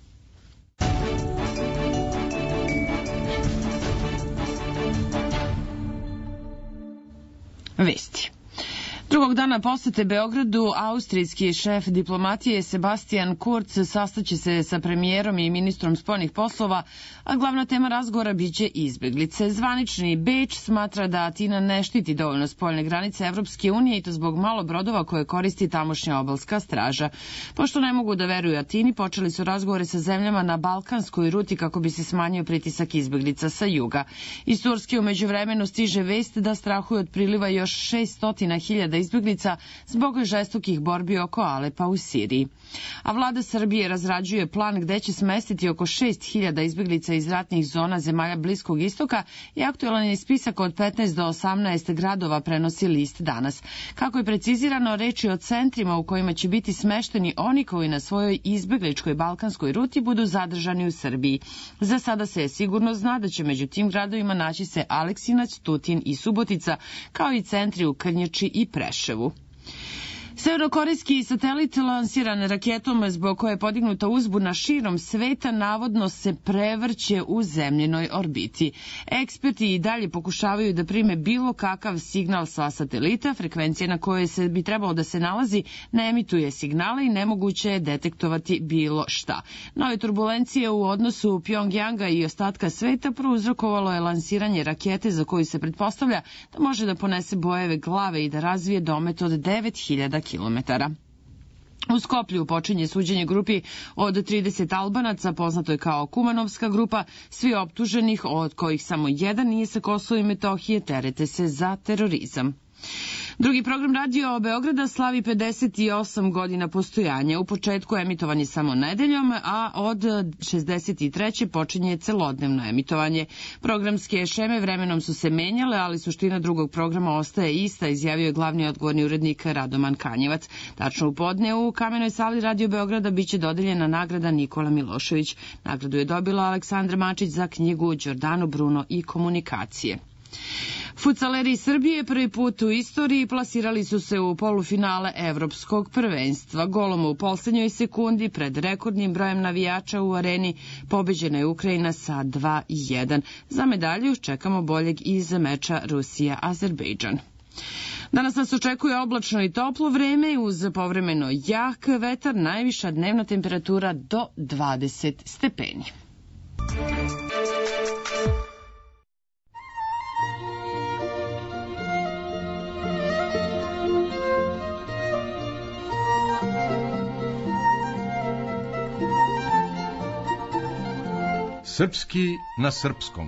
Vesti. Drugog dana posete Beogradu, austrijski šef diplomatije Sebastian Kurz sastaće se sa premijerom i ministrom spoljnih poslova, a glavna tema razgovora biće izbeglice. Zvanični Beč smatra da Atina ne štiti dovoljno spoljne granice Evropske unije i to zbog malo brodova koje koristi tamošnja obalska straža. Pošto ne mogu da veruju Atini, počeli su razgovore sa zemljama na balkanskoj ruti kako bi se smanjio pritisak izbeglica sa juga. Iz Turske u međuvremenu stiže vest da strahuju od priliva još 600.000 izbeglica zbog žestokih borbi oko Alepa u Siriji. A vlada Srbije razrađuje plan gde će smestiti oko 6.000 izbeglica iz ratnih zona zemalja Bliskog istoka i aktualan je spisak od 15 do 18 gradova, prenosi list danas. Kako je precizirano, reč je o centrima u kojima će biti smešteni oni koji na svojoj izbegličkoj balkanskoj ruti budu zadržani u Srbiji. Za sada se sigurno zna da će među tim gradovima naći se Aleksinac, Tutin i Subotica, kao i centri u Krnjači i Preševu. Severnokorejski satelit lansiran raketom zbog koje je podignuta uzbuna širom sveta navodno se prevrće u zemljinoj orbiti. Eksperti i dalje pokušavaju da prime bilo kakav signal sa satelita, frekvencija na kojoj se bi trebalo da se nalazi ne emituje signale i nemoguće je detektovati bilo šta. Nove turbulencije u odnosu Pjongjanga i ostatka sveta prouzrokovalo je lansiranje rakete za koju se pretpostavlja da može da ponese bojeve glave i da razvije domet od 9.000 kilometara. U Skoplju počinje suđenje grupi od 30 Albanaca, poznato je kao Kumanovska grupa. Svi optuženih, od kojih samo jedan nije sa Kosova i Metohije, terete se za terorizam. Drugi program Radio Beograda slavi 58 godina postojanja. U početku emitovan je samo nedeljom, a od 63. počinje celodnevno emitovanje. Programske šeme vremenom su se menjale, ali suština drugog programa ostaje ista, izjavio je glavni odgovorni urednik Radoman Kanjevac. Tačno u podne u Kamenoj sali Radio Beograda biće dodeljena nagrada Nikola Milošević. Nagradu je dobila Aleksandra Mačić za knjigu Đordano Bruno i komunikacije. Fudsaleri Srbije prvi put u istoriji plasirali su se u polufinale Evropskog prvenstva. Golom u poslednjoj sekundi pred rekordnim brojem navijača u areni pobeđena je Ukrajina sa 2:1. Za medalju čekamo boljeg iz meča Rusija-Azerbejdžan. Danas nas očekuje oblačno i toplo vreme uz povremeno jak vetar, najviša dnevna temperatura do 20 stepeni. Srpski na srpskom.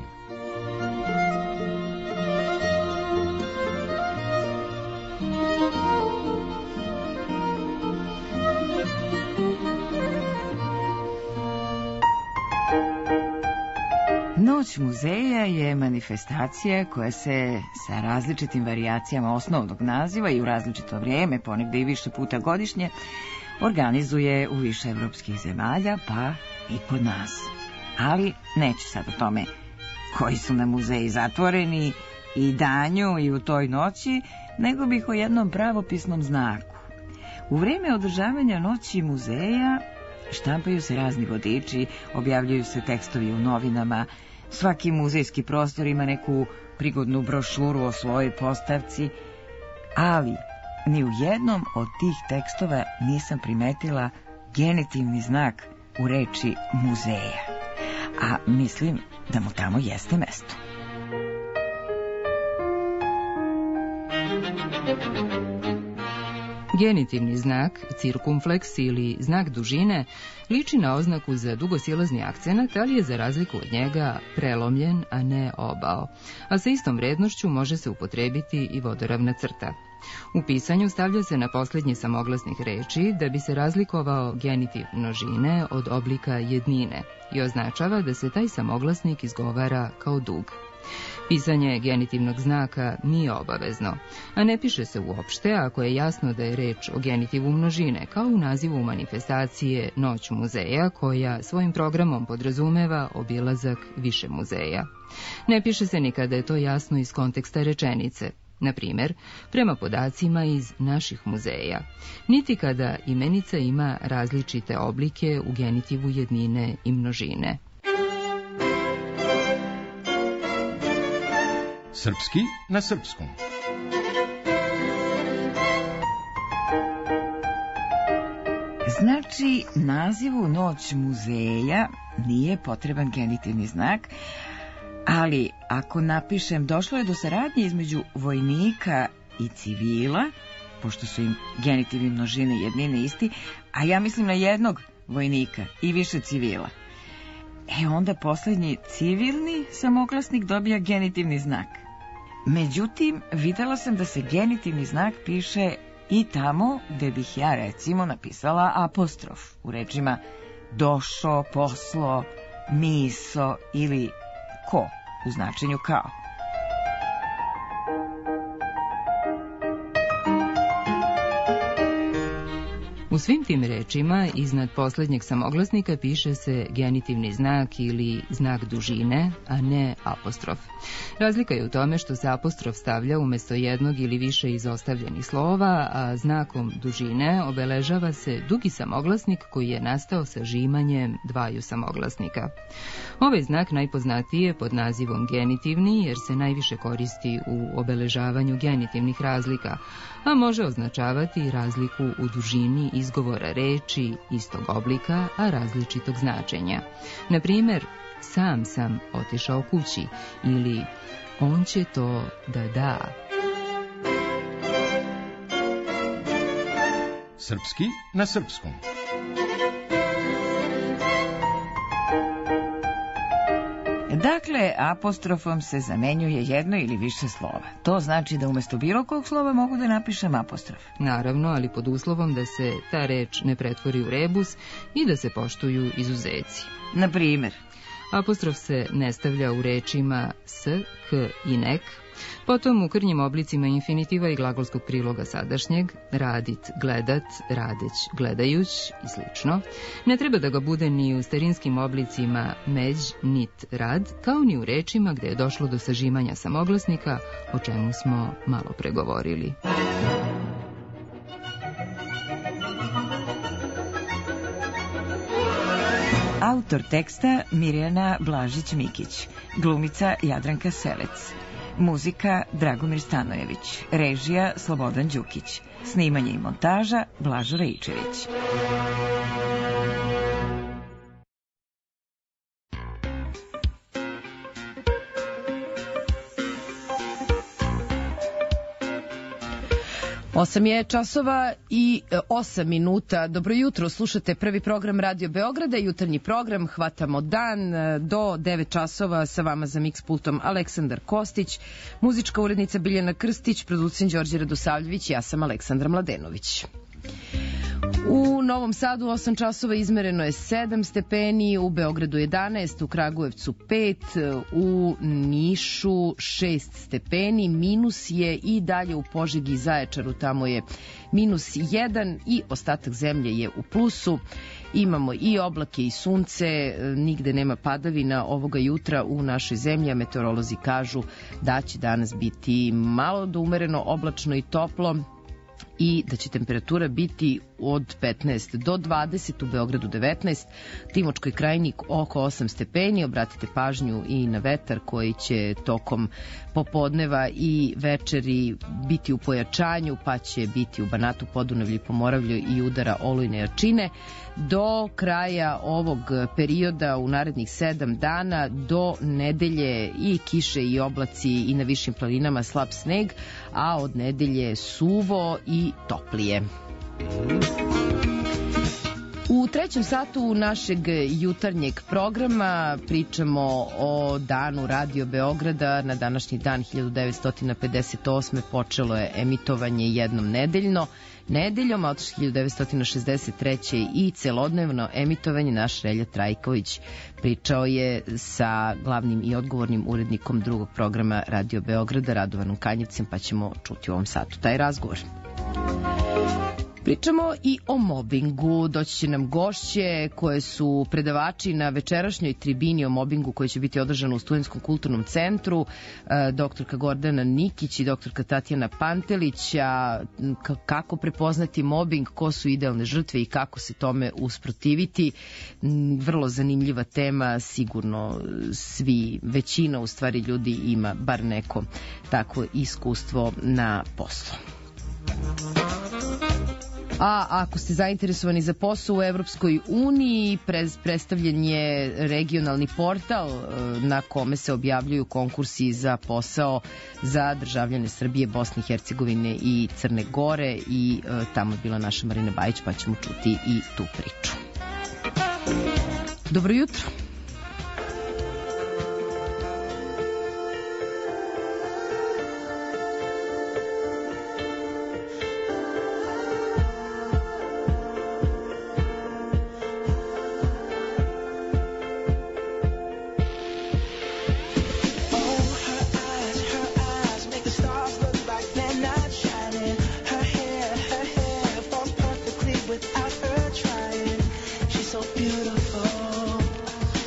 Noć muzeja je manifestacija koja se sa različitim varijacijama osnovnog naziva i u različito vrijeme, ponegde i više puta godišnje, organizuje u više evropskih zemalja, pa i kod nas. Ali neću sad o tome koji su na muzeji zatvoreni i danju i u toj noći, nego bih o jednom pravopisnom znaku. U vreme održavanja noći muzeja štampaju se razni vodiči, objavljuju se tekstovi u novinama, svaki muzejski prostor ima neku prigodnu brošuru o svojoj postavci, ali ni u jednom od tih tekstova nisam primetila genitivni znak u reči muzeja. A mislim da mu tamo jeste mesto. Genitivni znak, cirkumfleks ili znak dužine, liči na oznaku za dugosilazni akcenat, ali je za razliku od njega prelomljen, a ne obao. A sa istom vrednošću može se upotrebiti i vodoravna crta. U pisanju stavlja se na posljednji samoglasnih reči da bi se razlikovao genitiv množine od oblika jednine i označava da se taj samoglasnik izgovara kao dug. Pisanje genitivnog znaka nije obavezno, a ne piše se uopšte ako je jasno da je reč o genitivu množine, kao u nazivu manifestacije Noć muzeja, koja svojim programom podrazumeva obilazak više muzeja. Ne piše se ni kada je to jasno iz konteksta rečenice, na primjer, prema podacima iz naših muzeja, niti kada imenica ima različite oblike u genitivu jednine i množine. Srpski na srpskom. Znači, nazivu Noć muzeja nije potreban genitivni znak, ali ako napišem došlo je do saradnje između vojnika i civila, pošto su im genitivi množine jednine isti, a ja mislim na jednog vojnika i više civila, onda posljednji civilni samoglasnik dobija genitivni znak. Međutim, videla sam da se genitivni znak piše i tamo gde bih ja recimo napisala apostrof u rečima došo, poslo, miso ili ko u značenju kao. U svim tim rečima iznad posljednjeg samoglasnika piše se genitivni znak ili znak dužine, a ne apostrof. Razlika je u tome što se apostrof stavlja umjesto jednog ili više izostavljenih slova, a znakom dužine obeležava se dugi samoglasnik koji je nastao sa žimanjem dvaju samoglasnika. Ovaj znak najpoznatiji je pod nazivom genitivni jer se najviše koristi u obeležavanju genitivnih razlika, a može označavati razliku u dužini izgovora reči istog oblika, a različitog značenja. Na primjer, sam sam otišao kući ili on će to da da. Srpski na srpskom. Dakle, apostrofom se zamenjuje jedno ili više slova. To znači da umjesto bilo kog slova mogu da napišem apostrof. Naravno, ali pod uslovom da se ta reč ne pretvori u rebus i da se poštuju izuzeci. Na primjer? Apostrof se ne stavlja u rečima s, k i nek, potom u krnjim oblicima infinitiva i glagolskog priloga sadašnjeg, radit, gledat, radeć, gledajuć i slično. Ne treba da ga bude ni u starinskim oblicima međ, nit, rad, kao ni u rečima gde je došlo do sažimanja samoglasnika, o čemu smo malo pregovorili. Autor teksta Mirjana Blažić-Mikić, glumica Jadranka Selec, muzika Dragomir Stanojević, režija Slobodan Đukić, snimanje i montaža Blažo Rejčević. Osam je časova i 8 minuta. Dobro jutro, slušate prvi program Radio Beograda, jutarnji program, hvatamo dan do 9 časova, sa vama za mix pultom Aleksandar Kostić, muzička urednica Biljana Krstić, producent Đorđe Radosavljević, ja sam Aleksandra Mladenović. U Novom Sadu 8 časova izmereno je 7 stepeni, u Beogradu 11, u Kragujevcu 5, u Nišu 6 stepeni, minus je i dalje u Požegi i Zaječaru, tamo je minus 1 i ostatak zemlje je u plusu. Imamo i oblake i sunce, nigde nema padavina ovoga jutra u našoj zemlji, a meteorolozi kažu da će danas biti malo do umereno oblačno i toplo, i da će temperatura biti od 15 do 20, u Beogradu 19, Timočkoj krajini oko 8 stepeni. Obratite pažnju i na vetar koji će tokom popodneva i večeri biti u pojačanju, pa će biti u Banatu, Podunavlju i Pomoravlju i udara olujne jačine. Do kraja ovog perioda u narednih 7 dana do nedelje i kiše i oblaci i na višim planinama slab sneg, a od nedelje suvo i toplije. U trećem satu našeg jutarnjeg programa pričamo o danu Radio Beograda. Na današnji dan 1958. počelo je emitovanje jednom nedeljom, a od 1963. i celodnevno emitovanje. Naš Relja Trajković pričao je sa glavnim i odgovornim urednikom drugog programa Radio Beograda, Radovanom Kanjevcem, pa ćemo čuti u ovom satu taj razgovor. Pričamo i o mobingu. Doći će nam gošće koje su predavači na večerašnjoj tribini o mobingu koji će biti održano u Studentskom kulturnom centru, doktorka Gordana Nikić i doktorka Tatjana Pantelić. Kako prepoznati mobing, ko su idealne žrtve i kako se tome usprotiviti. Vrlo zanimljiva tema, sigurno većina u stvari ljudi ima bar neko takvo iskustvo na poslu. A ako ste zainteresovani za posao u Evropskoj uniji, predstavljen je regionalni portal na kome se objavljuju konkursi za posao za državljane Srbije, Bosne i Hercegovine i Crne Gore, i tamo je bila naša Marina Bajić, pa ćemo čuti i tu priču. Dobro jutro. Without her trying, she's so beautiful.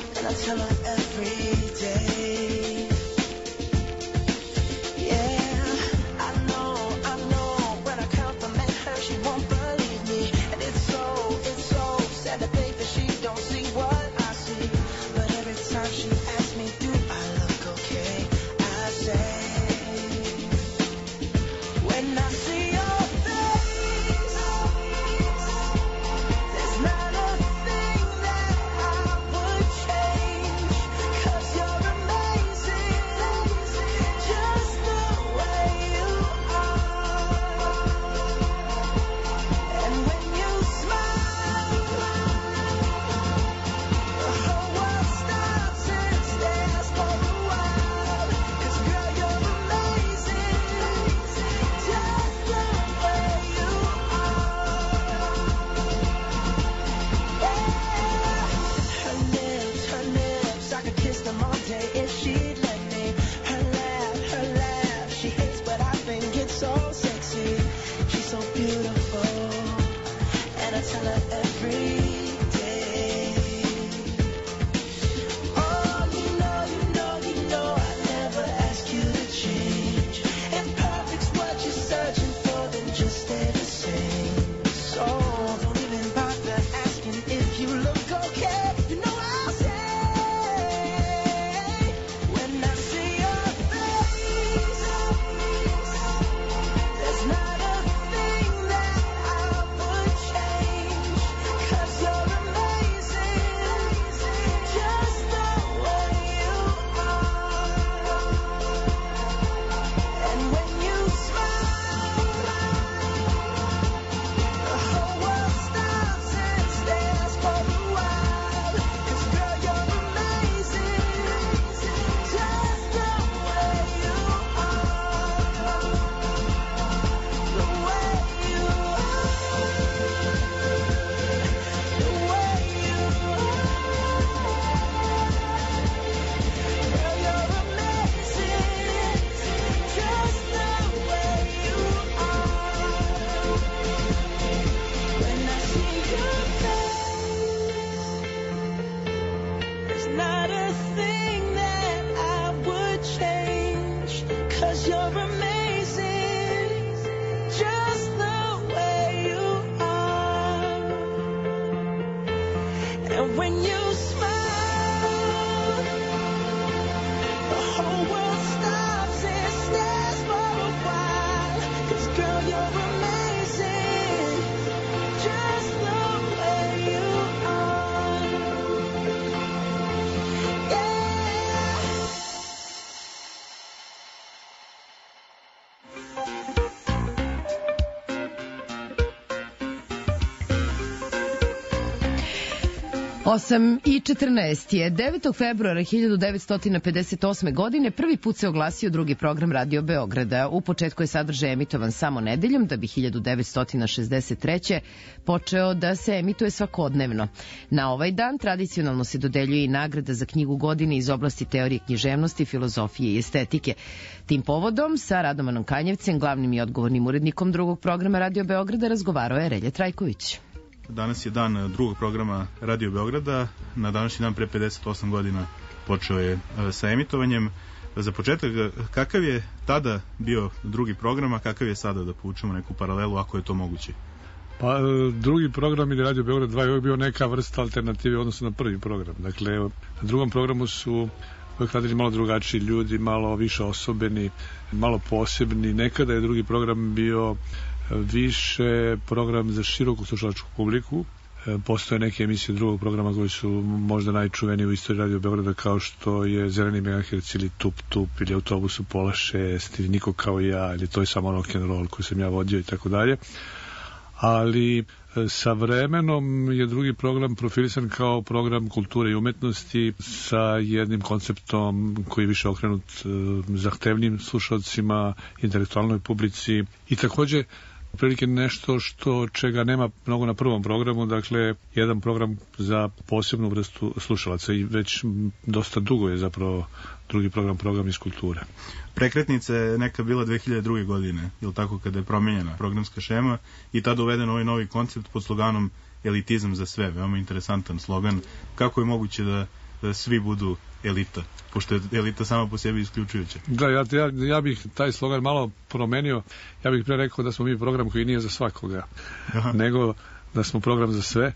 change, 'cause you're amazing, just the way you are. And when you smile, the whole world stops and stares for a while, 'cause girl, you're amazing, just the way you are. Yeah. 8:14 je 9. februara 1958. godine prvi put se oglasio drugi program Radio Beograda. U početku je sadržaj emitovan samo nedeljom, da bi 1963. počeo da se emituje svakodnevno. Na ovaj dan tradicionalno se dodeljuje i nagrada za knjigu godine iz oblasti teorije književnosti, filozofije i estetike. Tim povodom sa Radomanom Kanjevcem, glavnim i odgovornim urednikom drugog programa Radio Beograda, razgovarao je Relja Trajković. Danas je dan drugog programa Radio Beograda. Na današnji dan pre 58 godina počeo je sa emitovanjem. Za početak, kakav je tada bio drugi program, a kakav je sada, da povučemo neku paralelu, ako je to moguće? Pa, drugi program ili Radio Beograd 2 je uvijek bio neka vrsta alternative odnosno na prvi program. Dakle, na drugom programu su uvijek radili malo drugačiji ljudi, malo više osobeni, malo posebni. Nekada je drugi program bio više program za široku slušalačku publiku. Postoje neke emisije drugog programa koji su možda najčuveniji u istoriji Radio Beograda, kao što je Zeleni megaherc ili Tup Tup ili Autobus u pola 6 ili Niko kao ja ili To je samo rock'n'roll koji sam ja vodio i tako dalje. Ali sa vremenom je drugi program profilisan kao program kulture i umetnosti sa jednim konceptom koji je više okrenut zahtevnim slušalcima, intelektualnoj publici i takođe prilike nešto čega nema mnogo na prvom programu, dakle jedan program za posebnu vrstu slušalaca i već dosta dugo je zapravo drugi program iz kulture. Prekretnica je neka bila 2002. godine, je li tako, kada je promenjena programska šema i tada uveden ovaj novi koncept pod sloganom elitizam za sve, veoma interesantan slogan. Kako je moguće da svi budu elita, pošto je elita sama po sebi isključujuća? Da, ja bih taj slogan malo promenio. Ja bih pre rekao da smo mi program koji nije za svakoga, nego da smo program za sve.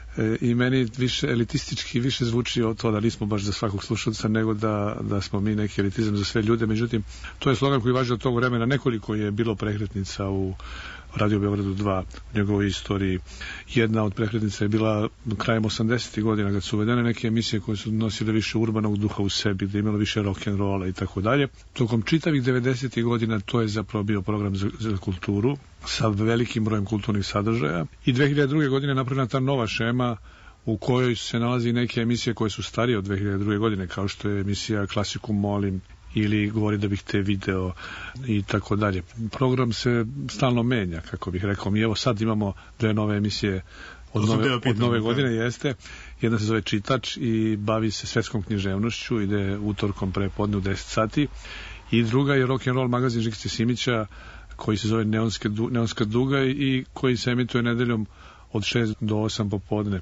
I meni više elitistički više zvuči od to da nismo baš za svakog slušalca, nego da smo mi neki elitizam za sve ljude. Međutim, to je slogan koji važi od tog vremena. Nekoliko je bilo prekretnica u Radio Beogradu 2 u njegovoj istoriji. Jedna od prekretnica je bila krajem 80. godina kad su uvedene neke emisije koje su nosile više urbanog duha u sebi, da je imalo više rock'n'rolla i tako dalje. Tokom čitavih 90. godina to je zapravo bio program za kulturu sa velikim brojem kulturnih sadržaja. I 2002. godine napravljena ta nova šema u kojoj se nalazi neke emisije koje su starije od 2002. godine, kao što je emisija Klasiku molim ili Govori da bih te video i tako dalje. Program se stalno menja, kako bih rekao. Mi evo sad imamo dve nove emisije od nove godine, jeste. Jedna se zove Čitač i bavi se svetskom književnošću, ide utorkom pre podne u 10 sati. I druga je rock'n'roll magazin Žikice Simića koji se zove Neonska duga i koji se emituje nedeljom od 6 do 8 popodne.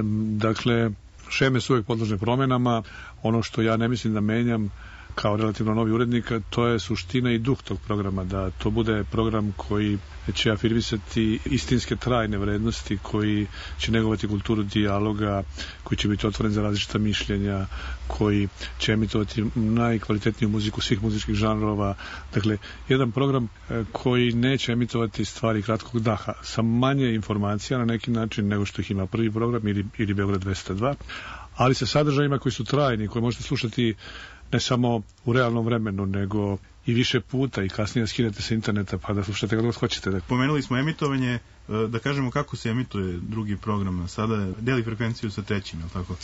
Dakle, šeme su uvijek podložne promenama. Ono što ja ne mislim da menjam kao relativno novi urednik, to je suština i duh tog programa, da to bude program koji će afirmisati istinske trajne vrednosti, koji će negovati kulturu dijaloga, koji će biti otvoren za različita mišljenja, koji će emitovati najkvalitetniju muziku svih muzičkih žanrova. Dakle, jedan program koji neće emitovati stvari kratkog daha, sa manje informacija na neki način nego što ih ima prvi program ili Beograd 202, ali sa sadržajima koji su trajni, koje možete slušati ne samo u realnom vremenu, nego i više puta i kasnije skinete sa interneta pa da slušate kako hoćete. Pomenuli smo emitovanje, da kažemo kako se emituje drugi program, sada deli frekvenciju sa trećim, je li tako?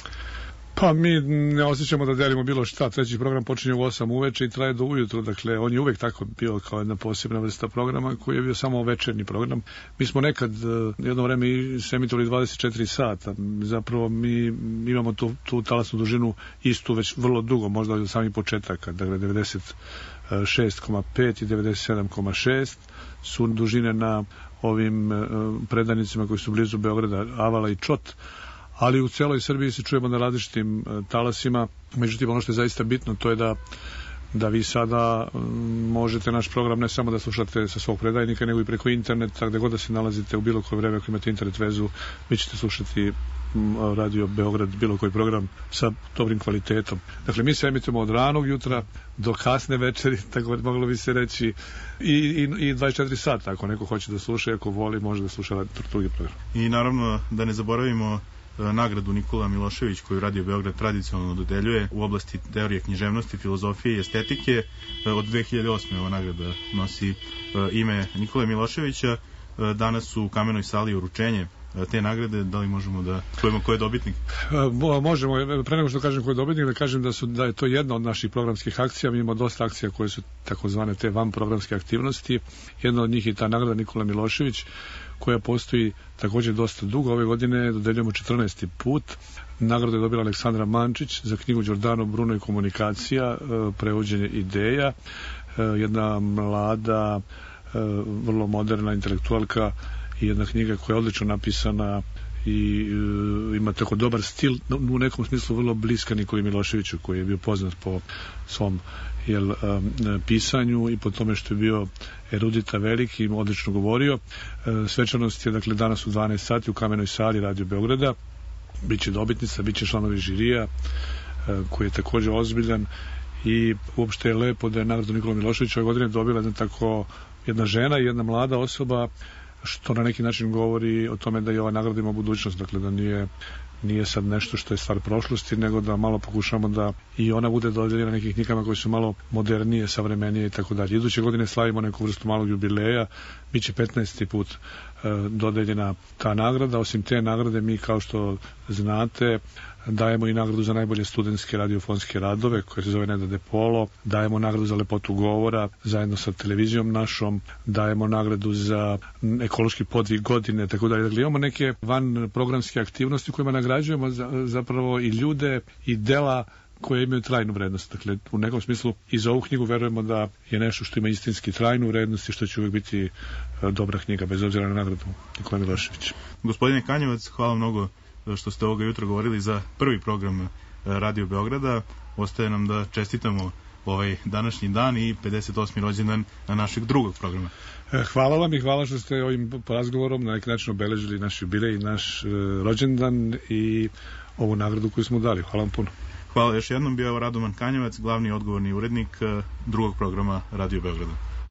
Pa mi ne osjećamo da delimo bilo šta. Treći program počinje u 8 uveče i traje do ujutru, dakle on je uvek tako bio kao jedna posebna vrsta programa koji je bio samo večernji program. Mi smo nekad jedno vreme se emitovali 24 sata, zapravo mi imamo tu talasnu dužinu istu već vrlo dugo, možda od samih početaka, dakle 96,5 i 97,6 su dužine na ovim predanicima koji su blizu Beograda, Avala i Čot, ali u celoj Srbiji se čujemo na različitim talasima. Međutim, ono što je zaista bitno, to je da da vi sada možete naš program ne samo da slušate sa svog predajnika, nego i preko interneta, gde god da se nalazite u bilo koje vreme, ako imate internet vezu, vi ćete slušati Radio Beograd, bilo koji program sa dobrim kvalitetom. Dakle, mi se emitujemo od ranog jutra do kasne večeri, tako moglo bi se reći, i 24 sata, ako neko hoće da sluša, ako voli, može da sluša drugi program. I naravno, da ne zaboravimo nagradu Nikola Milošević koju Radio Beograd tradicionalno dodeljuje u oblasti teorije književnosti, filozofije i estetike. Od 2008. ova nagrada nosi ime Nikole Miloševića. Danas u Kamenoj sali uručenje te nagrade. Da li možemo da čujemo ko je dobitnik? Možemo, pre nego što kažem ko je dobitnik, da kažem da je to jedna od naših programskih akcija. Mi imamo dosta akcija koje su takozvane te van programske aktivnosti. Jedna od njih je ta nagrada Nikola Milošević, koja postoji također dosta dugo. Ove godine dodeljujemo 14. put. Nagradu je dobila Aleksandra Mančić za knjigu Đordano Bruno i komunikacija, prevođenje ideja. Jedna mlada, vrlo moderna intelektualka i jedna knjiga koja je odlično napisana i ima tako dobar stil, u nekom smislu vrlo bliska Nikoli Miloševiću, koji je bio poznat po svom pisanju i po tome što je bio erudita veliki i odlično govorio. Svečanost je dakle danas u 12 sati u Kamenoj sali Radio Beograda. Biće dobitnica, biće članovi žirija koji je također ozbiljan i uopšte je lepo da je nagradu Nikola Miloševića ove godine dobila jedna žena i jedna mlada osoba, što na neki način govori o tome da je ova nagrada ima budućnost, dakle da nije sad nešto što je stvar prošlosti, nego da malo pokušamo da i ona bude dodeljena nekim knjigama koji su malo modernije, savremenije i tako dalje. Iduće godine slavimo neku vrstu malog jubileja, biće 15. put dodeljena ta nagrada. Osim te nagrade mi, kao što znate, dajemo i nagradu za najbolje studentske radiofonske radove koje se zove Neda de Polo, dajemo nagradu za lepotu govora zajedno sa televizijom našom, dajemo nagradu za ekološki podvig godine, tako dalje. Dakle, imamo neke van programske aktivnosti kojima nagrađujemo zapravo i ljude i dela koje imaju trajnu vrednost. Dakle, u nekom smislu i za ovu knjigu verujemo da je nešto što ima istinski trajnu vrednost i što će uvijek biti dobra knjiga, bez obzira na nagradu Nikola Milošević. Gospodine Kanjevac, hvala mnogo što ste ovoga jutra govorili za prvi program Radio Beograda. Ostaje nam da čestitamo ovaj današnji dan i 58. rođendan na našeg drugog programa. Hvala vam i hvala što ste ovim razgovorom na neki način obeležili naš jubilej i naš rođendan i ovu nagradu koju smo dali. Hvala vam puno. Hvala još jednom, bio je Radoman Kanjevac, glavni odgovorni urednik drugog programa Radio Beograda.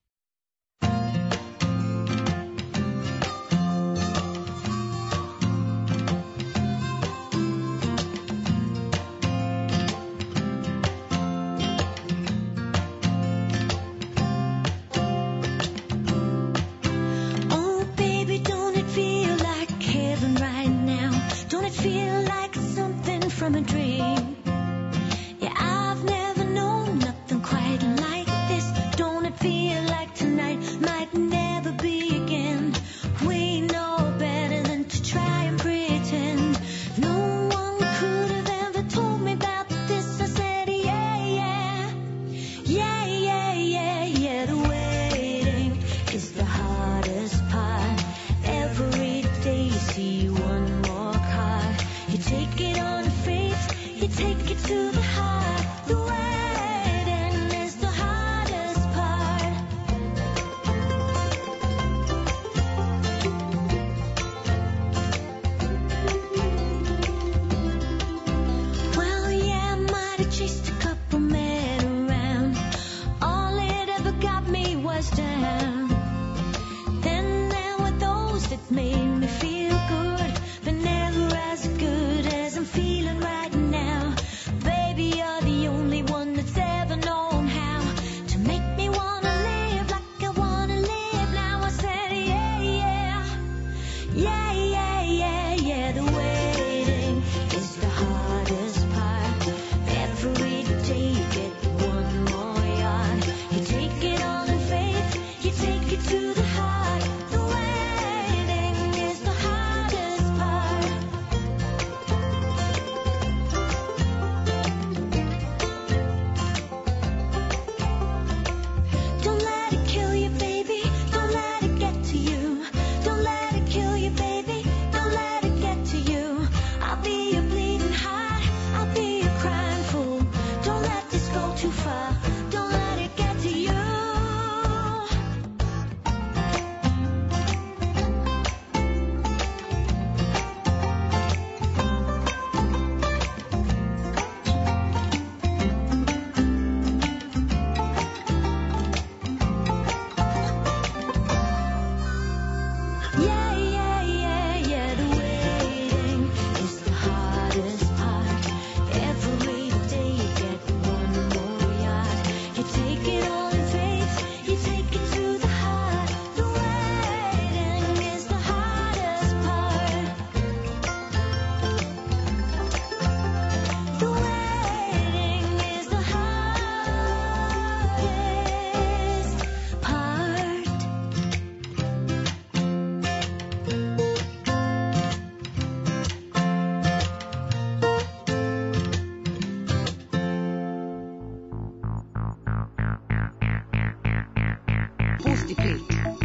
From a dream, yeah, I've never known nothing quite like this. Don't it feel like tonight might never be again? We know better than to try and pretend. No one could have ever told me about this. I said, yeah, yeah, yeah, yeah, yeah, yeah. The waiting is the hardest part. Every day you see one more card. You take it on.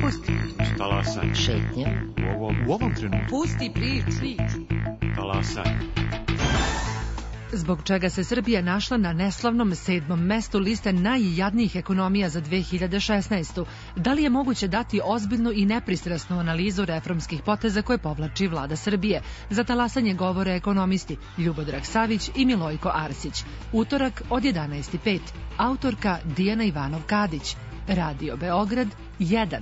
Pusti. Talasaj. Šetnja. U ovom trenutku. Pusti priču. Talasaj. Zbog čega se Srbija našla na neslavnom 7. mestu liste najjadnijih ekonomija za 2016. Da li je moguće dati ozbiljnu i nepristrasnu analizu reformskih poteza koje povlači vlada Srbije? Za talasanje govore ekonomisti Ljubodrag Savić i Milojko Arsić. Utorak od 11:05. Autorka Dijana Ivanov-Kadić. Radio Beograd 1.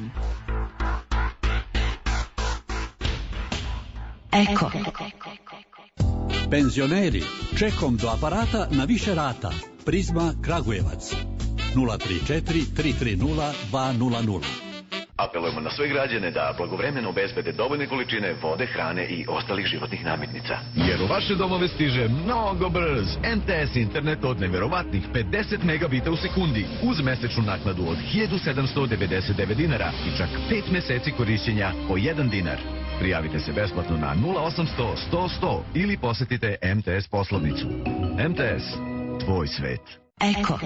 Eko. Penzioneri, čekom do aparata na više rata. Prizma Kragujevac. 034 330 200. Apelujemo na sve građane da blagovremeno obezbede dovoljne količine vode, hrane i ostalih životnih namirnica. Jer u vaše domove stiže mnogo brz MTS internet od neverovatnih 50 megabita u sekundi uz mesečnu naknadu od 1799 dinara i čak 5 meseci korišćenja po 1 dinar. Prijavite se besplatno na 0800 100 100 ili posetite MTS poslovnicu. MTS, tvoj svet. Eko.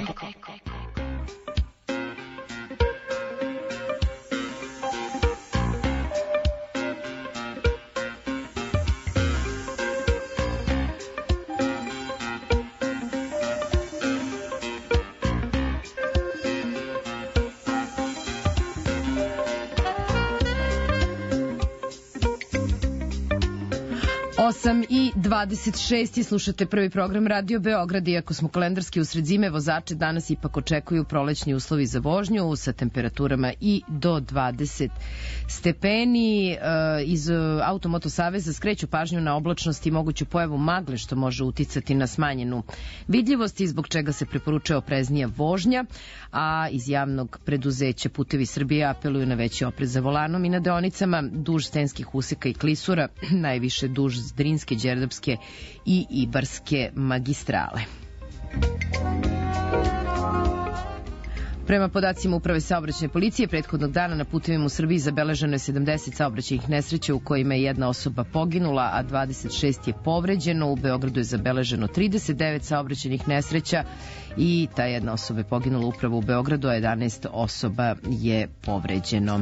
I 26. slušate prvi program Radio Beograd. Iako smo kalendarski usred zime, vozače danas ipak očekuju prolećni uslovi za vožnju sa temperaturama i do 20 stepeni. Iz Automoto Saveza skreću pažnju na oblačnost i moguću pojavu magle, što može uticati na smanjenu vidljivost i zbog čega se preporučuje opreznija vožnja, a iz javnog preduzeća Putevi Srbije apeluju na veći oprez za volanom i na deonicama duž stenskih useka i klisura, najviše duž Drinske, Đerdapske i Ibarske magistrale. Prema podacima Uprave saobraćajne policije, prethodnog dana na putevima u Srbiji zabeleženo je 70 saobraćajnih nesreća u kojima je jedna osoba poginula, a 26 je povređeno. U Beogradu je zabeleženo 39 saobraćajnih nesreća i ta jedna osoba je poginula upravo u Beogradu, a 11 osoba je povređeno.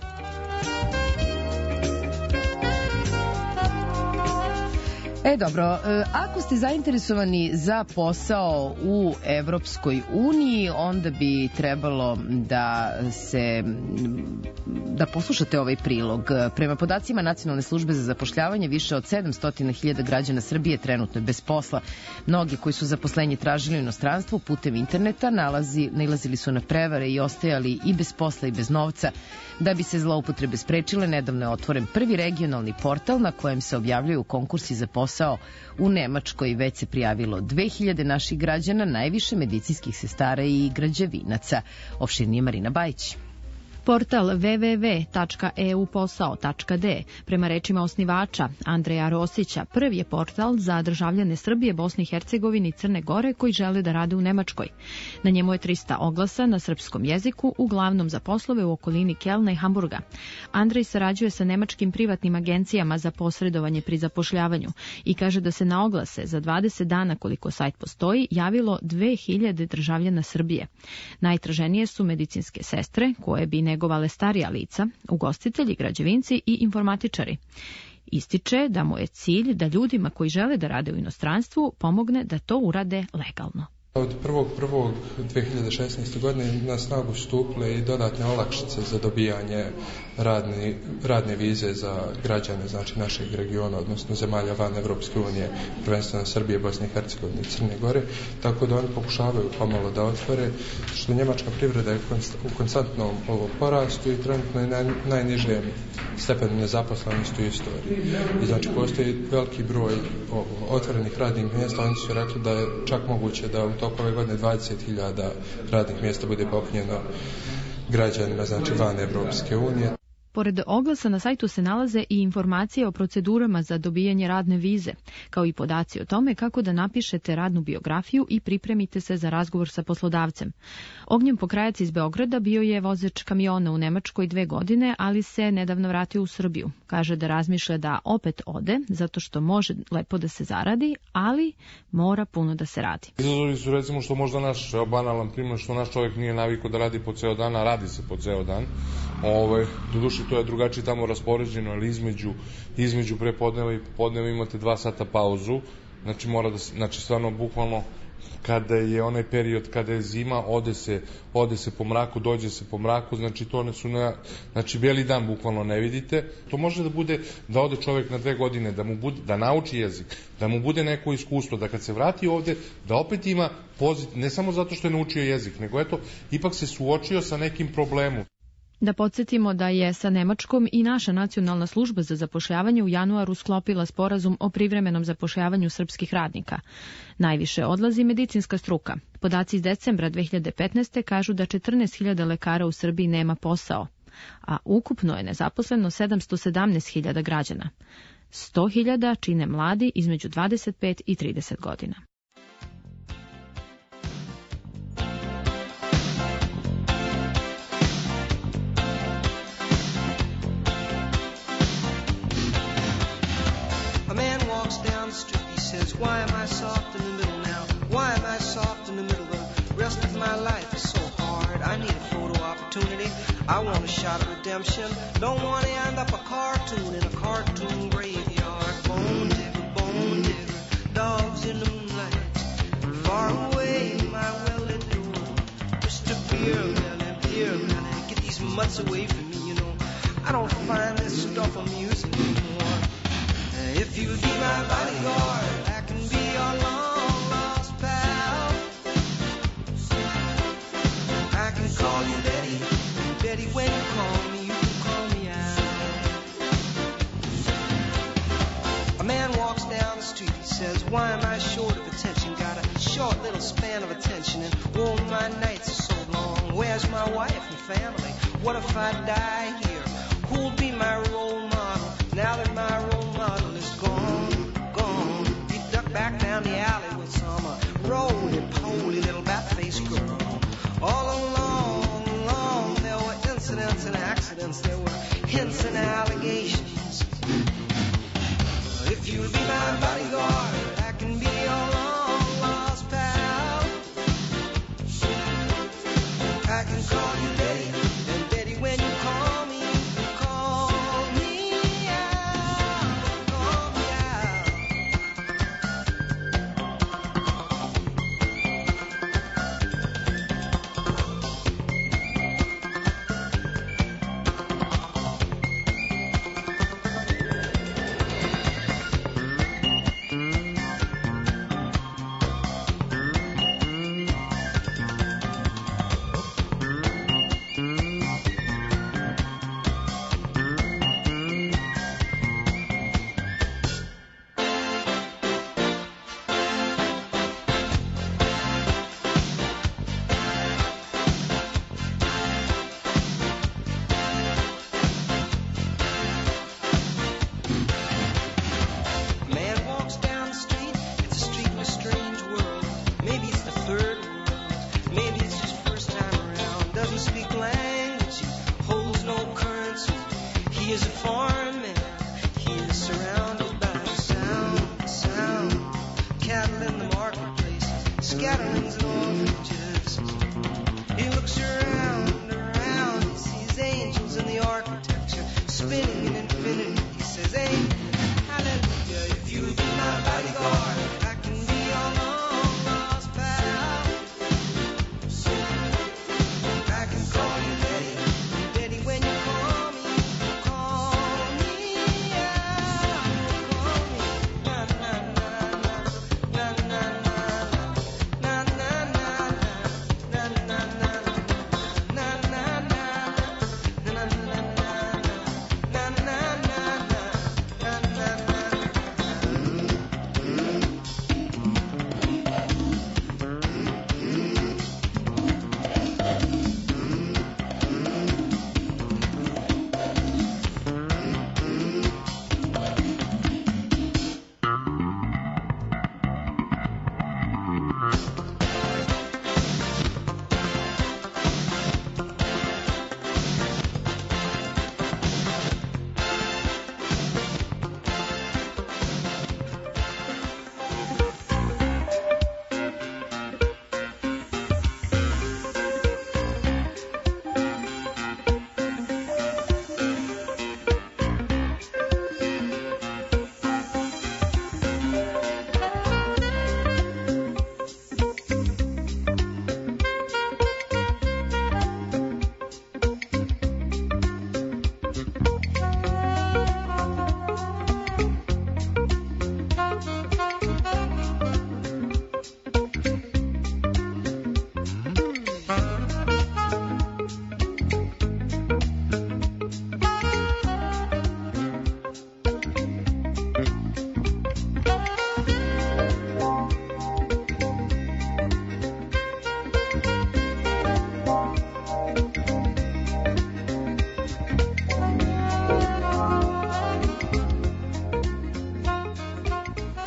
Dobro, ako ste zainteresovani za posao u Evropskoj uniji, onda bi trebalo da poslušate ovaj prilog. Prema podacima Nacionalne službe za zapošljavanje, više od 700.000 građana Srbije trenutno je bez posla. Mnogi koji su zaposlenje tražili u inostranstvu putem interneta nailazili su na prevare i ostajali i bez posla i bez novca. Da bi se zloupotrebe sprečile, nedavno je otvoren prvi regionalni portal na kojem se objavljuju konkursi za posao u Nemačkoj. Već se prijavilo 2000 naših građana, najviše medicinskih sestara i građevinaca. Opširnije Marina Bajić. Portal www.euposao.de prema rečima osnivača Andreja Rosića prvi je portal za državljane Srbije, Bosne i Hercegovine i Crne Gore koji žele da rade u Nemačkoj. Na njemu je 300 oglasa na srpskom jeziku, uglavnom za poslove u okolini Kelna i Hamburga. Andrej sarađuje sa nemačkim privatnim agencijama za posredovanje pri zapošljavanju i kaže da se na oglase za 20 dana koliko sajt postoji javilo 2000 državljana Srbije. Najtraženije su medicinske sestre koje bi negovale starija lica, ugostitelji, građevinci i informatičari. Ističe da mu je cilj da ljudima koji žele da rade u inostranstvu pomogne da to urade legalno. Od 1.1.2016. godine na snagu stupile i dodatne olakšice za dobijanje radne vize za građane, znači našeg regiona, odnosno zemalja van Evropske unije, prvenstveno Srbije, Bosne i Hercegovine i Crne Gore, tako da oni pokušavaju pomalo da otvore, što njemačka privreda je u konstantnom porastu i trenutno je na najnižem stepenu nezaposlenosti u istoriji. I znači postoji veliki broj otvorenih radnih mjesta, oni su rekli da je čak moguće da u toku ove godine 20.000 radnih mjesta bude popunjeno građanima, znači van Evropske unije. Pored oglasa na sajtu se nalaze i informacije o procedurama za dobijanje radne vize, kao i podaci o tome kako da napišete radnu biografiju i pripremite se za razgovor sa poslodavcem. Ognjen Pokrajac iz Beograda bio je vozač kamiona u Nemačkoj 2 godine, ali se nedavno vratio u Srbiju. Kaže da razmišlja da opet ode, zato što može lepo da se zaradi, ali mora puno da se radi. Izazovi su recimo što možda naš banalan primjer, što naš čovjek nije navikao da radi po ceo dan, a radi se po ceo dan. Doduše to je drugačije tamo raspoređeno, ali između prepodneva i popodneva imate 2 sata pauzu, znači stvarno bukvalno kada je onaj period kada je zima, ode se po mraku, dođe se po mraku, znači to ne su znači bijeli dan bukvalno ne vidite. To može da bude da ode čovjek na 2 godine, da nauči jezik, da mu bude neko iskustvo, da kad se vrati ovde, da opet ima ne samo zato što je naučio jezik, nego eto, ipak se suočio sa nekim problemom. Da podsjetimo da je sa Nemačkom i naša nacionalna služba za zapošljavanje u januaru sklopila sporazum o privremenom zapošljavanju srpskih radnika. Najviše odlazi medicinska struka. Podaci iz decembra 2015. kažu da 14.000 lekara u Srbiji nema posao, a ukupno je nezaposleno 717.000 građana. 100.000 čine mladi između 25 i 30 godina. Why am I soft in the middle now? Why am I soft in the middle? The rest of my life is so hard. I need a photo opportunity. I want a shot of redemption. Don't want to end up a cartoon in a cartoon graveyard. Bone digger, dogs in the moonlight. Far away, my well-lit door. Mr. Beer Melly, get these mutts away from me, you know. I don't find this stuff amusing anymore. If you'll be my bodyguard, I can be your long-lost pal. I can call you Betty, and Betty, when you call me, you can call me out. A man walks down the street, he says, why am I short of attention? Got a short little span of attention, and oh, my nights are so long. Where's my wife and family? What if I die here? Who'll be my role model, now that my role model is gone? He ducked back down the alley with some roly-poly little bat-faced girl. All along, there were incidents and accidents, there were hints and allegations. If you'll be my bodyguard, I can be your long-lost pal. I can call you Betty, and Betty, when you call me,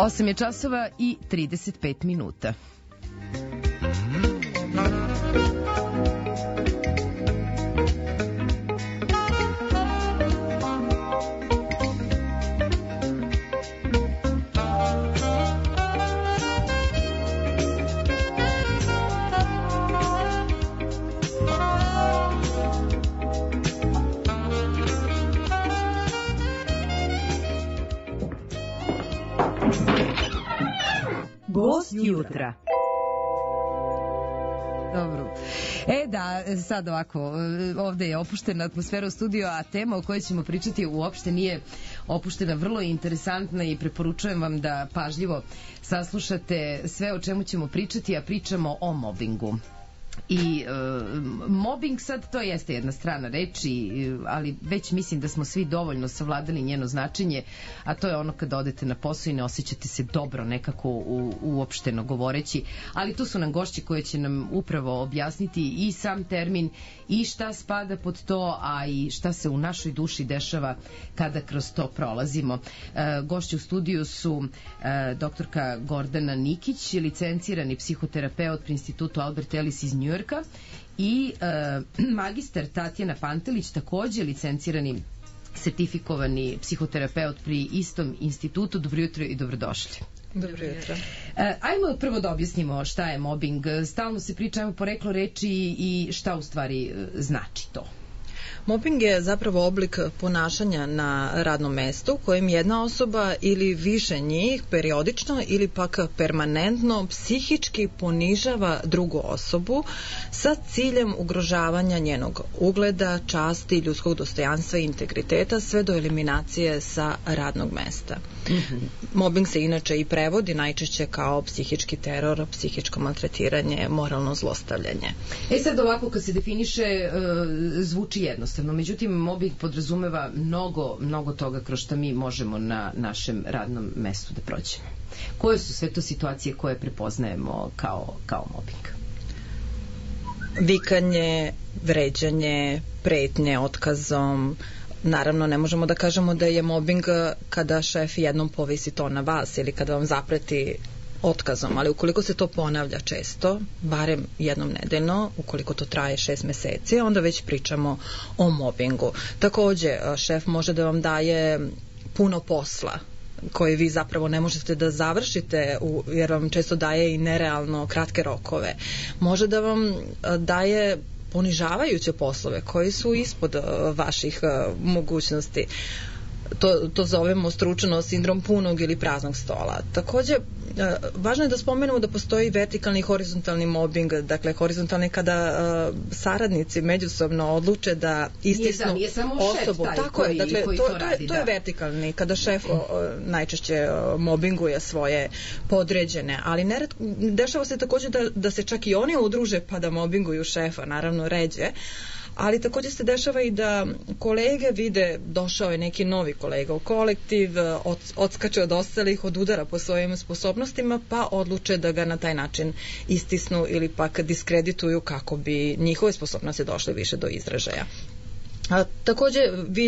8 je časova i 35 minuta. Gost jutra. Dobro. Da, sad ovako, ovde je opuštena atmosfera u studiju, a tema o kojoj ćemo pričati uopšte nije opuštena, vrlo je interesantna i preporučujem vam da pažljivo saslušate sve o čemu ćemo pričati, a pričamo o mobingu. I mobbing sad to jeste jedna strana reči, ali već mislim da smo svi dovoljno savladali njeno značenje, a to je ono kada odete na posao i ne osjećate se dobro nekako uopšteno govoreći, ali tu su nam gošći koje će nam upravo objasniti i sam termin i šta spada pod to, a i šta se u našoj duši dešava kada kroz to prolazimo. Gošći u studiju su doktorka Gordana Nikić, licencirani psihoterapeut pri institutu Albert Ellis iz Njujorka, i magistar Tatjana Pantelić, takođe licencirani sertifikovani psihoterapeut pri istom institutu. Dobro jutro i dobrodošli. Dobro jutro. Ajmo prvo da objasnimo šta je mobbing. Stalno se priča, ajmo poreklo reči i šta u stvari znači to. Mobbing je zapravo oblik ponašanja na radnom mestu kojim jedna osoba ili više njih periodično ili pak permanentno psihički ponižava drugu osobu sa ciljem ugrožavanja njenog ugleda, časti, ljudskog dostojanstva i integriteta sve do eliminacije sa radnog mesta. Mobbing se inače i prevodi najčešće kao psihički teror, psihičko maltretiranje, moralno zlostavljanje. Sad ovako kad se definiše zvuči jednostavno, međutim mobbing podrazumeva mnogo toga kroz što mi možemo na našem radnom mestu da prođemo. Koje su sve to situacije koje prepoznajemo kao mobbing? Vikanje, vređanje, pretnje otkazom. Naravno, ne možemo da kažemo da je mobbing kada šef jednom povisi to na vas ili kada vam zapreti otkazom, ali ukoliko se to ponavlja često, barem jednom nedeljno, ukoliko to traje 6 meseci, onda već pričamo o mobbingu. Takođe, šef može da vam daje puno posla koji vi zapravo ne možete da završite jer vam često daje i nerealno kratke rokove. Može da vam daje ponižavajuće poslove koji su ispod vaših mogućnosti. To zovemo stručno sindrom punog ili praznog stola. Takođe, važno je da spomenemo da postoji vertikalni i horizontalni mobbing. Dakle, horizontalni kada saradnici međusobno odluče da istisnu osobu. Tako je, dakle, to je vertikalni, kada šef najčešće mobbinguje svoje podređene, ali dešava se takođe da se čak i oni udruže pa da mobbinguju šefa, naravno ređe. Ali takođe se dešava i da kolege vide došao je neki novi kolega u kolektiv, odskače od ostalih, od udara po svojim sposobnostima, pa odluče da ga na taj način istisnu ili pak diskredituju kako bi njihove sposobnosti došle više do izražaja. Takođe,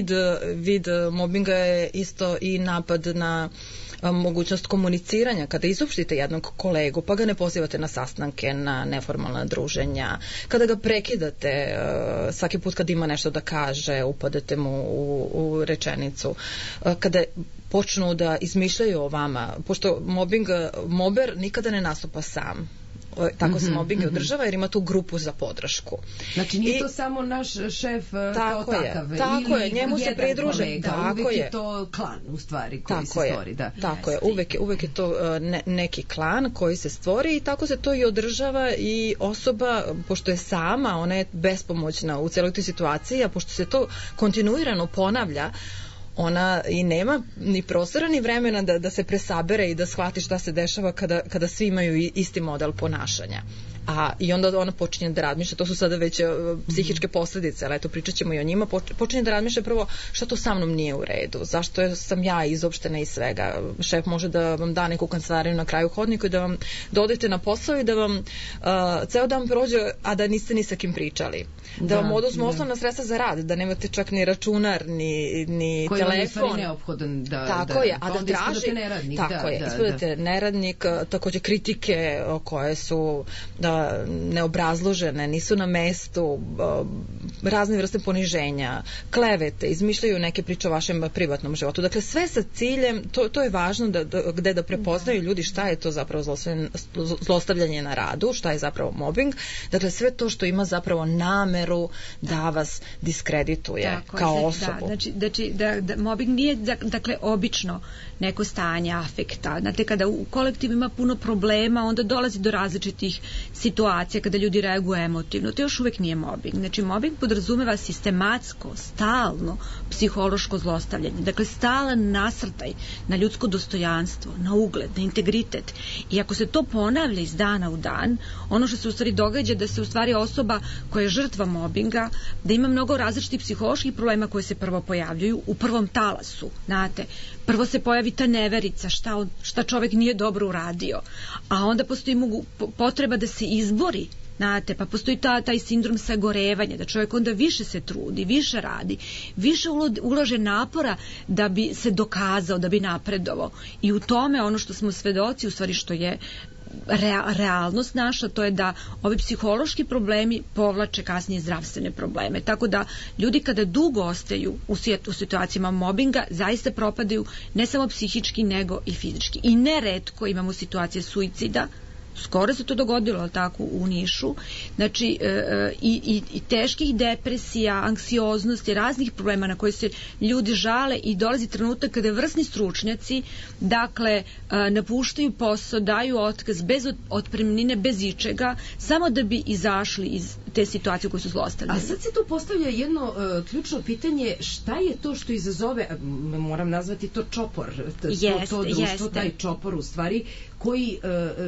vid mobbinga je isto i napad na mogućnost komuniciranja, kada izopštite jednog kolegu pa ga ne pozivate na sastanke, na neformalna druženja, kada ga prekidate svaki put kad ima nešto da kaže, upadate mu u rečenicu, kada počnu da izmišljaju o vama, pošto mober nikada ne nastupa sam. Tako se mobbing održava jer ima tu grupu za podršku. Znači nije to samo naš šef kao takav. Tako je, njemu se pridruže. Uvek je to klan u stvari koji se stvori. Tako je, uvek je to neki klan koji se stvori i tako se to i održava i osoba, pošto je sama, ona je bespomoćna u celoj toj situaciji, a pošto se to kontinuirano ponavlja, ona i nema ni prostora ni vremena da se presabere i da shvati šta se dešava kada svi imaju isti model ponašanja. I onda ona počinje da razmišlja, to su sada već psihičke posledice, ali eto, pričat ćemo i o njima, počinje da razmišlja prvo šta to sa mnom nije u redu, zašto sam ja izopštena iz svega. Šef može da vam da neku kancelariju na kraju hodnika i da odete na posao i da vam ceo dan prođe, a da niste ni sa kim pričali. Da vam oduzmu osnovna sredstva za rad, da nemate čak ni računar, ni koji telefon. Koji je u stvari neophodan Tako je, a da traži... neradnik. Tako je, ispadate neradnik, takođe kritike koje su neobrazložene, nisu na mestu, razne vrste poniženja, klevete, izmišljaju neke priče o vašem privatnom životu. Dakle, sve sa ciljem, to je važno gde da prepoznaju ljudi šta je to zapravo zlostavljanje na radu, šta je zapravo mobbing. Dakle, sve to što ima zapravo nameru da vas diskredituje kao osobu. Znači, da mobbing nije, dakle, obično neko stanje afekta. Znate, kada u kolektivu ima puno problema, onda dolazi do različitih situacija kada ljudi reaguju emotivno. To još uvek nije mobbing. Znači, mobbing podrazumeva sistematsko, stalno psihološko zlostavljanje. Dakle, stalan nasrtaj na ljudsko dostojanstvo, na ugled, na integritet. I ako se to ponavlja iz dana u dan, ono što se u stvari događa da se u stvari osoba koja je žrtva mobbinga, da ima mnogo različitih psiholoških problema koje se prvo pojavljuju u prvom talasu. Znate, prvo se pojavi ta neverica šta čovek nije dobro uradio, a onda postoji potreba da se izbori, znate, pa postoji taj sindrom sagorevanja, da čovjek onda više se trudi, više radi, više ulaže napora da bi se dokazao, da bi napredovao. I u tome ono što smo svedoci, u stvari što je realnost naša, to je da ovi psihološki problemi povlače kasnije zdravstvene probleme. Tako da ljudi kada dugo ostaju u situacijama mobinga zaista propadaju ne samo psihički nego i fizički. I neretko imamo situacije suicida. Skoro se to dogodilo, ali tako, u Nišu. Znači, i teških depresija, anksioznosti, raznih problema na koje se ljudi žale i dolazi trenutak kada vrsni stručnjaci, dakle, napuštaju posao, daju otkaz bez otpremnine, bez ičega, samo da bi izašli iz te situacije koje su zlostavljene. A sad se tu postavlja jedno ključno pitanje, šta je to što izazove, moram nazvati to čopor, to društvo, taj čopor u stvari, koji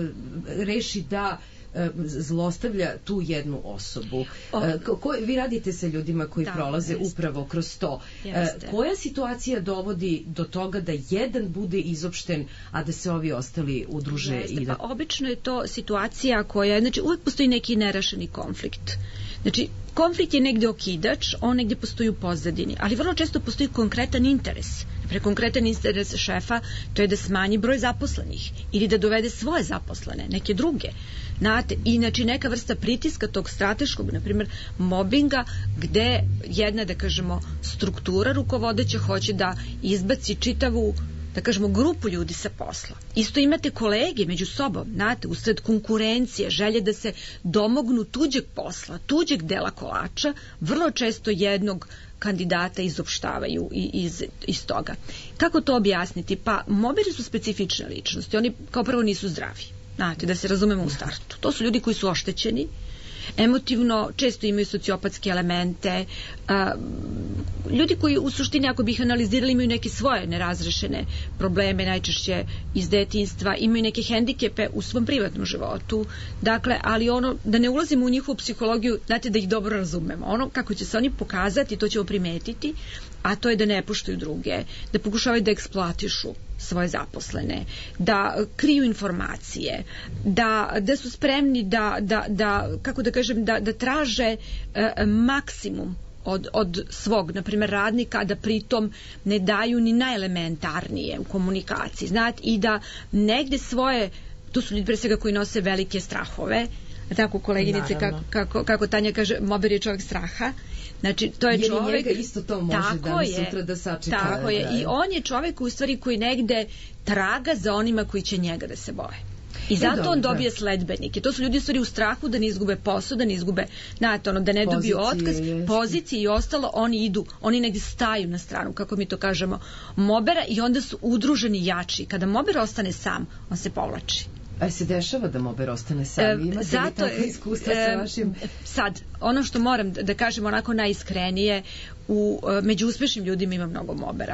reši da zlostavlja tu jednu osobu. Vi radite sa ljudima koji prolaze upravo kroz to. Koja situacija dovodi do toga da jedan bude izopšten, a da se ovi ostali udruže? Obično je to situacija koja, znači, uvek postoji neki nerašeni konflikt. Znači, konflikt je negde okidač, on negde postoji u pozadini, ali vrlo često postoji konkretan interes. Konkretan interes šefa, to je da smanji broj zaposlenih ili da dovede svoje zaposlene, neke druge. Znate, i znači neka vrsta pritiska tog strateškog, na primjer, mobinga, gde jedna, da kažemo, struktura rukovodeća hoće da izbaci čitavu, da kažemo, grupu ljudi sa posla. Isto imate kolege među sobom, znate, usred konkurencije, želje da se domognu tuđeg posla, tuđeg dela kolača, vrlo često jednog kandidata izopštavaju iz toga. Kako to objasniti? Pa, mobiri su specifične ličnosti, oni kao prvo nisu zdravi, znate, da se razumemo u startu. To su ljudi koji su oštećeni, emotivno, često imaju sociopatske elemente, ljudi koji u suštini, ako bi ih analizirali, imaju neke svoje nerazrešene probleme, najčešće iz detinjstva, imaju neke hendikepe u svom privatnom životu, dakle, ali ono, da ne ulazimo u njihovu psihologiju, znate, da ih dobro razumemo. Ono kako će se oni pokazati, to ćemo primetiti, a to je da ne poštuju druge, da pokušavaju da eksploatišu svoje zaposlene, da kriju informacije, da su spremni da kako da kažem, da traže maksimum od svog, na primjer, radnika, da pritom ne daju ni najelementarnije u komunikaciji, znate, i da negde svoje, tu su ljudi pre svega koji nose velike strahove, tako koleginice, kako Tanja kaže, mober je čovjek straha. Znači, to je čovjek... Jer njega isto to može danas sutra da sačeka. Tako je, i on je čovjek u stvari koji negde traga za onima koji će njega da se boje. I zato on dobije sledbenike. To su ljudi u stvari u strahu da ne izgube posao, da ne izgube, znate, da ne dobiju otkaz, pozicije i ostalo, oni idu, oni negdje staju na stranu, kako mi to kažemo, mobera, i onda su udruženi jači. Kada mober ostane sam, on se povlači. A se dešava da mober ostane sam? Imate li takve iskustva sa vašim... Sad, ono što moram da kažem onako najiskrenije, među uspešnim ljudima ima mnogo mobera.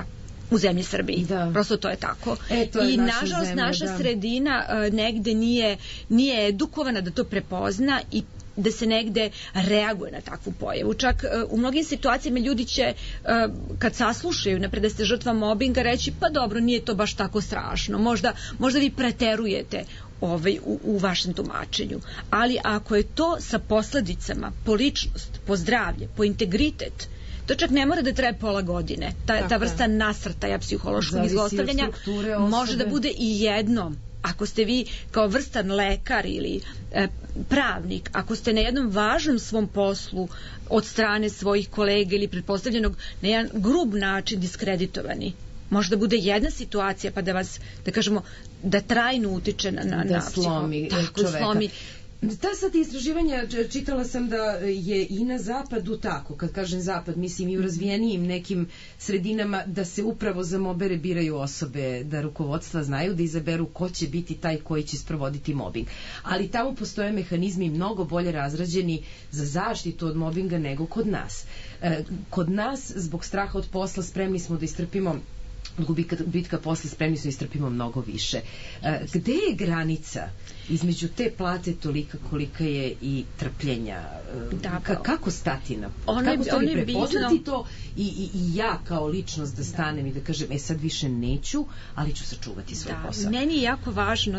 u zemlji Srbiji. Prosto to je tako. I nažalost naša sredina negde nije edukovana da to prepozna i da se negde reaguje na takvu pojavu. Čak u mnogim situacijama ljudi će, kad saslušaju napred da ste žrtva mobinga, reći pa dobro, nije to baš tako strašno. Možda vi preterujete u vašem tumačenju. Ali ako je to sa posledicama po ličnost, po zdravlje, po integritet, to čak ne mora da traje pola godine. Ta vrsta nasrtaja psihološkog izlostavljanja može da bude i jednom. Ako ste vi kao vrstan lekar ili pravnik, ako ste na jednom važnom svom poslu od strane svojih kolega ili pretpostavljenog na jedan grub način diskreditovani, može da bude jedna situacija pa da vas, da kažemo, da trajno utiče na slomi čoveka. Ta sad istraživanja, čitala sam da je i na zapadu tako, kad kažem zapad, mislim i u razvijenijim nekim sredinama, da se upravo za mobere biraju osobe, da rukovodstva znaju da izaberu ko će biti taj koji će sprovoditi mobbing. Ali tamo postoje mehanizmi mnogo bolje razrađeni za zaštitu od mobinga nego kod nas. Kod nas, zbog straha od posla, spremni smo da istrpimo gubitka posla, spremni smo istrpimo mnogo više. Gde je granica između te plate tolika kolika je i trpljenja? Kako stati na put? Kako stvari prepoznati to i ja kao ličnost da stanem i da kažem, sad više neću, ali ću sačuvati svoj posao. Meni je jako važno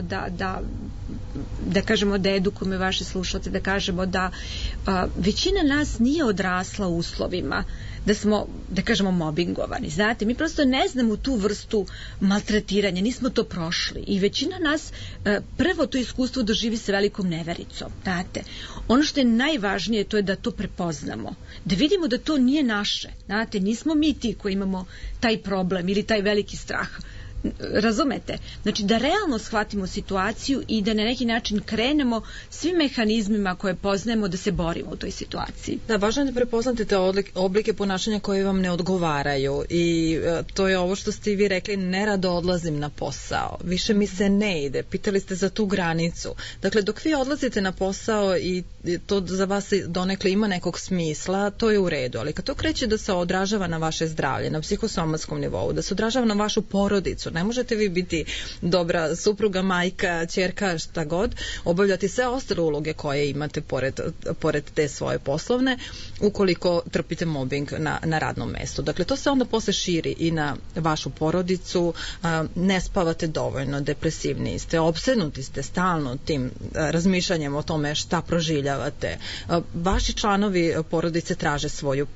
da kažemo, da edukujemo vaše slušalce, da kažemo da većina nas nije odrasla u uslovima da smo, da kažemo, mobingovani. Znate, mi prosto ne znamo tu vrstu maltretiranja, nismo to prošli i većina nas prvo to iskustvo doživi sa velikom nevericom. Znate, ono što je najvažnije to je da to prepoznamo, da vidimo da to nije naše. Znate, nismo mi ti koji imamo taj problem ili taj veliki strah. Razumete? Znači da realno shvatimo situaciju i da na neki način krenemo svim mehanizmima koje poznajemo da se borimo u toj situaciji. Da, važno je da prepoznate te oblike ponašanja koje vam ne odgovaraju i to je ovo što ste i vi rekli, nerado odlazim na posao, više mi se ne ide, pitali ste za tu granicu. Dakle, dok vi odlazite na posao i to za vas donekle ima nekog smisla, to je u redu, ali kad to kreće da se odražava na vaše zdravlje, na psihosomatskom nivou, da se odražava na vašu porodicu, ne možete vi biti dobra supruga, majka, ćerka, šta god, obavljati sve ostale uloge koje imate pored te svoje poslovne, ukoliko trpite mobbing na radnom mestu. Dakle, to se onda posle širi i na vašu porodicu, ne spavate dovoljno, depresivni ste, opsednuti ste stalno tim razmišljanjem o tome šta proživljavate. Vaši članovi porodice traže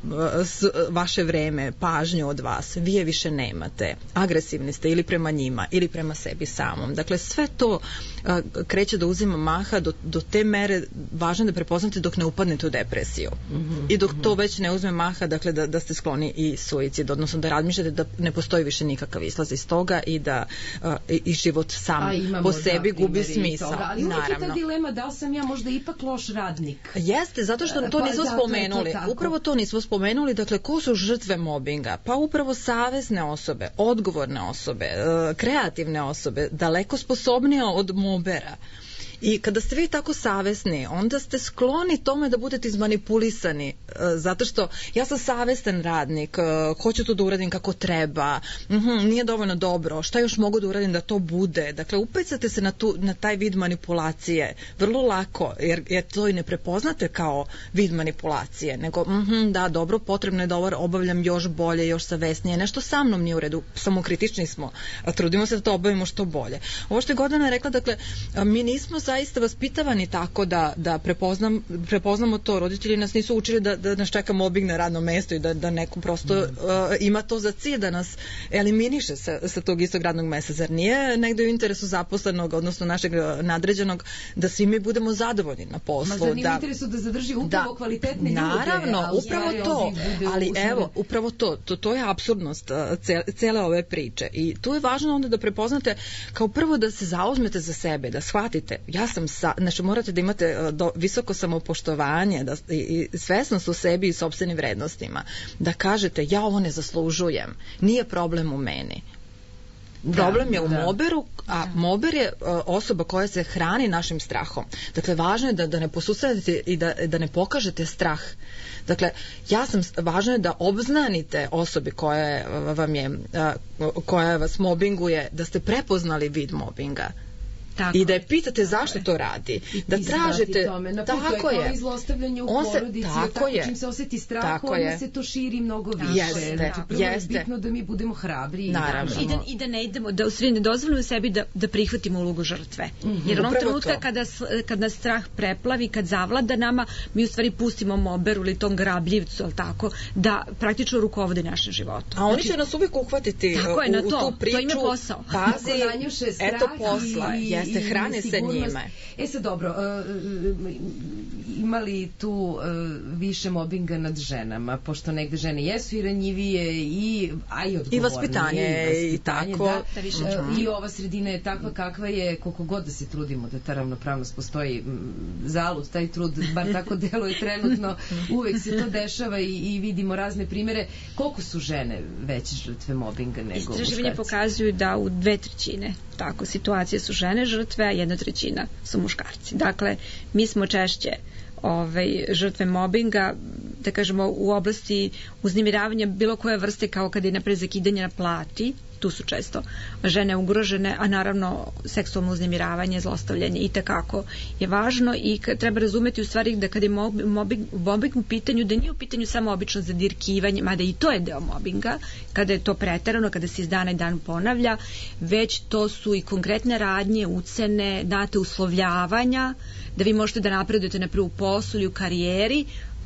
vaše vreme, pažnju od vas, vi je više nemate, agresivni ste ili prema njima ili prema sebi samom. Dakle, sve to kreće da uzima maha do te mere, važno da prepoznate dok ne upadnete u depresiju. I dok to već ne uzme maha, dakle da ste skloni i suicid, odnosno da razmišljate da ne postoji više nikakav izlaz iz toga i da i život sam po sebi gubi smisao. Ali uvijek je ta dilema, da li sam ja možda ipak loš radnik? Jeste, zato što to nismo spomenuli. Upravo to nismo spomenuli. Dakle, ko su žrtve mobinga? Pa upravo savesne osobe, odgovorne osobe, kreativne osobe, daleko sposobnije od mobera. I kada ste vi tako savesni, onda ste skloni tome da budete izmanipulisani, zato što ja sam savestan radnik, hoću to da uradim kako treba, nije dovoljno dobro, šta još mogu da uradim da to bude. Dakle, upecate se na taj vid manipulacije vrlo lako, jer to i ne prepoznate kao vid manipulacije, nego da, dobro, potrebno je da ovo obavljam još bolje, još savesnije, nešto sa mnom nije u redu, samokritični smo, trudimo se da to obavimo što bolje. Ovo što je Gordana rekla, dakle, mi nismo zaista vaspitavani tako da prepoznamo to. Roditelji nas nisu učili da nas čeka mobbing na radnom mestu i da neko prosto ima to za cilj da nas eliminiše sa tog istog radnog mesta. Zar nije negde u interesu zaposlenog, odnosno našeg nadređenog, da svi mi budemo zadovoljni na poslu? Zar nije u interesu da zadrži upravo kvalitetne ljude? Naravno, upravo to. Ali evo, upravo to je apsurdnost cele ove priče. I tu je važno onda da prepoznate kao prvo da se zauzmete za sebe, da shvatite, znači morate da imate visoko samopoštovanje i svesnost u sebi i sopstvenim vrednostima, da kažete ja ovo ne zaslužujem, nije problem u meni. Problem je u moberu, a mober je osoba koja se hrani našim strahom. Dakle, važno je da ne posusredite i da ne pokažete strah. Dakle, važno je da obznanite osobi koja vas mobinguje, da ste prepoznali vid mobinga. I da je pitate zašto to radi. Da tražite, tako je. Kao izlostavljanje u porodici, tako čim se osjeti strah, onda se to širi mnogo više. Prvo je bitno da mi budemo hrabri. I da ne idemo, da ne dozvolimo sebi da prihvatimo ulogu žrtve. Jer onog trenutka kad nas strah preplavi, kad zavlada nama, mi u stvari pustimo moberu ili tom grabljivcu, da praktično rukovode našem životu. A oni će nas uvijek uhvatiti u tu priču. To im je posao. Pazi, eto posla. Jeste, hrane se njime. Sad dobro, ima li tu više mobinga nad ženama, pošto negde žene jesu i ranjivije i odgovornije. I vaspitanje i tako. I ova sredina je takva kakva je, koliko god da se trudimo da ta ravnopravnost postoji, zalud taj trud, bar tako deluje trenutno, uvek se to dešava i vidimo razne primere. Koliko su žene veće žrtve mobinga nego muškarci? Istraživanje pokazuju da u 2/3 tako situacije su žene žrtve, a 1/3 su muškarci. Dakle, mi smo češće žrtve mobinga, da kažemo, u oblasti uznemiravanja bilo koje vrste, kao kada je napred zakidanje na plati, tu su često žene ugrožene, a naravno seksualno uznemiravanje, zlostavljanje i tekako je važno i treba razumeti u stvari da kada je mobbing u pitanju, da nije u pitanju samo obično zadirkivanje, mada i to je deo mobbinga, kada je to preterano, kada se iz dana i dan ponavlja, već to su i konkretne radnje, ucene, date uslovljavanja, da vi možete da napredujete naprijed u poslu ili u karijeri,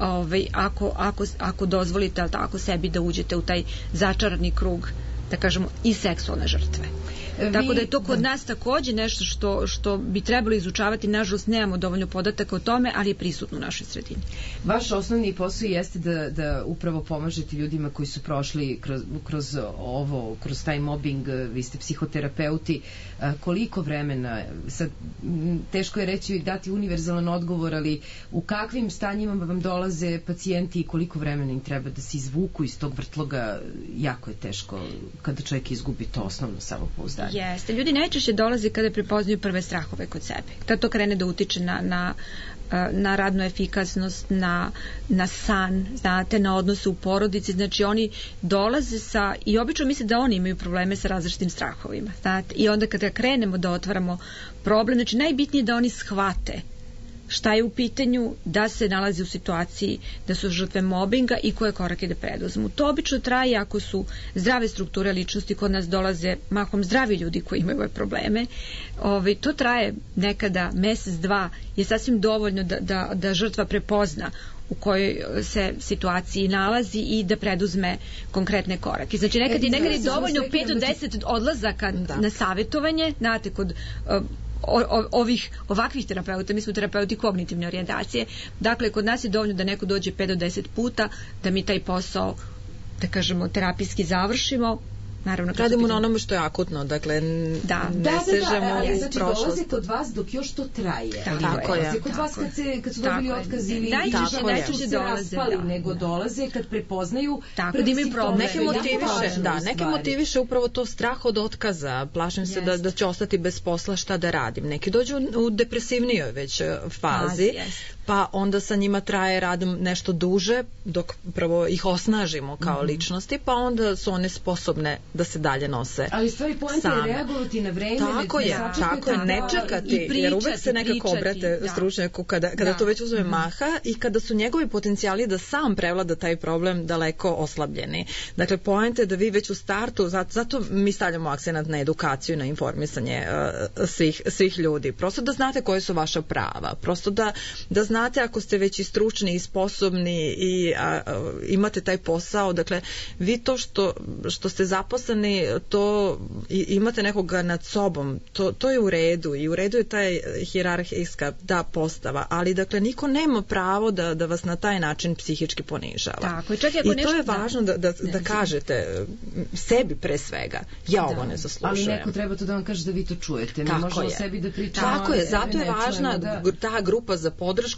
ako dozvolite sebi da uđete u taj začarani krug, da kažemo, i seksualne žrtve. Tako da je to kod nas takođe nešto što bi trebalo izučavati. Nažalost, nemamo dovoljno podataka o tome, ali je prisutno u našoj sredini. Vaš osnovni posao jeste da upravo pomažete ljudima koji su prošli kroz taj mobbing. Vi ste psihoterapeuti. Koliko vremena, sad teško je reći i dati univerzalan odgovor, ali u kakvim stanjima vam dolaze pacijenti i koliko vremena im treba da se izvuku iz tog vrtloga? Jako je teško kada čovjek izgubi to osnovno samopouzdanje. Jeste. Ljudi najčešće dolaze kada prepoznaju prve strahove kod sebe. Kada to krene da utiče na radnu efikasnost, na san, znate, na odnose u porodici. Znači oni dolaze i obično misle da oni imaju probleme sa različitim strahovima. Znate? I onda kada krenemo da otvaramo problem, znači najbitnije je da oni shvate šta je u pitanju, da se nalazi u situaciji da su žrtve mobinga i koje korake da preduzmu. To obično traje ako su zdrave strukture ličnosti, kod nas dolaze mahom zdravi ljudi koji imaju ove probleme. To traje nekada mesec, dva, je sasvim dovoljno da žrtva prepozna u kojoj se situaciji nalazi i da preduzme konkretne korake. Znači nekad je dovoljno 5 do 10 odlazaka na savjetovanje, znate, kod ovakvih terapeuta, mi smo terapeuti kognitivne orijentacije, dakle kod nas je dovoljno da neko dođe 5 do 10 puta, da mi taj posao, da kažemo, terapijski završimo. Naravno, radimo na onome što je akutno, dakle ne sežemo u prošlost. Znači dolaze kod vas dok još to traje. Tako je. Kod vas kad su dobili otkaz ili najčešće se raspali, nego dolaze kad prepoznaju prvi simptom. Neke motiviše upravo to strah od otkaza, plašim se da će ostati bez posla, šta da radim. Neki dođu u depresivnijoj već fazi, pa onda sa njima traje rad nešto duže, dok prvo ih osnažimo kao ličnosti, pa onda su one sposobne da se dalje nose. Ali stvari poenta je reagovati na vreme. Tako je, ne čekati, jer uvek se nekako obrate stručnjaku kada to već uzme maha i kada su njegovi potencijali da sam prevlada taj problem daleko oslabljeni. Dakle, poenta je da vi već u startu, zato mi stavljamo akcenat na edukaciju, na informisanje svih ljudi. Prosto da znate koje su vaša prava. Prosto da znate ako ste već i stručni i sposobni i imate taj posao. Dakle, vi to što ste zaposleni, to imate nekoga nad sobom, to je u redu i u redu je taj hijerarhijska postava, ali dakle niko nema pravo da vas na taj način psihički ponižava. Tako, i to je važno da kažete sebi pre svega, ja ovo ne zaslužujem. Ali neko treba to da vam kaže da vi to čujete, ne možemo sebi da pričamo. Tako je, zato je važna ta grupa za podršku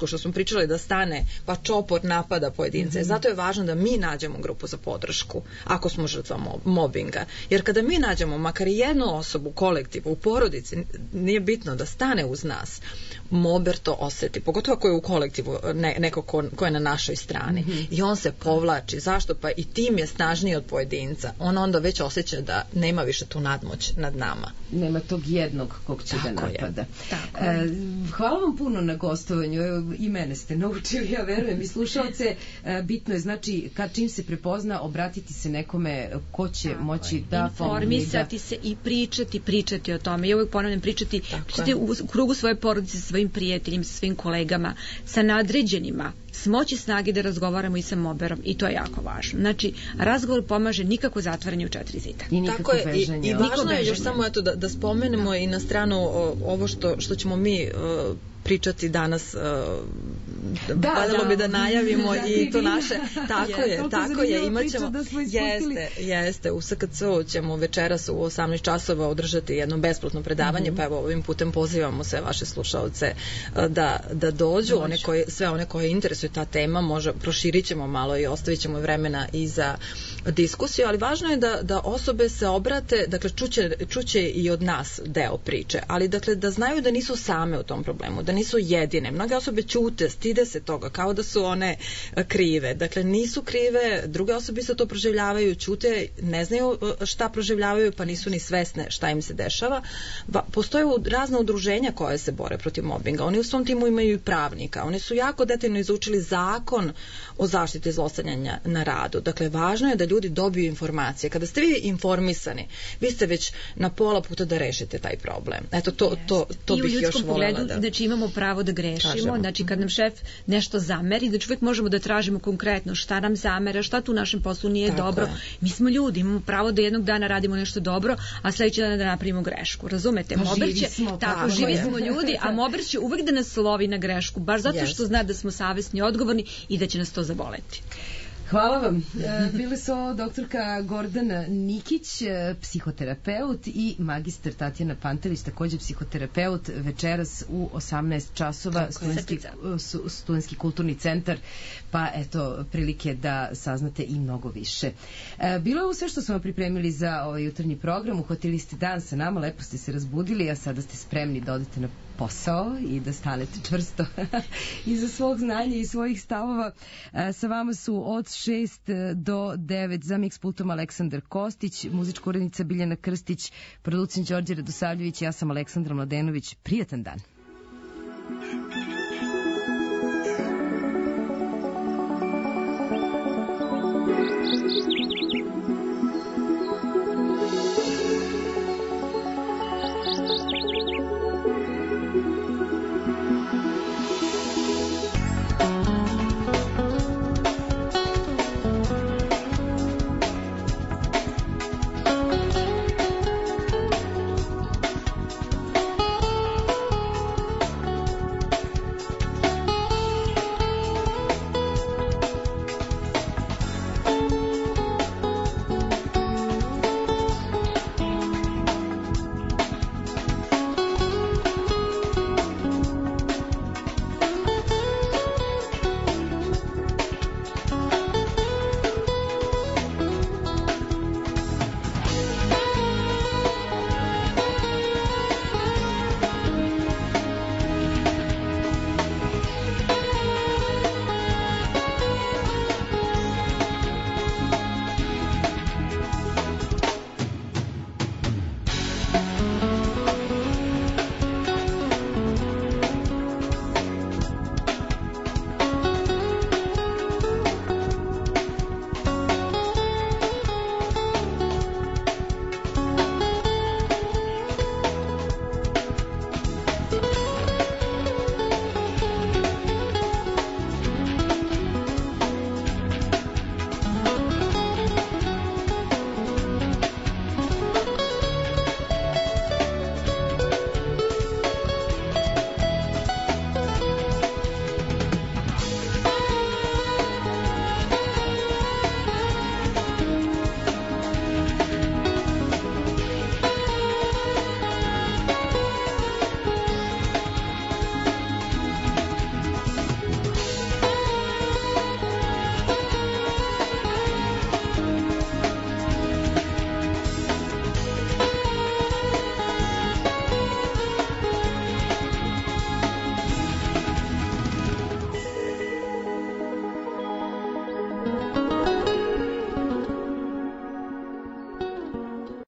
početku što smo pričali da stane, pa čopor napada pojedince. Zato je važno da mi nađemo grupu za podršku, ako smo žrtva mobinga. Jer kada mi nađemo makar jednu osobu u kolektivu, u porodici, nije bitno da stane uz nas, mober to osjeti, pogotovo ako je u kolektivu neko ko je na našoj strani. I on se povlači. Zašto? Pa i tim je snažniji od pojedinca. On onda već osjeća da nema više tu nadmoć nad nama. Nema tog jednog kog će da napada. Hvala vam puno na gostovanju. I mene ste naučili, ja verujem, i slušalce. Bitno je, znači, kad čim se prepozna, obratiti se nekome ko će moći da informisati se i pričati o tome. I uvijek ponavljam, pričati u krugu svoje porodice, sa svojim prijateljima, sa svojim kolegama, sa nadređenima, smoći snage da razgovaramo i sa moberom, i to je jako važno. Znači, razgovor pomaže, nikako zatvaranje u 4 zida. I nikako bežanje. I važno je još samo da spomenemo i na stranu ovo što ćemo mi pričati danas, valjalo bi da najavimo i to naše, tako je, imat ćemo, jeste, u SKC-u ćemo večeras u 18 časova održati jedno besplatno predavanje, pa evo ovim putem pozivamo sve vaše slušalce da dođu, sve one koje interesuje ta tema, proširit ćemo malo i ostavit ćemo vremena i za diskusiju, ali važno je da osobe se obrate, dakle čuće i od nas deo priče, ali dakle da znaju da nisu same u tom problemu, da nisu jedine. Mnoge osobe ćute, stide se toga, kao da su one krive. Dakle, nisu krive, druge osobe se to proživljavaju, ćute, ne znaju šta proživljavaju, pa nisu ni svesne šta im se dešava. Postoje razna udruženja koje se bore protiv mobinga. Oni u svom timu imaju i pravnika. Oni su jako detaljno izučili zakon o zaštiti zlostavljanja na radu. Dakle, važno je da ljudi dobiju informacije. Kada ste vi informisani, vi ste već na pola puta da rešite taj problem. Eto, to bih još voljela da... Znači, imamo pravo da grešimo, znači kad nam šef nešto zameri, znači uvijek možemo da tražimo konkretno šta nam zamera, šta tu u našem poslu nije dobro. Mi smo ljudi, imamo pravo da jednog dana radimo nešto dobro, a sljedeći dana da napravimo grešku. Razumete? Mober će, živi smo ljudi, a mober će uvijek da nas lovi na grešku, baš zato što zna da smo savesni i odgovorni i da će nas to zaboleti. Hvala vam. Bili su doktorka Gordana Nikić, psihoterapeut, i magistar Tatjana Pantelić, također psihoterapeut, večeras u 18 časova, Studentski kulturni centar, pa eto, prilike da saznate i mnogo više. Bilo je ovo sve što smo pripremili za ovaj jutarnji program, uhvatili ste dan sa nama, lepo ste se razbudili, a sada ste spremni da odete na posao i da stanete čvrsto iza svog znanja i svojih stavova. Sa vama su od 6 do 9 za Mix pultom Aleksandar Kostić, muzička urednica Biljana Krstić, producent Đorđe Radosavljević, ja sam Aleksandra Mladenović. Prijatan dan.